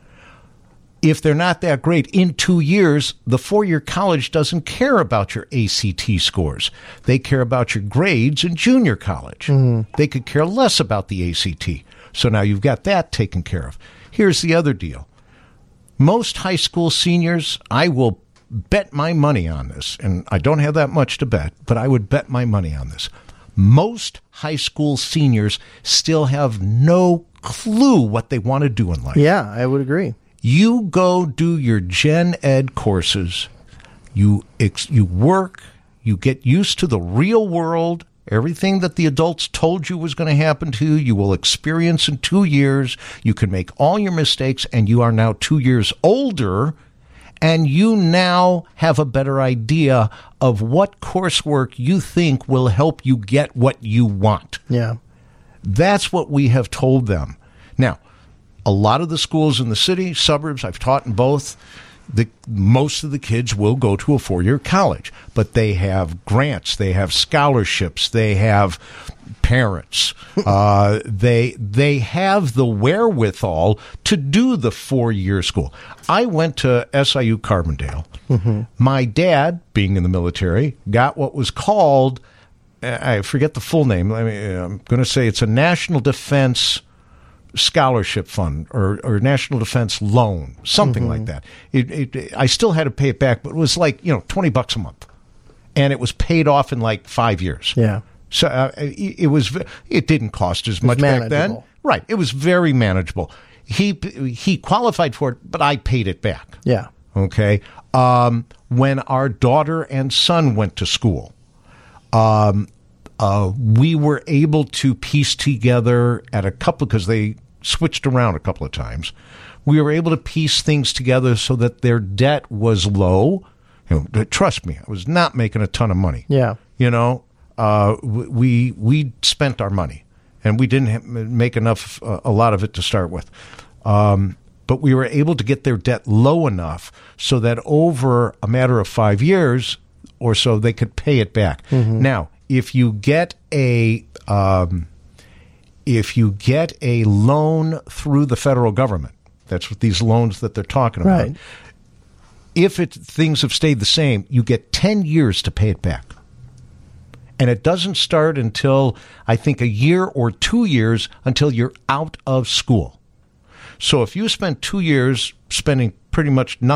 [SPEAKER 2] if they're not that great in two years, the four-year college doesn't care about your A C T scores. They care about your grades in junior college. They could care less about the A C T. So now you've got that taken care of. Here's the other deal. Most high school seniors, I will bet my money on this, and I don't have that much to bet, but I would bet my money on this. Most high school seniors still have no clue what they want to do in life.
[SPEAKER 1] Yeah, I would agree.
[SPEAKER 2] You go do your gen ed courses, you ex- you work, you get used to the real world, everything that the adults told you was going to happen to you, you will experience in two years. You can make all your mistakes, and you are now two years older, and you now have a better idea of what coursework you think will help you get what you want.
[SPEAKER 1] Yeah.
[SPEAKER 2] That's what we have told them. Now, a lot of the schools in the city, suburbs, I've taught in both, the most of the kids will go to a four-year college, but they have grants, they have scholarships, they have parents, uh, they they have the wherewithal to do the four-year school. I went to S I U Carbondale. Mm-hmm. My dad, being in the military, got what was called, I forget the full name, I mean, I'm going to say it's a National Defense Scholarship Fund or, or National Defense Loan, something
[SPEAKER 1] Mm-hmm.
[SPEAKER 2] like that. It, it, I still had to pay it back, but it was like, you know, twenty bucks a month. And it was paid off in like five years.
[SPEAKER 1] Yeah.
[SPEAKER 2] So uh, it, it was, it didn't cost as much back then.
[SPEAKER 1] manageable.
[SPEAKER 2] Right. It was very manageable. He, he qualified for it, but I paid it back.
[SPEAKER 1] Yeah.
[SPEAKER 2] Okay. Um, when our daughter and son went to school, um, uh, we were able to piece together at a couple, because they switched around a couple of times. We were able to piece things together so that their debt was low. You know, trust me, I was not making a ton of money.
[SPEAKER 1] Yeah.
[SPEAKER 2] You know, uh, we we spent our money, and we didn't ha- make enough, uh, a lot of it to start with. Um, but we were able to get their debt low enough so that over a matter of five years or so, they could pay it back.
[SPEAKER 1] Mm-hmm.
[SPEAKER 2] Now, if you get a um, if you get a loan through the federal government, that's what these loans that they're talking about.
[SPEAKER 1] Right.
[SPEAKER 2] If it, things have stayed the same, you get ten years to pay it back. And it doesn't start until, I think, a year or two years until you're out of school. So if you spend two years spending pretty much nothing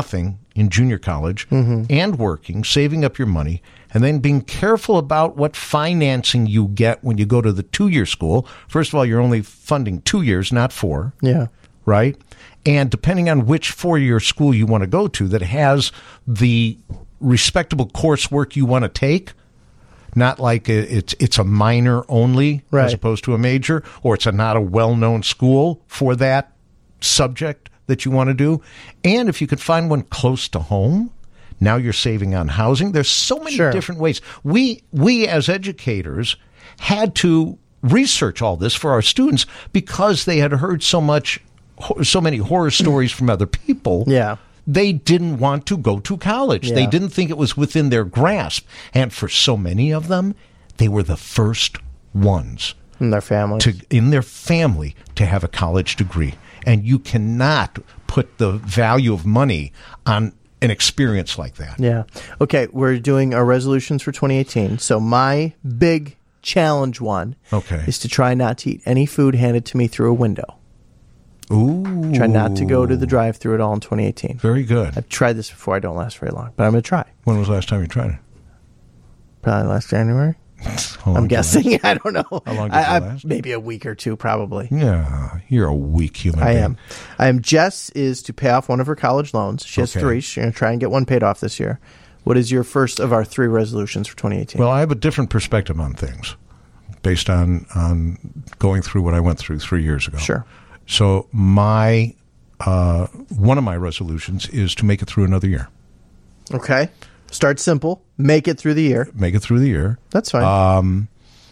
[SPEAKER 2] in junior college and working, saving up your money, and then being careful about what financing you get when you go to the two-year school. First of all, you're only funding two years, not four.
[SPEAKER 1] Yeah.
[SPEAKER 2] Right? And depending on which four-year school you want to go to that has the respectable coursework you want to take, not like a, it's it's a minor only
[SPEAKER 1] Right.
[SPEAKER 2] as opposed to a major, or it's a not a well-known school for that subject that you want to do. And if you could find one close to home, now you're saving on housing. There's so many
[SPEAKER 1] Sure.
[SPEAKER 2] different ways. We we as educators had to research all this for our students because they had heard so much, so many horror stories from other people.
[SPEAKER 1] Yeah.
[SPEAKER 2] They didn't want to go to college.
[SPEAKER 1] Yeah.
[SPEAKER 2] They didn't think it was within their grasp. And for so many of them, they were the first ones
[SPEAKER 1] And their families.
[SPEAKER 2] to in their family to have a college degree. And you cannot put the value of money on an experience like that.
[SPEAKER 1] Yeah. Okay, we're doing our resolutions for twenty eighteen. So my big challenge one
[SPEAKER 2] Okay.
[SPEAKER 1] is to try not to eat any food handed to me through a window.
[SPEAKER 2] Ooh.
[SPEAKER 1] Try not to go to the drive-through at all in twenty eighteen.
[SPEAKER 2] Very good.
[SPEAKER 1] I've tried this before. I don't last very long, but I'm going to try.
[SPEAKER 2] When was the last time you tried it?
[SPEAKER 1] Probably last January.
[SPEAKER 2] How long
[SPEAKER 1] I'm
[SPEAKER 2] did it
[SPEAKER 1] guessing. I don't know.
[SPEAKER 2] How long did
[SPEAKER 1] I,
[SPEAKER 2] it
[SPEAKER 1] I-
[SPEAKER 2] last?
[SPEAKER 1] Maybe a week or two, probably.
[SPEAKER 2] last? Yeah, you're a weak human
[SPEAKER 1] I
[SPEAKER 2] being.
[SPEAKER 1] am. I am. Jess is to pay off one of her college loans. She has
[SPEAKER 2] Okay.
[SPEAKER 1] three. She's going to try and get one paid off this year. What is your first of our three resolutions for twenty eighteen?
[SPEAKER 2] Well, I have a different perspective on things based on, on going through what I went through three years ago.
[SPEAKER 1] Sure.
[SPEAKER 2] So my uh, one of my resolutions is to make it through another year.
[SPEAKER 1] Okay. Start simple. Make it through the year.
[SPEAKER 2] Make it through the year.
[SPEAKER 1] That's fine.
[SPEAKER 2] Um,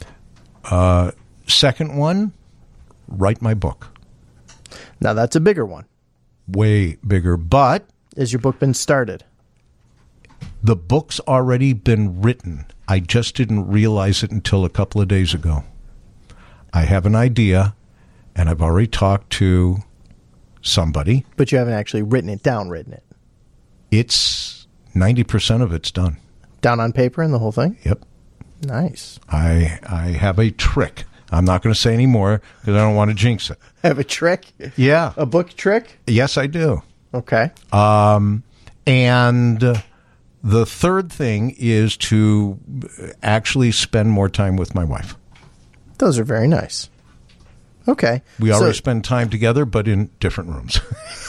[SPEAKER 2] uh, second one, write my book.
[SPEAKER 1] now, that's a bigger one.
[SPEAKER 2] Way bigger, but
[SPEAKER 1] Has your book been started?
[SPEAKER 2] the book's already been written. I just didn't realize it until a couple of days ago. I have an idea, and I've already talked to somebody.
[SPEAKER 1] But you haven't actually written it down, written it.
[SPEAKER 2] It's ninety percent of it's done.
[SPEAKER 1] Down on paper and the whole thing?
[SPEAKER 2] Yep.
[SPEAKER 1] Nice.
[SPEAKER 2] I I have a trick. I'm not going to say any more because I don't want to jinx it.
[SPEAKER 1] Have a trick?
[SPEAKER 2] Yeah.
[SPEAKER 1] A book trick?
[SPEAKER 2] Yes, I do.
[SPEAKER 1] Okay.
[SPEAKER 2] Um, and uh, the third thing is to actually spend more time with my wife.
[SPEAKER 1] Those are very nice. Okay.
[SPEAKER 2] We already
[SPEAKER 1] So,
[SPEAKER 2] spend time together, but in different rooms.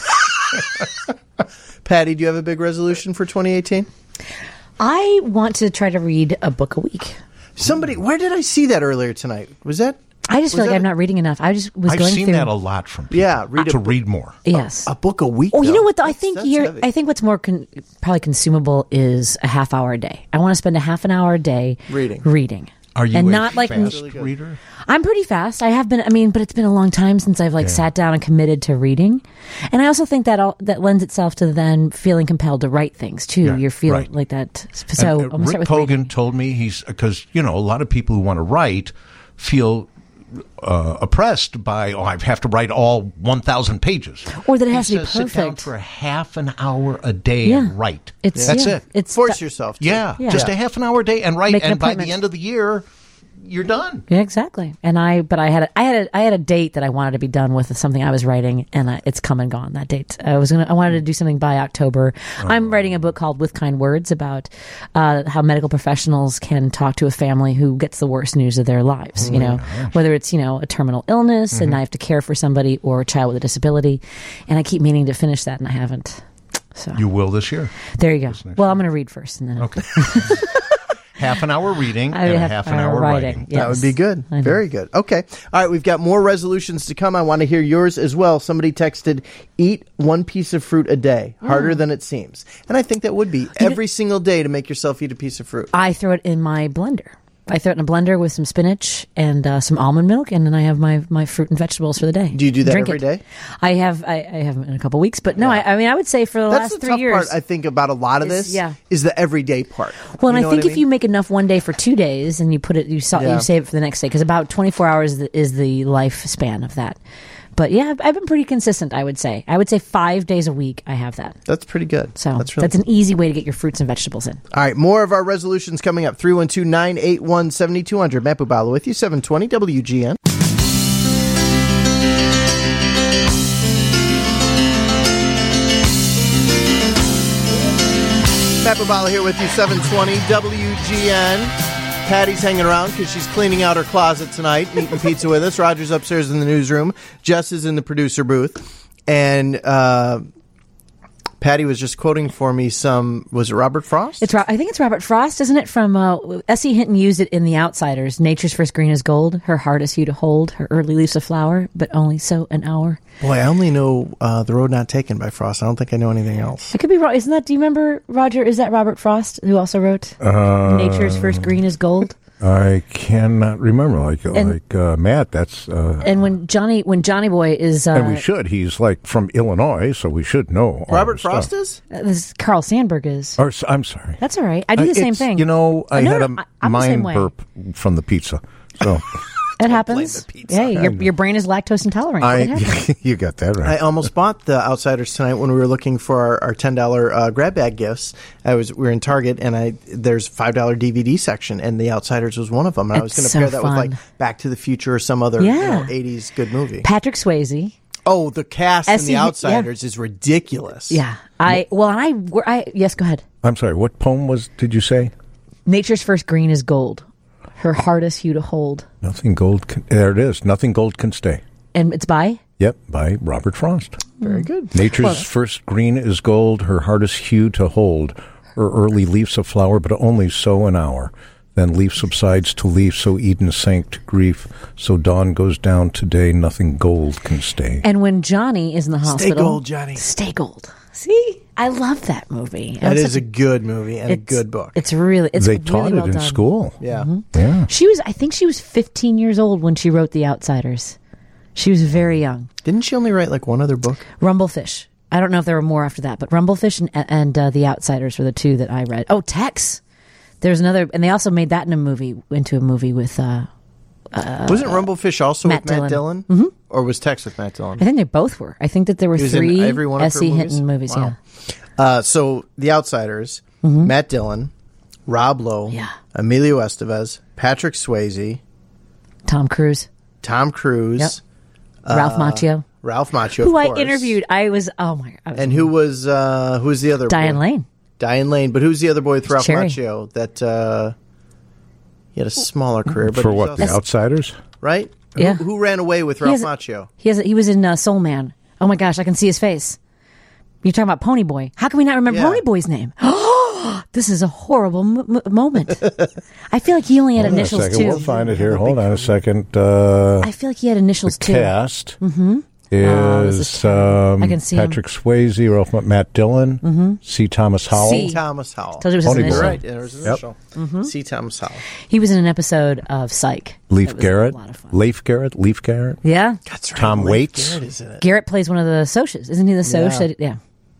[SPEAKER 1] Patty, do you have a big resolution for twenty eighteen?
[SPEAKER 7] I want to try to read a book a week.
[SPEAKER 1] Somebody, where did I see that earlier tonight? Was that?
[SPEAKER 7] I just
[SPEAKER 1] Was
[SPEAKER 7] feel like
[SPEAKER 1] that
[SPEAKER 7] I'm not reading enough. I just was
[SPEAKER 2] I've
[SPEAKER 7] going
[SPEAKER 2] seen
[SPEAKER 7] through.
[SPEAKER 2] that a lot from people.
[SPEAKER 1] Yeah, read a
[SPEAKER 2] to
[SPEAKER 1] book.
[SPEAKER 2] read more.
[SPEAKER 7] Yes.
[SPEAKER 1] A book a week?
[SPEAKER 7] Oh, you
[SPEAKER 1] though?
[SPEAKER 7] know what? Though? I
[SPEAKER 1] That's-
[SPEAKER 7] think
[SPEAKER 1] that's
[SPEAKER 7] you're.
[SPEAKER 1] heavy.
[SPEAKER 7] I think what's more con- probably consumable is a half hour a day. I want to spend a half an hour a day
[SPEAKER 1] Reading.
[SPEAKER 7] Reading.
[SPEAKER 2] Are you
[SPEAKER 7] and
[SPEAKER 2] a
[SPEAKER 7] not like
[SPEAKER 2] fast
[SPEAKER 1] Really good.
[SPEAKER 2] reader?
[SPEAKER 7] I'm pretty fast. I have been. I mean, but it's been a long time since I've like
[SPEAKER 2] Yeah.
[SPEAKER 7] sat down and committed to reading. And I also think that all, that lends itself to then feeling compelled to write things too.
[SPEAKER 2] Yeah,
[SPEAKER 7] You're feeling
[SPEAKER 2] right.
[SPEAKER 7] like that. So
[SPEAKER 2] And, uh,
[SPEAKER 7] I'm gonna start
[SPEAKER 2] Rick
[SPEAKER 7] with reading.
[SPEAKER 2] Pogan told me he's because you know a lot of people who want to write feel uh, oppressed by oh I have to write all one thousand pages,
[SPEAKER 7] Or that it
[SPEAKER 2] He
[SPEAKER 7] has to be
[SPEAKER 2] says, Sit down
[SPEAKER 7] perfect.
[SPEAKER 2] for a half an hour a day
[SPEAKER 7] Yeah.
[SPEAKER 2] and write.
[SPEAKER 7] It's
[SPEAKER 2] That's
[SPEAKER 7] yeah,
[SPEAKER 2] it.
[SPEAKER 7] It's
[SPEAKER 1] Force yourself to.
[SPEAKER 2] Yeah,
[SPEAKER 7] Yeah.
[SPEAKER 2] just a half an hour a day and write,
[SPEAKER 7] Make an
[SPEAKER 2] and by
[SPEAKER 7] appointment.
[SPEAKER 2] the end of the year, you're done.
[SPEAKER 7] Yeah, exactly. And I, but I had, a, I had, a, I had a date that I wanted to be done with something I was writing, and I, it's come and gone. That date, I was gonna, I wanted to do something by October. I'm writing a book called "With Kind Words" about uh, how medical professionals can talk to a family who gets the worst news of their lives. You know, whether it's you know a terminal illness and I have to care for somebody, or a child with a disability. And I keep meaning to finish that, and I haven't. So
[SPEAKER 2] You will this year.
[SPEAKER 7] there you go. Well, I'm going to read first, and then
[SPEAKER 2] Okay. half an hour reading
[SPEAKER 7] I
[SPEAKER 2] and a
[SPEAKER 7] have-
[SPEAKER 2] half an
[SPEAKER 7] uh,
[SPEAKER 2] hour
[SPEAKER 7] writing.
[SPEAKER 2] writing.
[SPEAKER 7] Yes.
[SPEAKER 1] That would be good.
[SPEAKER 7] I know.
[SPEAKER 1] Very good. Okay. All right. We've got more resolutions to come. I want to hear yours as well. Somebody texted, eat one piece of fruit a day. Harder than it seems. And I think that would be every single day to make yourself eat a piece of fruit.
[SPEAKER 7] I throw it in my blender. I throw it in a blender with some spinach and uh, some almond milk, and then I have my, my fruit and vegetables for the day.
[SPEAKER 1] Do you do that
[SPEAKER 7] Drink
[SPEAKER 1] every
[SPEAKER 7] it.
[SPEAKER 1] day?
[SPEAKER 7] I have. I, I have in a couple weeks, but no. I, I mean, I would say for the
[SPEAKER 1] That's
[SPEAKER 7] last
[SPEAKER 1] the
[SPEAKER 7] three
[SPEAKER 1] tough
[SPEAKER 7] years.
[SPEAKER 1] part, I think, about a lot of
[SPEAKER 7] is-
[SPEAKER 1] this
[SPEAKER 7] yeah.
[SPEAKER 1] is the everyday part.
[SPEAKER 7] well, and
[SPEAKER 1] You know
[SPEAKER 7] I think
[SPEAKER 1] what
[SPEAKER 7] if you
[SPEAKER 1] mean?
[SPEAKER 7] make enough one day for two days, and you put it, you saw,
[SPEAKER 1] Yeah.
[SPEAKER 7] you save it for the next day, because about twenty-four hours is the, is the lifespan of that. But yeah, I've, I've been pretty consistent. I would say. I would say five days a week. I have that.
[SPEAKER 1] That's pretty good.
[SPEAKER 7] So
[SPEAKER 1] that's, really
[SPEAKER 7] that's an easy way to get your fruits and vegetables in.
[SPEAKER 1] All right, more of our resolutions coming up. three one two, nine eight one, seven two zero zero. Matt Bubalo with you, seven twenty W G N. Matt Bubala here with you, seven twenty W G N. Patty's hanging around because she's cleaning out her closet tonight, eating pizza with us. Roger's upstairs in the newsroom. Jess is in the producer booth. And uh, Patty was just quoting for me some, was it Robert Frost?
[SPEAKER 7] It's Ro- I think it's Robert Frost, isn't it? From uh, S E. Hinton used it in The Outsiders. Nature's first green is gold. Her heart is hue to hold. Her early leaves a flower, but only so an hour.
[SPEAKER 1] Boy, I only know uh, The Road Not Taken by Frost. I don't think I know anything else.
[SPEAKER 7] I could be wrong. Isn't that, do you remember, Roger, is that Robert Frost who also wrote
[SPEAKER 2] Uh,
[SPEAKER 7] Nature's first green is gold?
[SPEAKER 2] I cannot remember. Like
[SPEAKER 7] And-
[SPEAKER 2] like uh, Matt, that's uh,
[SPEAKER 7] And when Johnny when Johnny Boy is... Uh,
[SPEAKER 2] and we should. He's like from Illinois, so we should know. all
[SPEAKER 1] Robert
[SPEAKER 2] the stuff.
[SPEAKER 1] Frost is?
[SPEAKER 7] uh, this is Carl Sandburg is.
[SPEAKER 2] Or, s- I'm sorry.
[SPEAKER 7] That's all right. I do the
[SPEAKER 2] Uh,
[SPEAKER 7] same
[SPEAKER 2] it's-
[SPEAKER 7] thing.
[SPEAKER 2] You know, I
[SPEAKER 7] No,
[SPEAKER 2] had
[SPEAKER 7] no,
[SPEAKER 2] a
[SPEAKER 7] I- I'm the same
[SPEAKER 2] mind
[SPEAKER 7] way.
[SPEAKER 2] burp from the pizza. So
[SPEAKER 7] It happens.
[SPEAKER 1] the pizza.
[SPEAKER 7] Hey, your, your brain is lactose intolerant.
[SPEAKER 2] I,
[SPEAKER 7] It happens.
[SPEAKER 2] you got that
[SPEAKER 1] I
[SPEAKER 2] right.
[SPEAKER 1] almost bought the Outsiders tonight when we were looking for our, our ten dollars uh, grab bag gifts. I was we were in Target and I there's a five dollars D V D section and The Outsiders was one of them. And I was
[SPEAKER 7] It's
[SPEAKER 1] going to
[SPEAKER 7] so
[SPEAKER 1] pair that with
[SPEAKER 7] fun.
[SPEAKER 1] like Back to the Future or some other you
[SPEAKER 7] Yeah.
[SPEAKER 1] know, eighties good movie.
[SPEAKER 7] Patrick Swayze.
[SPEAKER 1] Oh, the cast in
[SPEAKER 7] S E
[SPEAKER 1] The Outsiders is ridiculous.
[SPEAKER 7] Yeah. I well, and I, were- I yes, go ahead.
[SPEAKER 2] I'm sorry. What poem was? Did you say?
[SPEAKER 7] Nature's first green is gold. Her heart is hue to hold.
[SPEAKER 2] Nothing gold. Can, there it is. Nothing gold can stay.
[SPEAKER 7] And it's by?
[SPEAKER 2] Yep, by Robert Frost.
[SPEAKER 1] Very good.
[SPEAKER 2] Nature's first green is gold, her hardest hue to hold. Her early leaves a flower, but only so an hour. Then leaf subsides to leaf, so Eden sank to grief. So dawn goes down to day, nothing gold can stay.
[SPEAKER 7] And when Johnny is in the hospital.
[SPEAKER 1] gold, Johnny.
[SPEAKER 7] Stay gold. See? I love that movie.
[SPEAKER 1] That
[SPEAKER 7] It's
[SPEAKER 1] is
[SPEAKER 7] such
[SPEAKER 1] a good movie and a
[SPEAKER 7] it's-
[SPEAKER 1] good book.
[SPEAKER 7] It's really, it's
[SPEAKER 2] they
[SPEAKER 7] really
[SPEAKER 2] taught
[SPEAKER 7] well
[SPEAKER 2] it in
[SPEAKER 7] done.
[SPEAKER 2] school.
[SPEAKER 1] Yeah.
[SPEAKER 2] Yeah.
[SPEAKER 7] She was, I think she was fifteen years old when she wrote The Outsiders. She was very young.
[SPEAKER 1] Didn't she only write like one other book?
[SPEAKER 7] Rumblefish. I don't know if there were more after that, but Rumblefish and, and uh, The Outsiders were the two that I read. Oh, Tex. There's another, and they also made that in a movie, into a movie with, uh,
[SPEAKER 1] Wasn't Rumblefish also
[SPEAKER 7] Matt
[SPEAKER 1] with Matt Dillon?
[SPEAKER 7] Dillon.
[SPEAKER 1] Mm-hmm. Or was Tex with Matt Dillon?
[SPEAKER 7] I think they both were. I think that there were
[SPEAKER 1] He was in
[SPEAKER 7] three
[SPEAKER 1] every one of
[SPEAKER 7] S
[SPEAKER 1] her
[SPEAKER 7] E.
[SPEAKER 1] movies?
[SPEAKER 7] Hinton movies.
[SPEAKER 1] Wow.
[SPEAKER 7] Yeah.
[SPEAKER 1] Uh, so The Outsiders, Matt Dillon, Rob Lowe,
[SPEAKER 7] Mm-hmm. Yeah.
[SPEAKER 1] Emilio Estevez, Patrick Swayze,
[SPEAKER 7] Tom Cruise,
[SPEAKER 1] Tom Cruise,
[SPEAKER 7] Yep. Ralph Macchio,
[SPEAKER 1] Ralph Macchio,
[SPEAKER 7] who
[SPEAKER 1] of
[SPEAKER 7] I
[SPEAKER 1] course.
[SPEAKER 7] interviewed. I was, oh my God. I was
[SPEAKER 1] And who was uh, who was the other
[SPEAKER 7] Diane
[SPEAKER 1] boy?
[SPEAKER 7] Lane.
[SPEAKER 1] Diane Lane. But who's the other boy with Ralph
[SPEAKER 7] Cherry.
[SPEAKER 1] Macchio that uh, he had a smaller career? But
[SPEAKER 2] For
[SPEAKER 1] he was
[SPEAKER 2] what? The
[SPEAKER 1] also-
[SPEAKER 2] Outsiders?
[SPEAKER 1] right?
[SPEAKER 7] Yeah.
[SPEAKER 1] Who, who ran away with
[SPEAKER 7] He
[SPEAKER 1] Ralph
[SPEAKER 7] has a-
[SPEAKER 1] Macchio?
[SPEAKER 7] He has. A, he was in uh, Soul Man. Oh my gosh, I can see his face. You're talking about Pony Boy. How can we not remember
[SPEAKER 1] Yeah.
[SPEAKER 7] Pony Boy's name? This is a horrible m- m- moment. I feel like he only had
[SPEAKER 2] Hold on a
[SPEAKER 7] initials
[SPEAKER 2] second.
[SPEAKER 7] too.
[SPEAKER 2] We'll find it here. Hold on a second. Uh,
[SPEAKER 7] I feel like he had initials too.
[SPEAKER 2] cast
[SPEAKER 7] Oh, this
[SPEAKER 2] is,
[SPEAKER 7] is terrible.
[SPEAKER 2] um,
[SPEAKER 7] I can see him.
[SPEAKER 2] Patrick Swayze, Ralph, Matt Dillon, mm-hmm. C. Thomas Howell.
[SPEAKER 7] C.
[SPEAKER 1] Thomas Howell.
[SPEAKER 7] Told you it was his
[SPEAKER 2] Pony Boy.
[SPEAKER 7] initial.
[SPEAKER 1] Right, it was his
[SPEAKER 2] Yep.
[SPEAKER 1] initial.
[SPEAKER 7] Mm-hmm.
[SPEAKER 1] C. Thomas Howell.
[SPEAKER 7] He was in an episode of Psych.
[SPEAKER 2] Leaf
[SPEAKER 7] That was
[SPEAKER 2] Garrett.
[SPEAKER 7] A lot of fun.
[SPEAKER 2] Leif Garrett. Leaf Garrett.
[SPEAKER 7] Yeah.
[SPEAKER 1] That's right.
[SPEAKER 2] Tom
[SPEAKER 1] Leif
[SPEAKER 2] Waits.
[SPEAKER 1] Garrett is in it.
[SPEAKER 7] Garrett plays one of the Socs. Isn't he the Soc?
[SPEAKER 1] Yeah.
[SPEAKER 7] that- Yeah.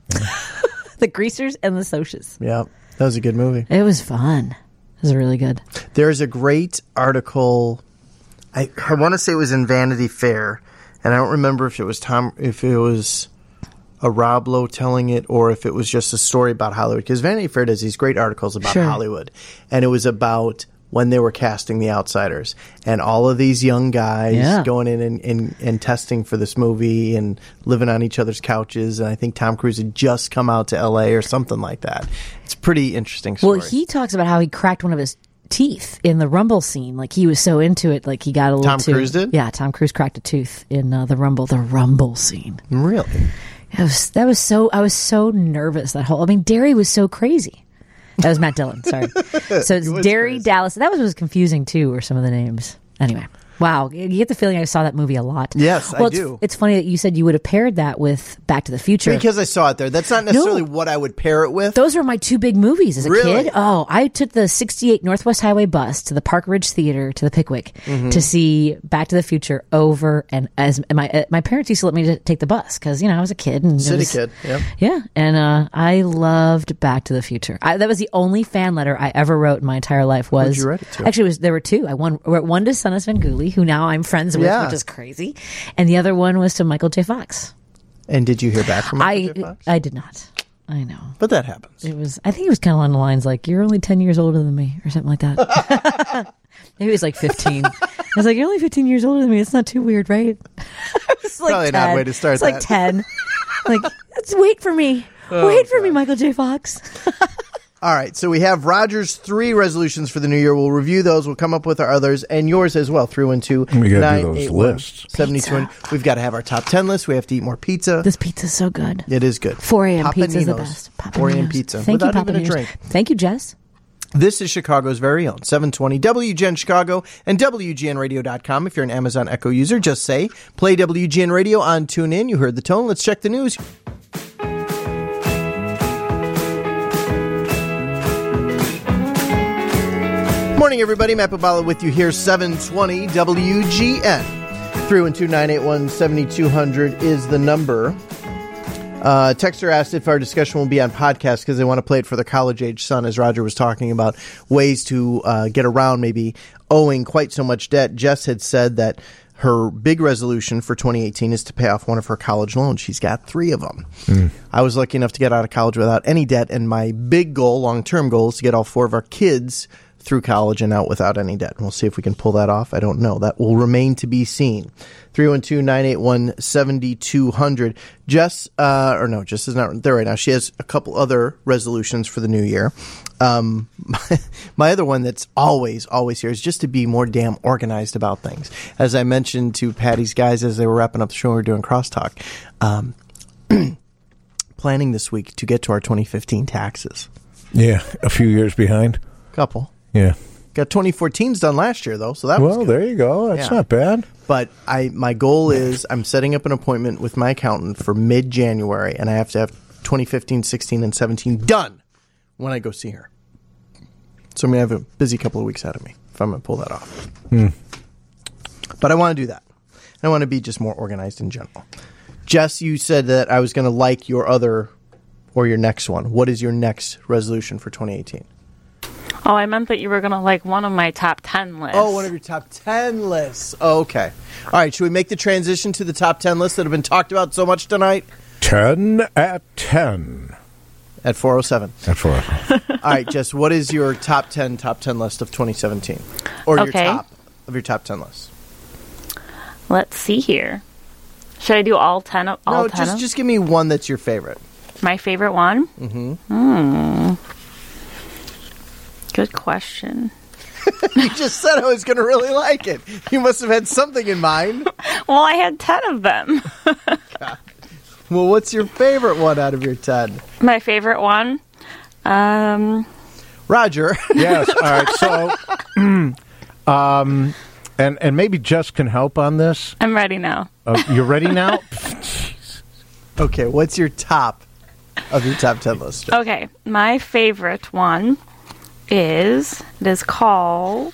[SPEAKER 7] The Greasers and the Socs.
[SPEAKER 1] Yeah, that was a good movie.
[SPEAKER 7] It was fun. It was really good.
[SPEAKER 1] There's a great article. I, I want to say it was in Vanity Fair, and I don't remember if it was Tom, if it was a Rob Lowe telling it, or if it was just a story about Hollywood. Because Vanity Fair does these great articles about
[SPEAKER 7] Sure.
[SPEAKER 1] Hollywood, and it was about when they were casting The Outsiders, and all of these young guys
[SPEAKER 7] Yeah.
[SPEAKER 1] going in and, and, and testing for this movie and living on each other's couches. And I think Tom Cruise had just come out to L A or something like that. It's a pretty interesting story.
[SPEAKER 7] Well, he talks about how he cracked one of his teeth in the Rumble scene. Like he was so into it, like he got a little
[SPEAKER 1] Tom
[SPEAKER 7] too.
[SPEAKER 1] Cruise did?
[SPEAKER 7] Yeah, Tom Cruise cracked a tooth in uh, the Rumble, the Rumble scene.
[SPEAKER 1] Really?
[SPEAKER 7] It was, that was so. I was so nervous that whole. I mean, Derry was so crazy. That was Matt Dillon. Sorry. So it's
[SPEAKER 1] was
[SPEAKER 7] Derry,
[SPEAKER 1] crazy.
[SPEAKER 7] Dallas. That was, was confusing too. Were some of the names anyway? Wow, you get the feeling I saw that movie a lot.
[SPEAKER 1] Yes, I
[SPEAKER 7] well, it's,
[SPEAKER 1] do.
[SPEAKER 7] It's funny that you said you would have paired that with Back to the Future.
[SPEAKER 1] Because I saw it there. That's not necessarily what I would pair it with.
[SPEAKER 7] Those were my two big movies as a
[SPEAKER 1] Really?
[SPEAKER 7] kid. Oh, I took the sixty-eight Northwest Highway bus to the Park Ridge Theater to the Pickwick
[SPEAKER 1] Mm-hmm.
[SPEAKER 7] to see Back to the Future over and as and my uh, my parents used to let me to take the bus because you know I was a kid and it
[SPEAKER 1] City
[SPEAKER 7] was-
[SPEAKER 1] kid. Yep.
[SPEAKER 7] Yeah, and uh, I loved Back to the Future. I, that was the only fan letter I ever wrote in my entire life. Was
[SPEAKER 1] Who'd you write it to?
[SPEAKER 7] Actually, it was there were two. I one wrote one to Son of Svengoolie, who now I'm friends with,
[SPEAKER 1] Yeah.
[SPEAKER 7] which is crazy, and the other one was to Michael J. Fox.
[SPEAKER 1] And did you hear back from Michael
[SPEAKER 7] I
[SPEAKER 1] J. Fox?
[SPEAKER 7] I did not. I know.
[SPEAKER 1] But that happens.
[SPEAKER 7] It was. I think it was kind of along the lines like, "You're only ten years older than me," or something like that. Maybe it was like fifteen. I was like, "You're only fifteen years older than me. It's not too weird, right?" It's like
[SPEAKER 1] Probably an odd
[SPEAKER 7] ten.
[SPEAKER 1] way to start
[SPEAKER 7] It's like
[SPEAKER 1] that.
[SPEAKER 7] ten. Like, let's wait for me.
[SPEAKER 1] Oh,
[SPEAKER 7] wait for me, Michael J. Fox.
[SPEAKER 1] All right, so we have Roger's three resolutions for the new year. We'll review those. We'll come up with our others and yours as well. three one two,
[SPEAKER 2] We gotta
[SPEAKER 1] nine
[SPEAKER 2] do those
[SPEAKER 1] eight one,
[SPEAKER 2] lists.
[SPEAKER 1] seven two one. We've got to have our top ten list. We have to eat more pizza.
[SPEAKER 7] This pizza's so good.
[SPEAKER 1] It is good.
[SPEAKER 7] four a.m. pizza is the
[SPEAKER 1] Papanino's.
[SPEAKER 7] best.
[SPEAKER 1] four a.m.
[SPEAKER 7] Papanino's.
[SPEAKER 1] pizza.
[SPEAKER 7] Thank
[SPEAKER 1] without
[SPEAKER 7] you,
[SPEAKER 1] even a
[SPEAKER 7] Papanino's.
[SPEAKER 1] drink.
[SPEAKER 7] Thank you, Jess.
[SPEAKER 1] This is Chicago's very own seven twenty W G N Chicago and W G N radio dot com. If you're an Amazon Echo user, just say, play W G N Radio on TuneIn. You heard the tone. Let's check the news. Morning, everybody. Matt Bubala with you here, seven twenty W G N. three one two, nine eight one, seven two zero zero is the number. Uh, Texter asked if our discussion will be on podcast because they want to play it for their college-age son, as Roger was talking about ways to uh, get around maybe owing quite so much debt. Jess had said that her big resolution for twenty eighteen is to pay off one of her college loans. She's got three of them. Mm. I was lucky enough to get out of college without any debt, and my big goal, long-term goal, is to get all four of our kids through college and out without any debt. And we'll see if we can pull that off. I don't know. That will remain to be seen. three one two, nine eight one, seven two zero zero. Jess, uh, or no, Jess is not there right now. She has a couple other resolutions for the new year. Um, my, my other one that's always, always here is just to be more damn organized about things. As I mentioned to Patty's guys as they were wrapping up the show, we were doing crosstalk. Um, planning this week to get to our twenty fifteen taxes.
[SPEAKER 2] Yeah, a few years behind.
[SPEAKER 1] Couple.
[SPEAKER 2] Yeah.
[SPEAKER 1] Got twenty fourteens done last year, though, so that was
[SPEAKER 2] Well,
[SPEAKER 1] good.
[SPEAKER 2] there you go. That's
[SPEAKER 1] Yeah.
[SPEAKER 2] not bad.
[SPEAKER 1] But I, my goal is I'm setting up an appointment with my accountant for mid-January, and I have to have twenty fifteen, sixteen, and seventeen done when I go see her. So I'm going to have a busy couple of weeks out of me if I'm going to pull that off.
[SPEAKER 2] Hmm.
[SPEAKER 1] But I want to do that. I want to be just more organized in general. Jess, you said that I was going to like your other or your next one. What is your next resolution for twenty eighteen?
[SPEAKER 8] Oh, I meant that you were going to like one of my top ten lists.
[SPEAKER 1] Oh, one of your top ten lists. Oh, okay. All right. Should we make the transition to the top ten lists that have been talked about so much tonight?
[SPEAKER 2] ten at ten.
[SPEAKER 1] At four oh seven.
[SPEAKER 2] At four oh seven.
[SPEAKER 1] All right, Jess, what is your top ten, top ten list of twenty seventeen? Or your
[SPEAKER 8] Okay.
[SPEAKER 1] top of your top ten list?
[SPEAKER 8] Let's see here. Should I do all ten? Of, all
[SPEAKER 1] no,
[SPEAKER 8] ten
[SPEAKER 1] just,
[SPEAKER 8] of-
[SPEAKER 1] just give me one that's your favorite.
[SPEAKER 8] My favorite one?
[SPEAKER 1] Mm-hmm.
[SPEAKER 8] Hmm. Good question.
[SPEAKER 1] You just said I was going to really like it. You must have had something in mind.
[SPEAKER 8] Well, I had ten of them.
[SPEAKER 1] Well, what's your favorite one out of your ten?
[SPEAKER 8] My favorite one? Um,
[SPEAKER 1] Roger.
[SPEAKER 2] Yes. All right. So, um, and and maybe Jess can help on this.
[SPEAKER 8] I'm ready now.
[SPEAKER 2] Uh, you're ready now?
[SPEAKER 1] Okay, what's your top of your top ten list? Jess?
[SPEAKER 8] Okay, my favorite one is, it is called...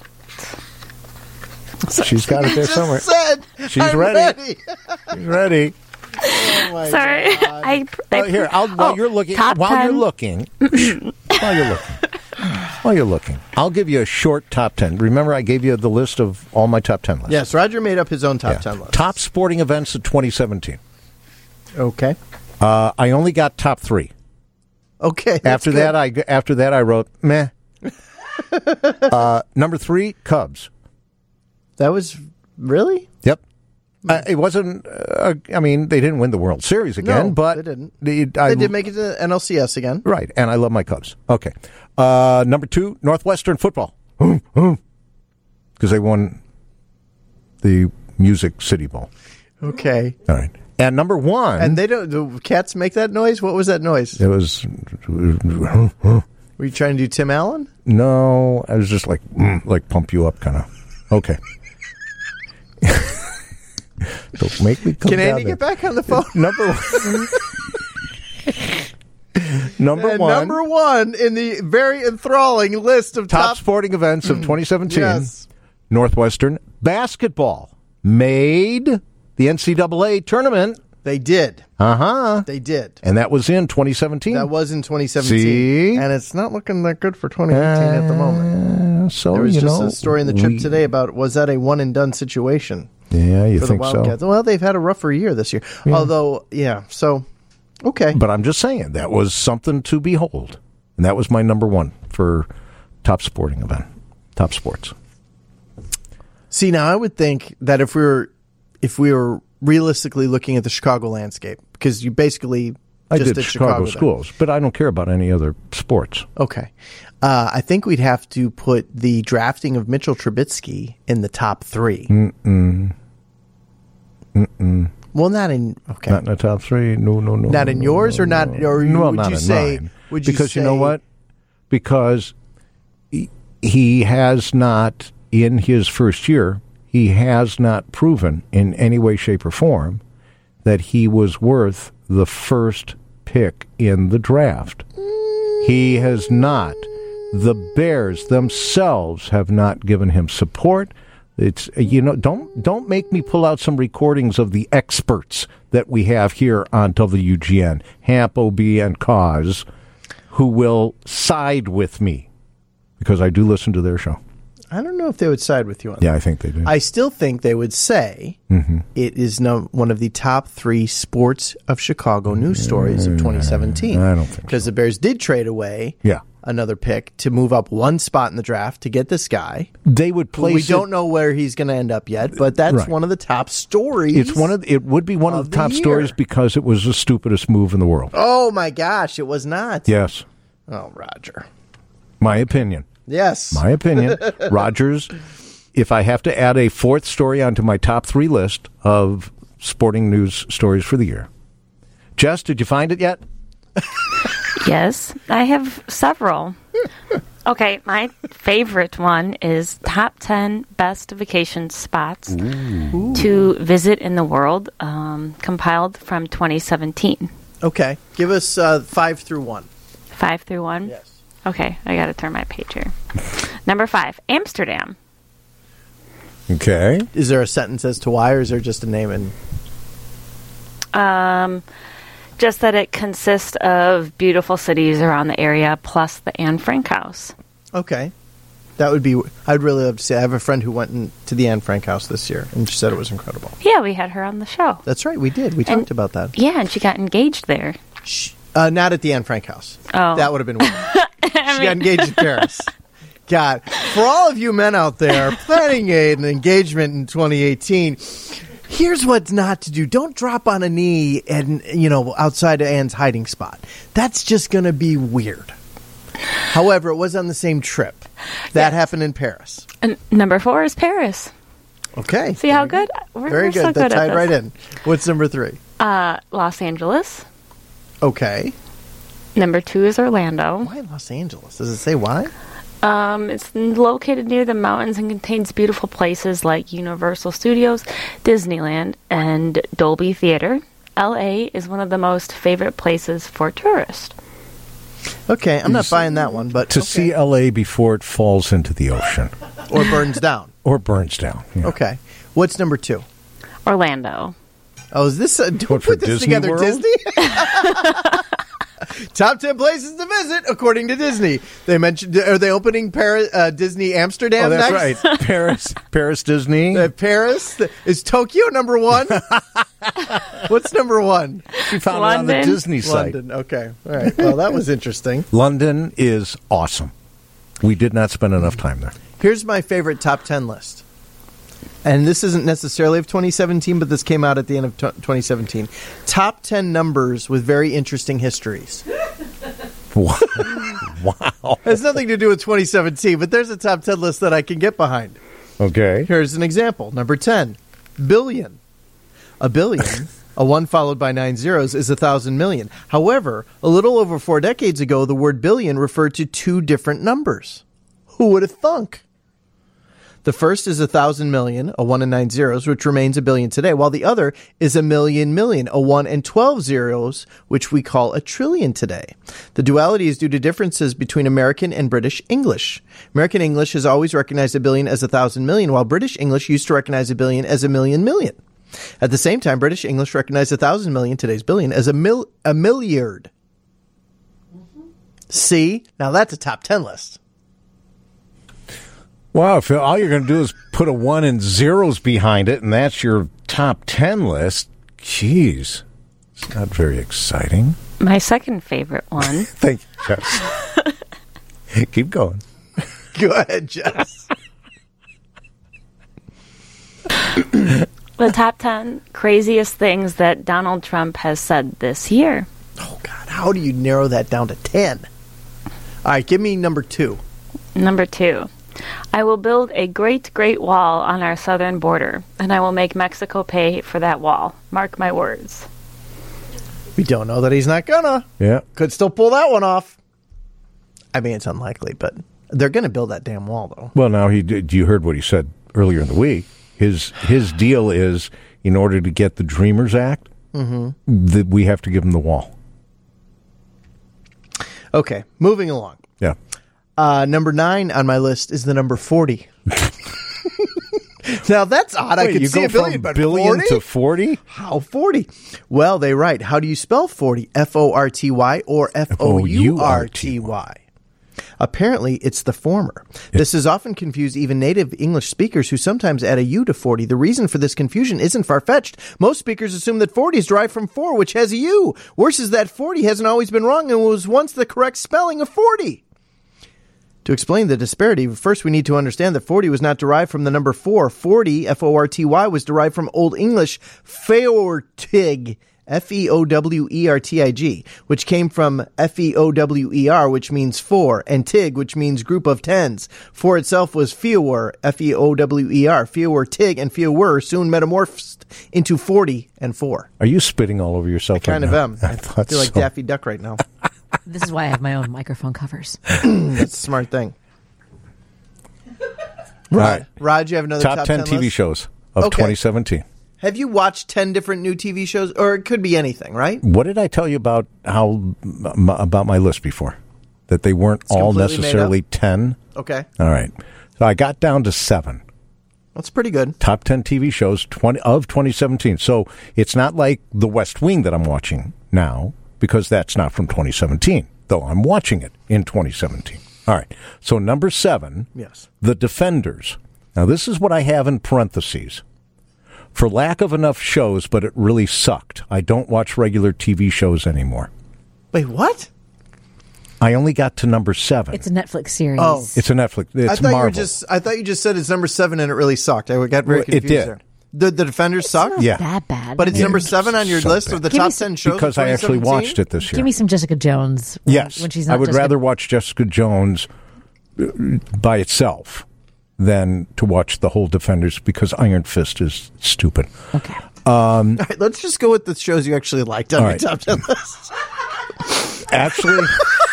[SPEAKER 2] She's got it there
[SPEAKER 1] Just
[SPEAKER 2] somewhere.
[SPEAKER 1] said,
[SPEAKER 2] She's
[SPEAKER 1] I'm
[SPEAKER 2] ready.
[SPEAKER 1] ready.
[SPEAKER 2] She's ready.
[SPEAKER 1] Oh my
[SPEAKER 8] Sorry.
[SPEAKER 1] God.
[SPEAKER 8] I, I,
[SPEAKER 2] Oh, here, I'll, while
[SPEAKER 8] oh,
[SPEAKER 2] you're looking,
[SPEAKER 8] top
[SPEAKER 2] while
[SPEAKER 8] ten.
[SPEAKER 2] you're looking, while you're looking, while you're looking, I'll give you a short top ten. Remember, I gave you the list of all my top ten lists.
[SPEAKER 1] Yes, Roger made up his own top
[SPEAKER 2] Yeah.
[SPEAKER 1] ten list.
[SPEAKER 2] Top sporting events of twenty seventeen.
[SPEAKER 1] Okay.
[SPEAKER 2] Uh, I only got top three.
[SPEAKER 1] Okay. that's
[SPEAKER 2] After
[SPEAKER 1] good.
[SPEAKER 2] that, I after that I wrote meh. uh, number three, Cubs.
[SPEAKER 1] That was really?
[SPEAKER 2] Yep. Uh, it wasn't. Uh, I mean, they didn't win the World Series again,
[SPEAKER 1] No,
[SPEAKER 2] but
[SPEAKER 1] they didn't.
[SPEAKER 2] They, I,
[SPEAKER 1] They did make it to N L C S again.
[SPEAKER 2] right, and I love my Cubs. Okay. Uh, number two, Northwestern football, because they won the Music City Bowl.
[SPEAKER 1] Okay.
[SPEAKER 2] All right. And number one,
[SPEAKER 1] And they don't. Do cats make that noise? What was that noise?
[SPEAKER 2] it was
[SPEAKER 1] Were you trying to do Tim Allen?
[SPEAKER 2] no. I was just like mm, like pump you up, kind of. Okay. Don't make me come
[SPEAKER 1] Can
[SPEAKER 2] down
[SPEAKER 1] Andy
[SPEAKER 2] there.
[SPEAKER 1] get back on the phone?
[SPEAKER 2] Number one. number
[SPEAKER 1] And
[SPEAKER 2] one.
[SPEAKER 1] number one in the very enthralling list of
[SPEAKER 2] top,
[SPEAKER 1] top,
[SPEAKER 2] sporting events of twenty seventeen.
[SPEAKER 1] Yes.
[SPEAKER 2] Northwestern basketball made the N C double A tournament.
[SPEAKER 1] They did.
[SPEAKER 2] Uh huh.
[SPEAKER 1] They did.
[SPEAKER 2] And that was in twenty seventeen.
[SPEAKER 1] That was in twenty seventeen.
[SPEAKER 2] See?
[SPEAKER 1] And it's not looking that good for twenty eighteen at the moment.
[SPEAKER 2] Uh, so
[SPEAKER 1] There was
[SPEAKER 2] you
[SPEAKER 1] just
[SPEAKER 2] know,
[SPEAKER 1] a story in the trip
[SPEAKER 2] we-
[SPEAKER 1] today about was that a one and done situation
[SPEAKER 2] Yeah, you
[SPEAKER 1] for the
[SPEAKER 2] think
[SPEAKER 1] Wildcats?
[SPEAKER 2] so?
[SPEAKER 1] Well, they've had a rougher year this year. Although, yeah, so okay.
[SPEAKER 2] But I'm just saying that was something to behold, and that was my number one for top sporting event, top sports.
[SPEAKER 1] See, now I would think that if we were if we were realistically looking at the Chicago landscape, because you basically
[SPEAKER 2] I
[SPEAKER 1] Just
[SPEAKER 2] did
[SPEAKER 1] at
[SPEAKER 2] Chicago,
[SPEAKER 1] Chicago then.
[SPEAKER 2] schools, but I don't care about any other sports.
[SPEAKER 1] Okay. Uh, I think we'd have to put the drafting of Mitchell Trubisky in the top three.
[SPEAKER 2] Mm-mm. Mm-mm.
[SPEAKER 1] Well, not in okay,
[SPEAKER 2] Not in the top three. No, no, no.
[SPEAKER 1] not
[SPEAKER 2] no,
[SPEAKER 1] in
[SPEAKER 2] no,
[SPEAKER 1] yours,
[SPEAKER 2] no,
[SPEAKER 1] or not,
[SPEAKER 2] no.
[SPEAKER 1] or
[SPEAKER 2] well,
[SPEAKER 1] would
[SPEAKER 2] not
[SPEAKER 1] you
[SPEAKER 2] in
[SPEAKER 1] say?
[SPEAKER 2] mine.
[SPEAKER 1] Would you
[SPEAKER 2] because
[SPEAKER 1] say,
[SPEAKER 2] you know what? Because he, he has not, in his first year, he has not proven in any way, shape, or form that he was worth the first pick in the draft. He has not. The Bears themselves have not given him support. It's you know don't don't make me pull out some recordings of the experts that we have here on W G N, Hamp, O B, and Cause, who will side with me because I do listen to their show.
[SPEAKER 1] I don't know if they would side with you on
[SPEAKER 2] Yeah,
[SPEAKER 1] that.
[SPEAKER 2] I think they do.
[SPEAKER 1] I still think they would say
[SPEAKER 2] Mm-hmm.
[SPEAKER 1] it is no, one of the top three sports of Chicago news stories of twenty seventeen.
[SPEAKER 2] I don't think
[SPEAKER 1] because the Bears did trade away
[SPEAKER 2] Yeah.
[SPEAKER 1] another pick to move up one spot in the draft to get this guy.
[SPEAKER 2] They would place.
[SPEAKER 1] We
[SPEAKER 2] it-
[SPEAKER 1] don't know where he's going to end up yet, but that's
[SPEAKER 2] Right.
[SPEAKER 1] one of the top stories.
[SPEAKER 2] It's one of the, it would be one of,
[SPEAKER 1] of
[SPEAKER 2] the top
[SPEAKER 1] the
[SPEAKER 2] stories
[SPEAKER 1] year.
[SPEAKER 2] because it was the stupidest move in the world.
[SPEAKER 1] Oh my gosh, it was not.
[SPEAKER 2] Yes,
[SPEAKER 1] Oh, Roger.
[SPEAKER 2] my opinion.
[SPEAKER 1] Yes.
[SPEAKER 2] My opinion. Rogers, if I have to add a fourth story onto my top three list of sporting news stories for the year. Jess, did you find it yet?
[SPEAKER 8] Yes, I have several. Okay, my favorite one is top ten best vacation spots to visit in the world, um, compiled from twenty seventeen.
[SPEAKER 1] Okay. Give us uh, five through one.
[SPEAKER 8] Five through one?
[SPEAKER 1] Yes.
[SPEAKER 8] Okay, I got to turn my page here. Number five, Amsterdam.
[SPEAKER 2] Okay.
[SPEAKER 1] Is there a sentence as to why, or is there just a name? And
[SPEAKER 8] Um, just that it consists of beautiful cities around the area, plus the Anne Frank House.
[SPEAKER 1] okay, that would be. I'd really love to see. I have a friend who went in, to the Anne Frank house this year, and she said it was incredible.
[SPEAKER 8] Yeah, we had her on the show.
[SPEAKER 1] That's right, we did. We
[SPEAKER 8] And-
[SPEAKER 1] talked about that.
[SPEAKER 8] Yeah, and she got engaged there.
[SPEAKER 1] Sh- Uh, not at the Anne Frank house.
[SPEAKER 8] Oh.
[SPEAKER 1] That would have been weird. She got engaged in Paris. God, for all of you men out there planning a, an engagement in twenty eighteen, here's what not to do. Don't drop on a knee and, you know, outside of Anne's hiding spot. That's just going to be weird. However, it was on the same trip. That
[SPEAKER 8] Yes.
[SPEAKER 1] happened in Paris.
[SPEAKER 8] And number four is Paris.
[SPEAKER 1] Okay.
[SPEAKER 8] See how good? We're,
[SPEAKER 1] Very
[SPEAKER 8] we're
[SPEAKER 1] good.
[SPEAKER 8] so
[SPEAKER 1] that
[SPEAKER 8] good at
[SPEAKER 1] tied
[SPEAKER 8] this.
[SPEAKER 1] right in. What's number three?
[SPEAKER 8] Uh, Los Angeles.
[SPEAKER 1] Okay.
[SPEAKER 8] Number two is Orlando.
[SPEAKER 1] Why Los Angeles? Does it say why?
[SPEAKER 8] Um, it's located near the mountains and contains beautiful places like Universal Studios, Disneyland, and Dolby Theater. L A is one of the most favorite places for tourists.
[SPEAKER 1] Okay, I'm not buying that one, but
[SPEAKER 2] To
[SPEAKER 1] okay.
[SPEAKER 2] see L A before it falls into the ocean
[SPEAKER 1] or burns down.
[SPEAKER 2] or burns down. Yeah.
[SPEAKER 1] Okay. What's number two?
[SPEAKER 8] Orlando.
[SPEAKER 1] Oh, is this? A, do we
[SPEAKER 2] What, for
[SPEAKER 1] put this
[SPEAKER 2] Disney
[SPEAKER 1] together,
[SPEAKER 2] World?
[SPEAKER 1] Disney? Top ten places to visit according to Disney. They mentioned. Are they opening Paris, uh, Disney Amsterdam?
[SPEAKER 2] Oh, that's
[SPEAKER 1] next?
[SPEAKER 2] right. Paris, Paris, Disney.
[SPEAKER 1] Uh, Paris is Tokyo number one. What's number one?
[SPEAKER 2] She found it on the
[SPEAKER 8] London.
[SPEAKER 2] Disney site.
[SPEAKER 1] London. Okay. All right. Well, that was interesting.
[SPEAKER 2] London is awesome. We did not spend enough time there.
[SPEAKER 1] Here's my favorite top ten list. And this isn't necessarily of twenty seventeen, but this came out at the end of t- twenty seventeen. Top ten numbers with very interesting histories.
[SPEAKER 2] Wow.
[SPEAKER 1] It has nothing to do with twenty seventeen, but there's a top ten list that I can get behind.
[SPEAKER 2] Okay.
[SPEAKER 1] Here's an example. Number ten, billion. A billion, a one followed by nine zeros, is a thousand million. However, a little over four decades ago, the word billion referred to two different numbers. Who would have thunk? The first is a thousand million, a one and nine zeros, which remains a billion today, while the other is a million million, a one and twelve zeros, which we call a trillion today. The duality is due to differences between American and British English. American English has always recognized a billion as a thousand million, while British English used to recognize a billion as a million million. At the same time, British English recognized a thousand million, today's billion, as a mil- a milliard. See? Now that's a top ten list.
[SPEAKER 2] Wow, if all you're going to do is put a one and zeros behind it, and that's your top ten list, jeez, it's not very exciting.
[SPEAKER 8] My second favorite one.
[SPEAKER 2] Thank you, Jess. Keep going.
[SPEAKER 1] Go ahead, Jess.
[SPEAKER 8] The top ten craziest things that Donald Trump has said this year.
[SPEAKER 1] Oh, how do you narrow that down to ten? All right, give me number two.
[SPEAKER 8] Number two. I will build a great, great wall on our southern border, and I will make Mexico pay for that wall. Mark my words.
[SPEAKER 1] We don't know that he's not gonna.
[SPEAKER 2] Yeah.
[SPEAKER 1] Could still pull that one off. I mean, it's unlikely, but they're going to build that damn wall, though.
[SPEAKER 2] Well, now he did. You heard what he said earlier in the week. His his deal is, in order to get the Dreamers Act,
[SPEAKER 1] Mm-hmm.
[SPEAKER 2] that we have to give him the wall.
[SPEAKER 1] Okay, moving along.
[SPEAKER 2] Yeah.
[SPEAKER 1] Uh, number nine on my list is the number forty. Now, that's odd. I
[SPEAKER 2] Wait,
[SPEAKER 1] could
[SPEAKER 2] you
[SPEAKER 1] see
[SPEAKER 2] go
[SPEAKER 1] a billion,
[SPEAKER 2] from
[SPEAKER 1] but
[SPEAKER 2] billion
[SPEAKER 1] forty?
[SPEAKER 2] to forty?
[SPEAKER 1] How forty? Well, they write. How do you spell forty? F O R T Y or F O U R T Y? Apparently, it's the former. This has often confused even native English speakers who sometimes add a U to forty. The reason for this confusion isn't far-fetched. Most speakers assume that forty is derived from four, which has a U. Worse is that forty hasn't always been wrong and was once the correct spelling of forty. To explain the disparity, first we need to understand that forty was not derived from the number four. forty, F O R T Y, was derived from Old English feortig, F E O W E R T I G, which came from F E O W E R, which means four, and tig, which means group of tens. Four itself was feor, F E O W E R. Feor, tig, and feor soon metamorphosed into forty and four.
[SPEAKER 2] Are you spitting all over yourself?
[SPEAKER 1] I kind
[SPEAKER 2] right
[SPEAKER 1] of
[SPEAKER 2] now?
[SPEAKER 1] am.
[SPEAKER 2] I
[SPEAKER 1] I
[SPEAKER 2] thought
[SPEAKER 1] feel like
[SPEAKER 2] so.
[SPEAKER 1] Daffy Duck right now.
[SPEAKER 7] This is why I have my own microphone covers.
[SPEAKER 1] That's a smart thing.
[SPEAKER 2] All right.
[SPEAKER 1] Rod, you have another top,
[SPEAKER 2] Top ten T V
[SPEAKER 1] list?
[SPEAKER 2] shows of
[SPEAKER 1] Okay.
[SPEAKER 2] twenty seventeen.
[SPEAKER 1] Have you watched ten different new T V shows? Or it could be anything, right?
[SPEAKER 2] What did I tell you about how m- about my list before? That they weren't
[SPEAKER 1] It's
[SPEAKER 2] all
[SPEAKER 1] completely made
[SPEAKER 2] necessarily
[SPEAKER 1] up?
[SPEAKER 2] ten?
[SPEAKER 1] Okay.
[SPEAKER 2] All right. So I got down to seven.
[SPEAKER 1] That's pretty good.
[SPEAKER 2] Top ten T V shows twenty of twenty seventeen. So it's not like The West Wing that I'm watching now, because that's not from twenty seventeen, though I'm watching it in twenty seventeen. All right. So number seven,
[SPEAKER 1] Yes.
[SPEAKER 2] The Defenders. Now, this is what I have in parentheses. For lack of enough shows, but it really sucked. I don't watch regular T V shows anymore.
[SPEAKER 1] Wait, what?
[SPEAKER 2] I only got to number seven.
[SPEAKER 7] It's a Netflix series.
[SPEAKER 1] Oh.
[SPEAKER 2] It's a Netflix. It's
[SPEAKER 1] I thought
[SPEAKER 2] Marvel.
[SPEAKER 1] you were just I thought you just said it's number seven and it really sucked. I got very
[SPEAKER 2] Well, it
[SPEAKER 1] confused
[SPEAKER 2] did.
[SPEAKER 1] there. The the Defenders sucked?
[SPEAKER 7] Not
[SPEAKER 2] Yeah.
[SPEAKER 7] that bad.
[SPEAKER 1] But it's
[SPEAKER 7] I mean,
[SPEAKER 1] number seven on your
[SPEAKER 2] so
[SPEAKER 1] list
[SPEAKER 2] bad.
[SPEAKER 1] of the
[SPEAKER 7] Give me
[SPEAKER 1] top
[SPEAKER 7] some-
[SPEAKER 1] ten shows of
[SPEAKER 2] because I actually
[SPEAKER 1] twenty seventeen?
[SPEAKER 2] watched it this year.
[SPEAKER 7] Give me some Jessica Jones. when-
[SPEAKER 2] Yes,
[SPEAKER 7] when she's not
[SPEAKER 2] I would
[SPEAKER 7] Jessica-
[SPEAKER 2] rather watch Jessica Jones uh, by itself than to watch the whole Defenders, because Iron Fist is stupid.
[SPEAKER 7] Okay.
[SPEAKER 1] All right, let's just go with the shows you actually liked on
[SPEAKER 2] All
[SPEAKER 1] your
[SPEAKER 2] right.
[SPEAKER 1] top ten list.
[SPEAKER 2] Actually,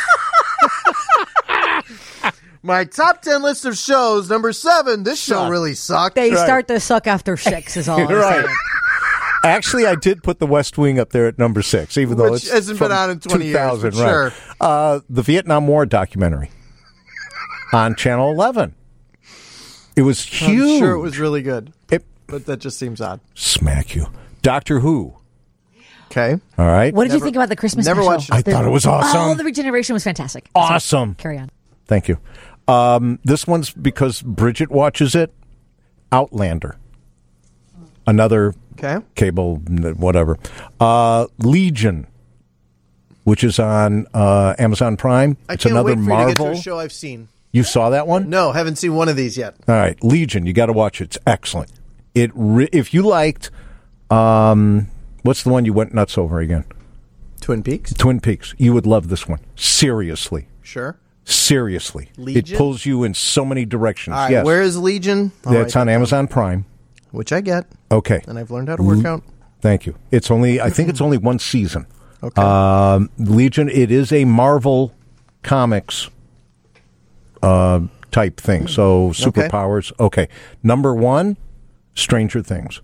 [SPEAKER 1] My top ten list of shows, number seven, this show
[SPEAKER 2] Sucked.
[SPEAKER 1] really sucked.
[SPEAKER 7] They
[SPEAKER 2] Right.
[SPEAKER 7] start to suck after six, is all I'm
[SPEAKER 2] right.
[SPEAKER 7] saying.
[SPEAKER 2] Actually, I did put The West Wing up there at number six, even though
[SPEAKER 1] Which
[SPEAKER 2] it's
[SPEAKER 1] hasn't been
[SPEAKER 2] from
[SPEAKER 1] on in twenty years,
[SPEAKER 2] two thousand,
[SPEAKER 1] but
[SPEAKER 2] right.
[SPEAKER 1] sure.
[SPEAKER 2] Uh, the Vietnam War documentary on Channel eleven. It was huge.
[SPEAKER 1] I'm sure it was really good,
[SPEAKER 2] It-
[SPEAKER 1] but that just seems odd.
[SPEAKER 2] smack you. Doctor Who.
[SPEAKER 1] Okay.
[SPEAKER 2] All right.
[SPEAKER 7] What did
[SPEAKER 1] Never-
[SPEAKER 7] you think about the Christmas
[SPEAKER 1] never
[SPEAKER 7] special?
[SPEAKER 1] watched it.
[SPEAKER 2] I thought it was awesome.
[SPEAKER 7] Oh, the regeneration was fantastic.
[SPEAKER 2] Awesome.
[SPEAKER 7] Carry on.
[SPEAKER 2] Thank you. Um, this one's because Bridget watches it. Outlander. Another
[SPEAKER 1] Okay.
[SPEAKER 2] cable, whatever. Uh, Legion, which is on uh, Amazon Prime.
[SPEAKER 1] I
[SPEAKER 2] It's
[SPEAKER 1] can't
[SPEAKER 2] another
[SPEAKER 1] wait for you to get
[SPEAKER 2] Marvel.
[SPEAKER 1] to a show I've seen.
[SPEAKER 2] You saw that one?
[SPEAKER 1] No, haven't seen one of these yet.
[SPEAKER 2] All right, Legion. You got to watch it. It's excellent. It re- if you liked, um, what's the one you went nuts over again?
[SPEAKER 1] Twin Peaks?
[SPEAKER 2] Twin Peaks. You would love this one. Seriously,
[SPEAKER 1] Sure.
[SPEAKER 2] seriously.
[SPEAKER 1] Legion?
[SPEAKER 2] It pulls you in so many directions.
[SPEAKER 1] All right,
[SPEAKER 2] yes,
[SPEAKER 1] where is Legion? All
[SPEAKER 2] yeah,
[SPEAKER 1] right,
[SPEAKER 2] it's on Amazon Prime.
[SPEAKER 1] which I get,
[SPEAKER 2] Okay,
[SPEAKER 1] and I've learned how to work out.
[SPEAKER 2] thank you. It's only. I think it's only one season.
[SPEAKER 1] Okay.
[SPEAKER 2] Um, Legion. It is a Marvel Comics uh, type thing. So superpowers. Okay. Number one, Stranger Things.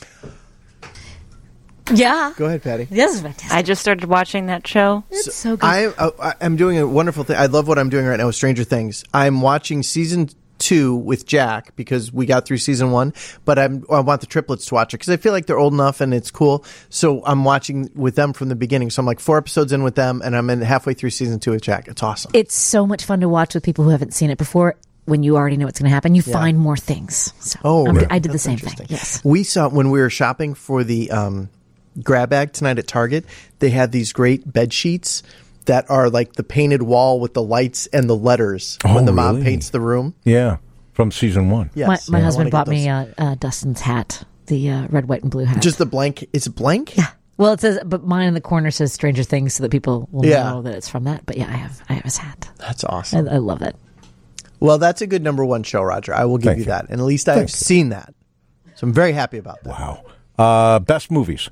[SPEAKER 7] Yeah.
[SPEAKER 1] Go ahead, Patty.
[SPEAKER 7] This is fantastic.
[SPEAKER 8] I just started watching that show.
[SPEAKER 7] It's so good.
[SPEAKER 1] I, I I'm doing a wonderful thing. I love what I'm doing right now with Stranger Things. I'm watching season two with Jack because we got through season one, but I'm I want the triplets to watch it because I feel like they're old enough and it's cool. So I'm watching with them from the beginning. So I'm like four episodes in with them, and I'm in halfway through season two with Jack. It's awesome.
[SPEAKER 7] it's so much fun to watch with people who haven't seen it before. When you already know what's going to happen, you find more things. So
[SPEAKER 1] Oh,
[SPEAKER 7] I'm-
[SPEAKER 1] right.
[SPEAKER 7] I did the
[SPEAKER 1] That's
[SPEAKER 7] same thing.
[SPEAKER 1] interesting.
[SPEAKER 7] Yes.
[SPEAKER 1] We saw when we were shopping for the um, grab bag tonight at Target, they had these great bed sheets that are like the painted wall with the lights and the letters
[SPEAKER 2] Oh,
[SPEAKER 1] when the mom
[SPEAKER 2] really?
[SPEAKER 1] paints the room.
[SPEAKER 2] Yeah, from season one.
[SPEAKER 1] Yes.
[SPEAKER 7] My, my
[SPEAKER 1] Yeah, I
[SPEAKER 7] husband
[SPEAKER 1] wanna
[SPEAKER 7] bought
[SPEAKER 1] get
[SPEAKER 7] me
[SPEAKER 1] those.
[SPEAKER 7] uh, uh, Dustin's hat, the uh, red, white, and blue hat.
[SPEAKER 1] Just the blank. Is it blank?
[SPEAKER 7] Yeah. Well, it says, but mine in the corner says Stranger Things, so that people will
[SPEAKER 1] Yeah.
[SPEAKER 7] know that it's from that. But yeah, I have, I have his hat.
[SPEAKER 1] That's
[SPEAKER 7] I,
[SPEAKER 1] awesome.
[SPEAKER 7] I love it.
[SPEAKER 1] Well, that's a good number one show, Roger. I will give
[SPEAKER 2] Thank
[SPEAKER 1] you
[SPEAKER 2] you.
[SPEAKER 1] that. And at least I've seen that. So I'm very happy about that.
[SPEAKER 2] Wow. Uh, best movies.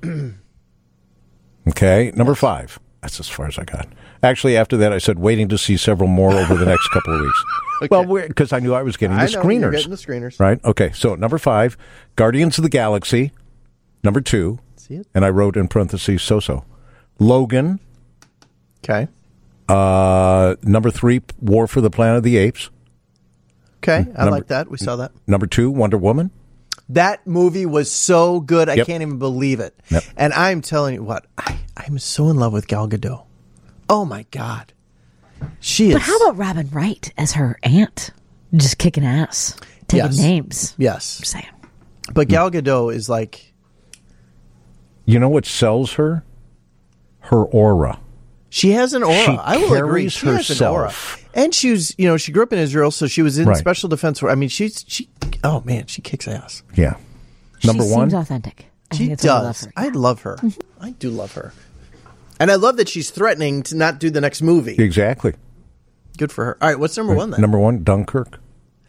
[SPEAKER 2] Okay, number five. That's as far as I got. Actually, after that, I said waiting to see several more over the next couple of weeks.
[SPEAKER 1] Okay.
[SPEAKER 2] Well, because I knew I was getting the
[SPEAKER 1] I know,
[SPEAKER 2] screeners.
[SPEAKER 1] you're getting the screeners.
[SPEAKER 2] Right? Okay, so number five, Guardians of the Galaxy. Number two,
[SPEAKER 1] See it?
[SPEAKER 2] and I wrote in parentheses, so-so. Logan.
[SPEAKER 1] Okay.
[SPEAKER 2] Uh, number three, War for the Planet of the Apes.
[SPEAKER 1] Okay. I
[SPEAKER 2] Number-
[SPEAKER 1] like that. We saw that.
[SPEAKER 2] Number two, Wonder Woman.
[SPEAKER 1] That movie was so good. I
[SPEAKER 2] Yep.
[SPEAKER 1] can't even believe it.
[SPEAKER 2] Yep.
[SPEAKER 1] And I'm telling you what, I, I'm so in love with Gal Gadot. Oh, my God. She is.
[SPEAKER 7] But how about Robin Wright as her aunt? Just kicking ass, taking
[SPEAKER 1] Yes.
[SPEAKER 7] names.
[SPEAKER 1] Yes.
[SPEAKER 7] I'm saying.
[SPEAKER 1] But Gal Gadot is like,
[SPEAKER 2] You know what sells her? Her aura.
[SPEAKER 1] she has an aura.
[SPEAKER 2] She
[SPEAKER 1] I will agree.
[SPEAKER 2] carries
[SPEAKER 1] She has an aura.
[SPEAKER 2] herself.
[SPEAKER 1] And she was, you know, she grew up in Israel, so she was in
[SPEAKER 2] Right.
[SPEAKER 1] special defense. I mean, she's, she, oh, man, she kicks ass.
[SPEAKER 2] Yeah. Number
[SPEAKER 7] she
[SPEAKER 2] one.
[SPEAKER 7] seems authentic. I
[SPEAKER 1] She
[SPEAKER 7] think it's why I love
[SPEAKER 1] does.
[SPEAKER 7] her.
[SPEAKER 1] I love her. I do love her. And I love that she's threatening to not do the next movie.
[SPEAKER 2] Exactly.
[SPEAKER 1] Good for her. All right, what's number one then?
[SPEAKER 2] Number one, Dunkirk.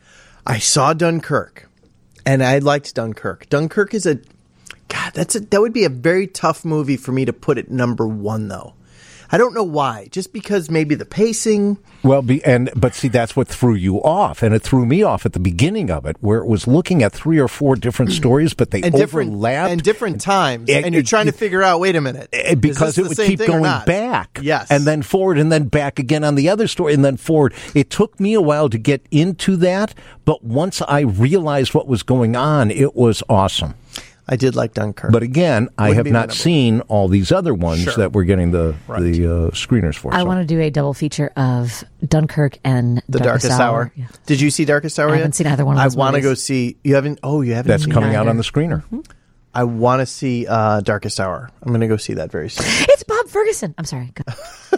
[SPEAKER 1] I saw Dunkirk, and I liked Dunkirk. Dunkirk is a God. That's a that would be a very tough movie for me to put at number one, though. I don't know why. Just because maybe the pacing.
[SPEAKER 2] Well, be, and but see, that's what threw you off, and it threw me off at the beginning of it, where it was looking at three or four different stories, but they
[SPEAKER 1] And different
[SPEAKER 2] overlapped
[SPEAKER 1] and different times,
[SPEAKER 2] It-
[SPEAKER 1] and you're
[SPEAKER 2] it-
[SPEAKER 1] trying to figure out. Wait a minute,
[SPEAKER 2] Eh,
[SPEAKER 1] is
[SPEAKER 2] because
[SPEAKER 1] this
[SPEAKER 2] it
[SPEAKER 1] the
[SPEAKER 2] would
[SPEAKER 1] same
[SPEAKER 2] keep
[SPEAKER 1] thing or
[SPEAKER 2] going
[SPEAKER 1] not?
[SPEAKER 2] back,
[SPEAKER 1] Yes,
[SPEAKER 2] and then forward, and then back again on the other story, and then forward. It took me a while to get into that, but once I realized what was going on, it was awesome.
[SPEAKER 1] I did like Dunkirk.
[SPEAKER 2] But again, I
[SPEAKER 1] Wouldn't
[SPEAKER 2] have
[SPEAKER 1] be my
[SPEAKER 2] not
[SPEAKER 1] number
[SPEAKER 2] seen all these other ones
[SPEAKER 1] Sure.
[SPEAKER 2] that we're getting the
[SPEAKER 1] Right.
[SPEAKER 2] the uh, screeners for.
[SPEAKER 7] I
[SPEAKER 2] so.
[SPEAKER 7] want to do a double feature of Dunkirk and
[SPEAKER 1] The Darkest, Hour.
[SPEAKER 7] Yeah.
[SPEAKER 1] Did you see Darkest Hour
[SPEAKER 7] I
[SPEAKER 1] yet?
[SPEAKER 7] haven't seen either one of
[SPEAKER 1] I
[SPEAKER 7] those
[SPEAKER 1] want to
[SPEAKER 7] movies.
[SPEAKER 1] go see. You haven't? Oh, you haven't.
[SPEAKER 2] That's
[SPEAKER 1] seen
[SPEAKER 2] coming out
[SPEAKER 7] Neither.
[SPEAKER 2] on the screener.
[SPEAKER 1] I want to see uh, Darkest Hour. I'm going to go see that very soon.
[SPEAKER 7] It's Bob Ferguson. I'm sorry. Go.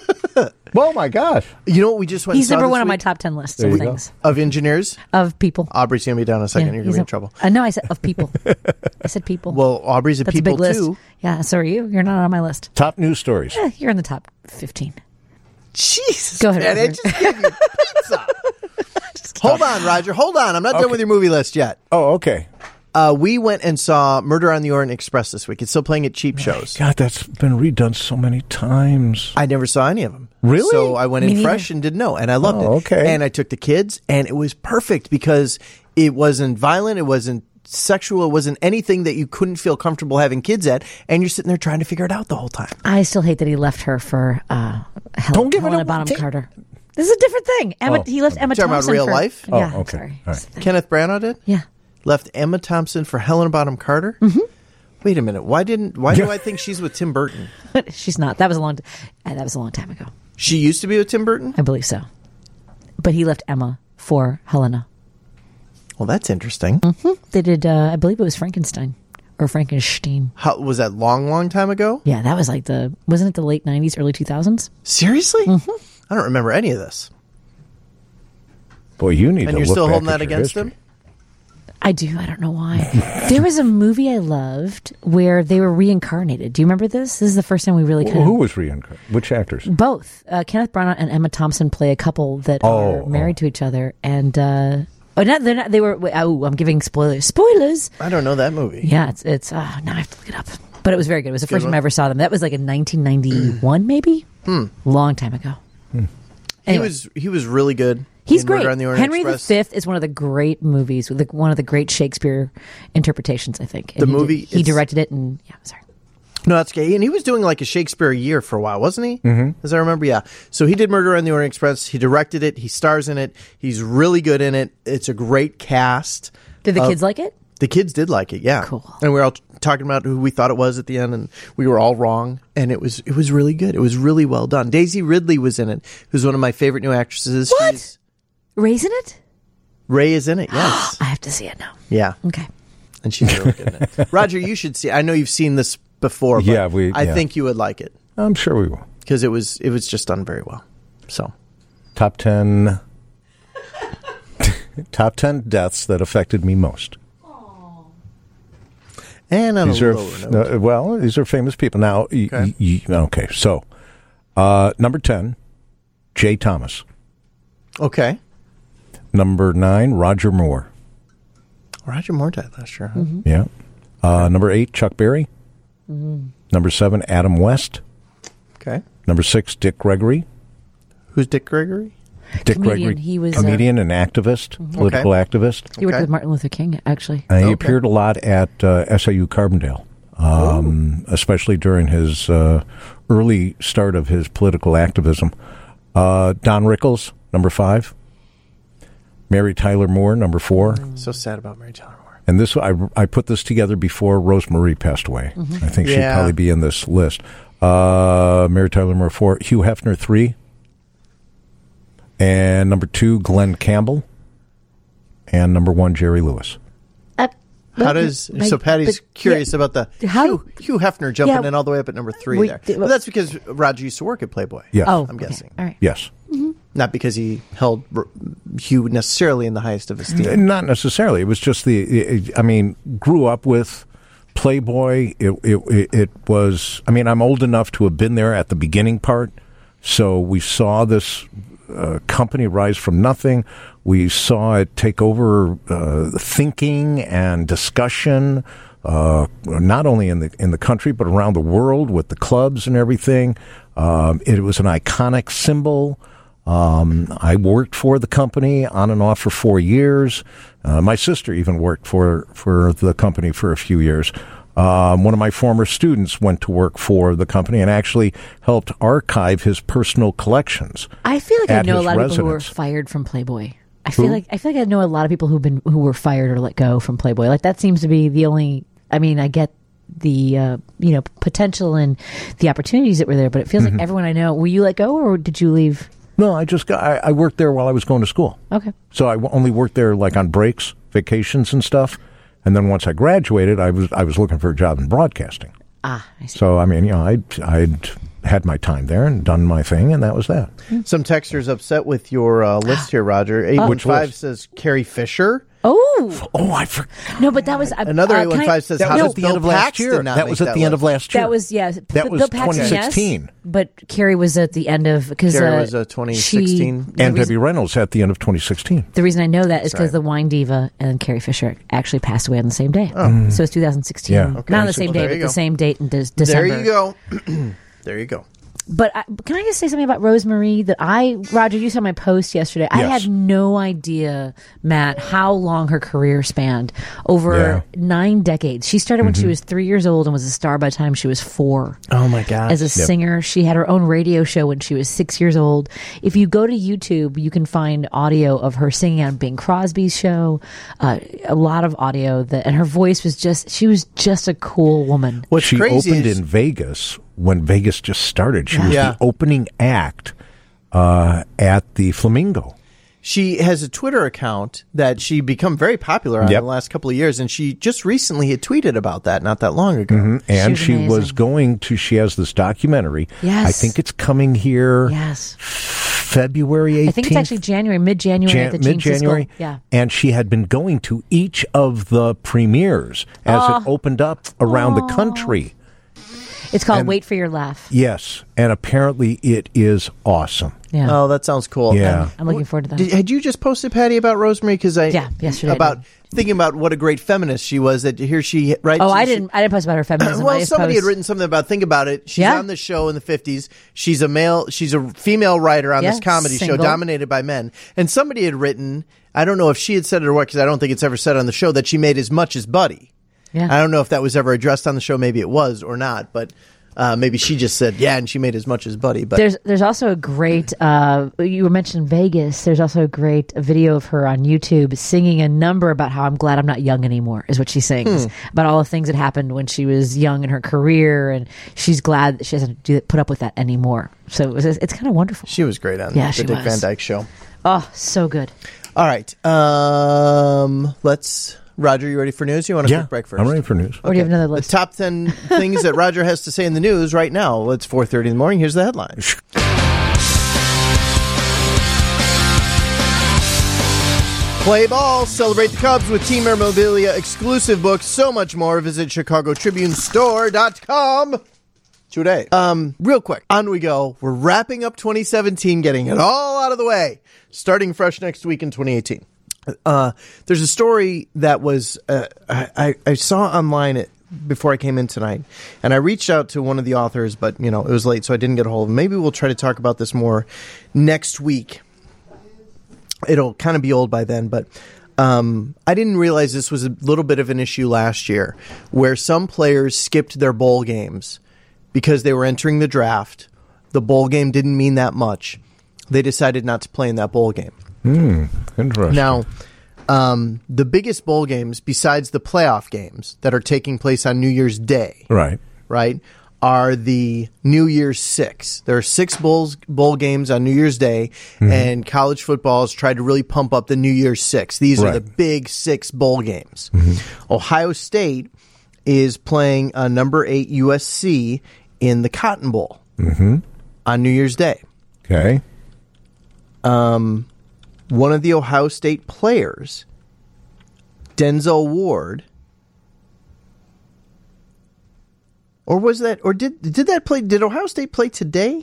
[SPEAKER 2] Oh my gosh!
[SPEAKER 1] You know what we just went.
[SPEAKER 7] He's
[SPEAKER 1] and saw
[SPEAKER 7] number
[SPEAKER 1] this
[SPEAKER 7] one on my
[SPEAKER 1] week?
[SPEAKER 7] top ten list
[SPEAKER 2] There
[SPEAKER 7] of
[SPEAKER 2] you go.
[SPEAKER 7] things
[SPEAKER 1] Of engineers.
[SPEAKER 7] of people.
[SPEAKER 1] Aubrey's going to be down in a second.
[SPEAKER 7] Yeah,
[SPEAKER 1] You're going
[SPEAKER 7] he's
[SPEAKER 1] to be in
[SPEAKER 7] a-
[SPEAKER 1] trouble.
[SPEAKER 7] I know. I said of people. I said people.
[SPEAKER 1] Well, Aubrey's a
[SPEAKER 7] That's
[SPEAKER 1] people
[SPEAKER 7] a big list.
[SPEAKER 1] too.
[SPEAKER 7] Yeah. So are you. You're not on my list.
[SPEAKER 2] Top news stories.
[SPEAKER 7] Eh, you're in the top fifteen.
[SPEAKER 1] Jesus.
[SPEAKER 7] Go ahead,
[SPEAKER 1] man,
[SPEAKER 7] Roger.
[SPEAKER 1] I just gave you pizza. Hold on, Roger. Hold on. I'm not done
[SPEAKER 2] Okay.
[SPEAKER 1] with your movie list yet.
[SPEAKER 2] Oh, okay.
[SPEAKER 1] Uh, we went and saw Murder on the Orient Express this week. It's still playing at cheap shows.
[SPEAKER 2] God, that's been redone so many times.
[SPEAKER 1] I never saw any of them.
[SPEAKER 2] Really?
[SPEAKER 1] So I went
[SPEAKER 7] Me
[SPEAKER 1] in
[SPEAKER 7] neither.
[SPEAKER 1] fresh and didn't know, and I loved
[SPEAKER 2] Oh,
[SPEAKER 1] it.
[SPEAKER 2] okay.
[SPEAKER 1] And I took the kids, and it was perfect because it wasn't violent, it wasn't sexual, it wasn't anything that you couldn't feel comfortable having kids at, and you're sitting there trying to figure it out the whole time.
[SPEAKER 7] I still hate that he left her for uh, Hel-
[SPEAKER 2] Don't give it
[SPEAKER 7] Helena
[SPEAKER 2] a-
[SPEAKER 7] Bonham
[SPEAKER 2] take-
[SPEAKER 7] Carter. This is a different thing. Emma,
[SPEAKER 2] Oh.
[SPEAKER 7] he left Emma
[SPEAKER 1] Talking about
[SPEAKER 7] Thompson
[SPEAKER 1] real
[SPEAKER 7] for,
[SPEAKER 1] life?
[SPEAKER 2] Oh,
[SPEAKER 7] Yeah, I'm
[SPEAKER 2] okay.
[SPEAKER 7] sorry.
[SPEAKER 2] All right.
[SPEAKER 1] Kenneth Branagh did?
[SPEAKER 7] Yeah.
[SPEAKER 1] Left Emma Thompson for Helena Bonham Carter? Mm-hmm. Wait a minute. Why didn't? Why do I think she's with Tim Burton?
[SPEAKER 7] She's not. That was a long. T- uh, that was a long time ago.
[SPEAKER 1] She used to be with Tim Burton?
[SPEAKER 7] I believe so. But he left Emma for Helena.
[SPEAKER 1] Well, that's interesting.
[SPEAKER 7] They did. Uh, I believe it was Frankenstein or Frankenstein.
[SPEAKER 1] How was that? Long, long time ago?
[SPEAKER 7] Yeah, that was like the. Wasn't it the late nineties, early two thousands?
[SPEAKER 1] Seriously?
[SPEAKER 7] Mm-hmm.
[SPEAKER 1] I don't remember any of this.
[SPEAKER 2] Boy, you need
[SPEAKER 1] And
[SPEAKER 2] to
[SPEAKER 1] you're
[SPEAKER 2] look
[SPEAKER 1] still
[SPEAKER 2] back
[SPEAKER 1] holding
[SPEAKER 2] at
[SPEAKER 1] that
[SPEAKER 2] your
[SPEAKER 1] against
[SPEAKER 2] history.
[SPEAKER 1] him?
[SPEAKER 7] I do. I don't know why. There was a movie I loved where they were reincarnated. Do you remember this? This is the first time we really kind
[SPEAKER 2] Who
[SPEAKER 7] of.
[SPEAKER 2] who was reincarnated? Which actors?
[SPEAKER 7] Both uh, Kenneth Branagh and Emma Thompson play a couple that
[SPEAKER 2] Oh,
[SPEAKER 7] are married
[SPEAKER 2] oh.
[SPEAKER 7] to each other, and uh, oh, not they're not. They were. wait, Oh, I'm giving spoilers. Spoilers.
[SPEAKER 1] I don't know that movie.
[SPEAKER 7] Yeah, it's it's. Uh, now I have to look it up. But it was very good. It was the first
[SPEAKER 1] one?
[SPEAKER 7] time I ever saw them. That was like in nineteen ninety-one, maybe. Hmm. Long time ago.
[SPEAKER 1] He
[SPEAKER 7] Anyway.
[SPEAKER 1] was he was really good.
[SPEAKER 7] He's
[SPEAKER 1] in
[SPEAKER 7] great.
[SPEAKER 1] Murder on the Orient
[SPEAKER 7] Henry
[SPEAKER 1] Express.
[SPEAKER 7] the Fifth is one of the great movies, with the, one of the great Shakespeare interpretations, I think. And
[SPEAKER 1] The
[SPEAKER 7] he did-
[SPEAKER 1] movie,
[SPEAKER 7] he
[SPEAKER 1] it's-
[SPEAKER 7] directed it, and yeah, sorry.
[SPEAKER 1] No, that's okay. And he was doing like a Shakespeare a year for a while, wasn't he? Mm-hmm. As I remember, yeah. So he did Murder on the Orient Express. He directed it. He stars in it. He's really good in it. It's a great cast.
[SPEAKER 7] Did the
[SPEAKER 1] Uh,
[SPEAKER 7] kids like it?
[SPEAKER 1] The kids did like it, yeah.
[SPEAKER 7] Cool.
[SPEAKER 1] And we were all t- talking about who we thought it was at the end, and we were all wrong. And it was it was really good. It was really well done. Daisy Ridley was in it, who's one of my favorite new actresses.
[SPEAKER 7] What?
[SPEAKER 1] She's,
[SPEAKER 7] Raisin it?
[SPEAKER 1] Ray is in it, yes.
[SPEAKER 7] I have to see it now.
[SPEAKER 1] Yeah.
[SPEAKER 7] Okay.
[SPEAKER 1] And she's really good in it. Roger, you should see. I know you've seen this before, but
[SPEAKER 2] Yeah, we-
[SPEAKER 1] I
[SPEAKER 2] yeah.
[SPEAKER 1] think you would like it
[SPEAKER 2] I'm sure we will.
[SPEAKER 1] because it was it was just done very well. So
[SPEAKER 2] Top ten. Top ten deaths that affected me most.
[SPEAKER 1] And on
[SPEAKER 2] These
[SPEAKER 1] a
[SPEAKER 2] are
[SPEAKER 1] lower
[SPEAKER 2] f-
[SPEAKER 1] note.
[SPEAKER 2] uh, well, these are famous people. Now, y-
[SPEAKER 1] Okay.
[SPEAKER 2] y- y- okay, so uh, number ten, Jay Thomas.
[SPEAKER 1] Okay.
[SPEAKER 2] Number nine, Roger Moore.
[SPEAKER 1] Roger Moore died last year, huh?
[SPEAKER 2] Yeah. Uh, number eight, Chuck Berry. Number seven, Adam West.
[SPEAKER 1] Okay.
[SPEAKER 2] Number six, Dick Gregory.
[SPEAKER 1] Who's Dick Gregory?
[SPEAKER 2] Dick
[SPEAKER 7] Comedian.
[SPEAKER 2] Gregory,
[SPEAKER 7] He was, uh,
[SPEAKER 2] comedian and activist, political activist.
[SPEAKER 7] He worked
[SPEAKER 1] Okay.
[SPEAKER 7] with Martin Luther King, actually.
[SPEAKER 2] Uh, he
[SPEAKER 1] Okay.
[SPEAKER 2] appeared a lot at uh, S I U Carbondale, um, especially during his uh, early start of his political activism. Uh, Don Rickles, number five. Mary Tyler Moore, number four.
[SPEAKER 1] So sad about Mary Tyler Moore.
[SPEAKER 2] And this, I, I put this together before Rosemarie passed away. I think she'd
[SPEAKER 1] Yeah.
[SPEAKER 2] probably be in this list. Uh, Mary Tyler Moore, four. Hugh Hefner, three. And number two, Glenn Campbell. And number one, Jerry Lewis.
[SPEAKER 7] Uh,
[SPEAKER 1] How
[SPEAKER 7] but-
[SPEAKER 1] does
[SPEAKER 7] but-
[SPEAKER 1] so Patty's
[SPEAKER 7] but-
[SPEAKER 1] curious
[SPEAKER 7] yeah.
[SPEAKER 1] about the
[SPEAKER 7] How-
[SPEAKER 1] Hugh, Hugh Hefner jumping
[SPEAKER 7] Yeah.
[SPEAKER 1] in all the way up at number three
[SPEAKER 7] We-
[SPEAKER 1] there?
[SPEAKER 7] th-
[SPEAKER 1] But that's because Roger used to work at Playboy.
[SPEAKER 2] Yes.
[SPEAKER 7] Oh,
[SPEAKER 1] I'm
[SPEAKER 7] okay.
[SPEAKER 1] guessing.
[SPEAKER 7] All right.
[SPEAKER 2] Yes.
[SPEAKER 1] Not because he held R- Hugh necessarily in the highest of esteem.
[SPEAKER 2] Not necessarily. It was just the. It, I mean, grew up with Playboy. It, it it was. I mean, I'm old enough to have been there at the beginning part. So we saw this uh, company rise from nothing. We saw it take over uh, thinking and discussion, uh, not only in the in the country but around the world with the clubs and everything. Um, it was an iconic symbol. Um, I worked for the company on and off for four years. Uh, my sister even worked for for the company for a few years. Um, one of my former students went to work for the company and actually helped archive his personal collections.
[SPEAKER 7] I feel like I
[SPEAKER 2] at
[SPEAKER 7] know a
[SPEAKER 2] his
[SPEAKER 7] lot of people who were
[SPEAKER 2] residence.
[SPEAKER 7] fired from Playboy. I feel
[SPEAKER 2] Who?
[SPEAKER 7] like I feel like I know a lot of people who've been who were fired or let go from Playboy. Like that seems to be the only. I mean, I get the uh, you know potential and the opportunities that were there, but it feels
[SPEAKER 2] Mm-hmm.
[SPEAKER 7] like everyone I know. Were you let go or did you leave?
[SPEAKER 2] No, I just got. I, I worked there while I was going to school.
[SPEAKER 7] Okay.
[SPEAKER 2] So I w- only worked there like on breaks, vacations, and stuff. And then once I graduated, I was I was looking for a job in broadcasting.
[SPEAKER 7] Ah, I see.
[SPEAKER 2] So I mean, you know, I'd I'd had my time there and done my thing, and that was that.
[SPEAKER 1] Some texters upset with your uh, list here, Roger. eight one five
[SPEAKER 2] list?
[SPEAKER 1] says Carrie Fisher.
[SPEAKER 7] Oh
[SPEAKER 2] Oh, I forgot.
[SPEAKER 7] no, but that was uh,
[SPEAKER 1] Another
[SPEAKER 7] uh,
[SPEAKER 1] eight one
[SPEAKER 7] can I-
[SPEAKER 1] five says
[SPEAKER 2] That
[SPEAKER 1] how
[SPEAKER 2] was
[SPEAKER 1] does
[SPEAKER 2] at the
[SPEAKER 1] Bill
[SPEAKER 2] end of last
[SPEAKER 1] Paxton
[SPEAKER 2] year.
[SPEAKER 1] not
[SPEAKER 2] That
[SPEAKER 1] make
[SPEAKER 2] was at
[SPEAKER 1] that
[SPEAKER 2] the end of
[SPEAKER 1] list?
[SPEAKER 2] last year.
[SPEAKER 7] That was yeah.
[SPEAKER 2] That
[SPEAKER 7] Bill
[SPEAKER 2] was
[SPEAKER 7] Paxton, yes,
[SPEAKER 2] twenty sixteen.
[SPEAKER 7] but Carrie was at the end of because
[SPEAKER 1] Carrie
[SPEAKER 7] uh,
[SPEAKER 1] was, uh, twenty sixteen.
[SPEAKER 7] she- the
[SPEAKER 2] And
[SPEAKER 7] reason-
[SPEAKER 2] Debbie Reynolds at the end of twenty sixteen.
[SPEAKER 7] The reason I know that is because
[SPEAKER 1] right.
[SPEAKER 7] the wine diva and Carrie Fisher actually passed away on the same day. So it's two thousand sixteen.
[SPEAKER 2] Yeah. Okay.
[SPEAKER 7] Not on the
[SPEAKER 1] So
[SPEAKER 7] same
[SPEAKER 1] there
[SPEAKER 7] day,
[SPEAKER 1] you
[SPEAKER 7] but
[SPEAKER 1] go.
[SPEAKER 7] the same date in de-
[SPEAKER 1] There
[SPEAKER 7] December.
[SPEAKER 1] you go. There you go.
[SPEAKER 7] But I, can I just say something about Rosemarie? That I, Roger, you saw my post yesterday. I
[SPEAKER 2] Yes.
[SPEAKER 7] had no idea, Matt, how long her career spanned over
[SPEAKER 2] Yeah. Mm-hmm.
[SPEAKER 7] nine decades. She started when she was three years old and was a star by the time she was four.
[SPEAKER 1] Oh my God.
[SPEAKER 7] As a singer, she had her own radio show when she was six years old. If you go to YouTube, you can find audio of her singing on Bing Crosby's show. Uh, a lot of audio that, and her voice was just—she was just a cool woman.
[SPEAKER 1] What's
[SPEAKER 2] She
[SPEAKER 1] crazy
[SPEAKER 2] opened
[SPEAKER 1] is
[SPEAKER 2] in Vegas when Vegas just started. She was
[SPEAKER 1] Yeah.
[SPEAKER 2] the opening act uh, at the Flamingo.
[SPEAKER 1] she has a Twitter account that she become very popular on
[SPEAKER 2] Yep.
[SPEAKER 1] in the last couple of years, and she just recently had tweeted about that not that long ago.
[SPEAKER 2] And
[SPEAKER 7] She
[SPEAKER 2] she
[SPEAKER 7] was
[SPEAKER 2] was
[SPEAKER 7] amazing.
[SPEAKER 2] going to, she has this documentary.
[SPEAKER 7] Yes.
[SPEAKER 2] I think it's coming here
[SPEAKER 7] Yes,
[SPEAKER 2] February eighteenth.
[SPEAKER 7] I think it's actually January, mid-January at the
[SPEAKER 2] Jan-
[SPEAKER 7] Gene
[SPEAKER 2] mid-January.
[SPEAKER 7] Siskel. Yeah.
[SPEAKER 2] And she had been going to each of the premieres as
[SPEAKER 7] Oh.
[SPEAKER 2] it opened up around the country.
[SPEAKER 7] It's called
[SPEAKER 2] And-
[SPEAKER 7] Wait for Your Laugh.
[SPEAKER 2] Yes. And apparently it is awesome.
[SPEAKER 7] Yeah.
[SPEAKER 1] Oh, that sounds cool.
[SPEAKER 2] Yeah.
[SPEAKER 1] And
[SPEAKER 7] I'm looking forward to that.
[SPEAKER 1] Did, had you just posted, Patty, about Rosemary? Because I
[SPEAKER 7] Yeah, yesterday I
[SPEAKER 1] about
[SPEAKER 7] did.
[SPEAKER 1] thinking about what a great feminist she was. That here she right.
[SPEAKER 7] Oh,
[SPEAKER 1] she-
[SPEAKER 7] I
[SPEAKER 1] she-
[SPEAKER 7] didn't. I didn't post about her feminism. I
[SPEAKER 1] Well,
[SPEAKER 7] just
[SPEAKER 1] somebody
[SPEAKER 7] post-
[SPEAKER 1] had written something about think about it. She's
[SPEAKER 7] Yeah.
[SPEAKER 1] on the show in the fifties. She's a male. She's a female writer on
[SPEAKER 7] Yeah,
[SPEAKER 1] this comedy show
[SPEAKER 7] single.
[SPEAKER 1] dominated by men. And somebody had written. I don't know if she had said it or what, because I don't think it's ever said on the show that she made as much as Buddy.
[SPEAKER 7] Yeah.
[SPEAKER 1] I don't know if that was ever addressed on the show. Maybe it was or not, but. Uh, maybe she just said, yeah, and she made as much as Buddy. But
[SPEAKER 7] There's there's also a great uh, you were mentioning Vegas. There's also a great video of her on YouTube singing a number about how I'm glad I'm not young anymore is what she sings about all the things that happened when she was young in her career, and she's glad that she doesn't do, put up with that anymore. So it was, it's kind of wonderful.
[SPEAKER 1] she was great on
[SPEAKER 7] Yeah,
[SPEAKER 1] the
[SPEAKER 7] she
[SPEAKER 1] Dick
[SPEAKER 7] was.
[SPEAKER 1] Van Dyke Show.
[SPEAKER 7] Oh, so good.
[SPEAKER 1] All right. Um, let's. Roger, you ready for news? You want a
[SPEAKER 2] Yeah.
[SPEAKER 1] quick break first?
[SPEAKER 2] I'm ready for news.
[SPEAKER 7] Or do you have another
[SPEAKER 1] The
[SPEAKER 7] list?
[SPEAKER 1] top ten things that Roger has to say in the news right now. It's four thirty in the morning. Here's the headlines. Play ball, celebrate the Cubs with Team Memorabilia, exclusive books, so much more. Visit Chicago Tribune Store dot com today. Um, real quick, on we go. We're wrapping up twenty seventeen, getting it all out of the way, starting fresh next week in twenty eighteen. Uh, there's a story that was uh, I, I saw online at, before I came in tonight, and I reached out to one of the authors, but you know it was late, so I didn't get a hold of him. Maybe we'll try to talk about this more next week. It'll kind of be old by then, but um, I didn't realize this was a little bit of an issue last year, where some players skipped their bowl games because they were entering the draft. The bowl game didn't mean that much. They decided not to play in that bowl game.
[SPEAKER 2] Hmm, interesting.
[SPEAKER 1] Now, um, the biggest bowl games, besides the playoff games that are taking place on New Year's Day,
[SPEAKER 2] right,
[SPEAKER 1] right, are the New Year's Six. There are six bowls, bowl games on New Year's Day, mm-hmm. and college football has tried to really pump up the New Year's Six. These
[SPEAKER 2] right.
[SPEAKER 1] are the big six bowl games.
[SPEAKER 2] Mm-hmm.
[SPEAKER 1] Ohio State is playing uh, number eight U S C in the Cotton Bowl
[SPEAKER 2] mm-hmm.
[SPEAKER 1] on New Year's Day.
[SPEAKER 2] Okay.
[SPEAKER 1] Um, one of the Ohio State players, Denzel Ward, or was that, or did did that play? Did Ohio State play today?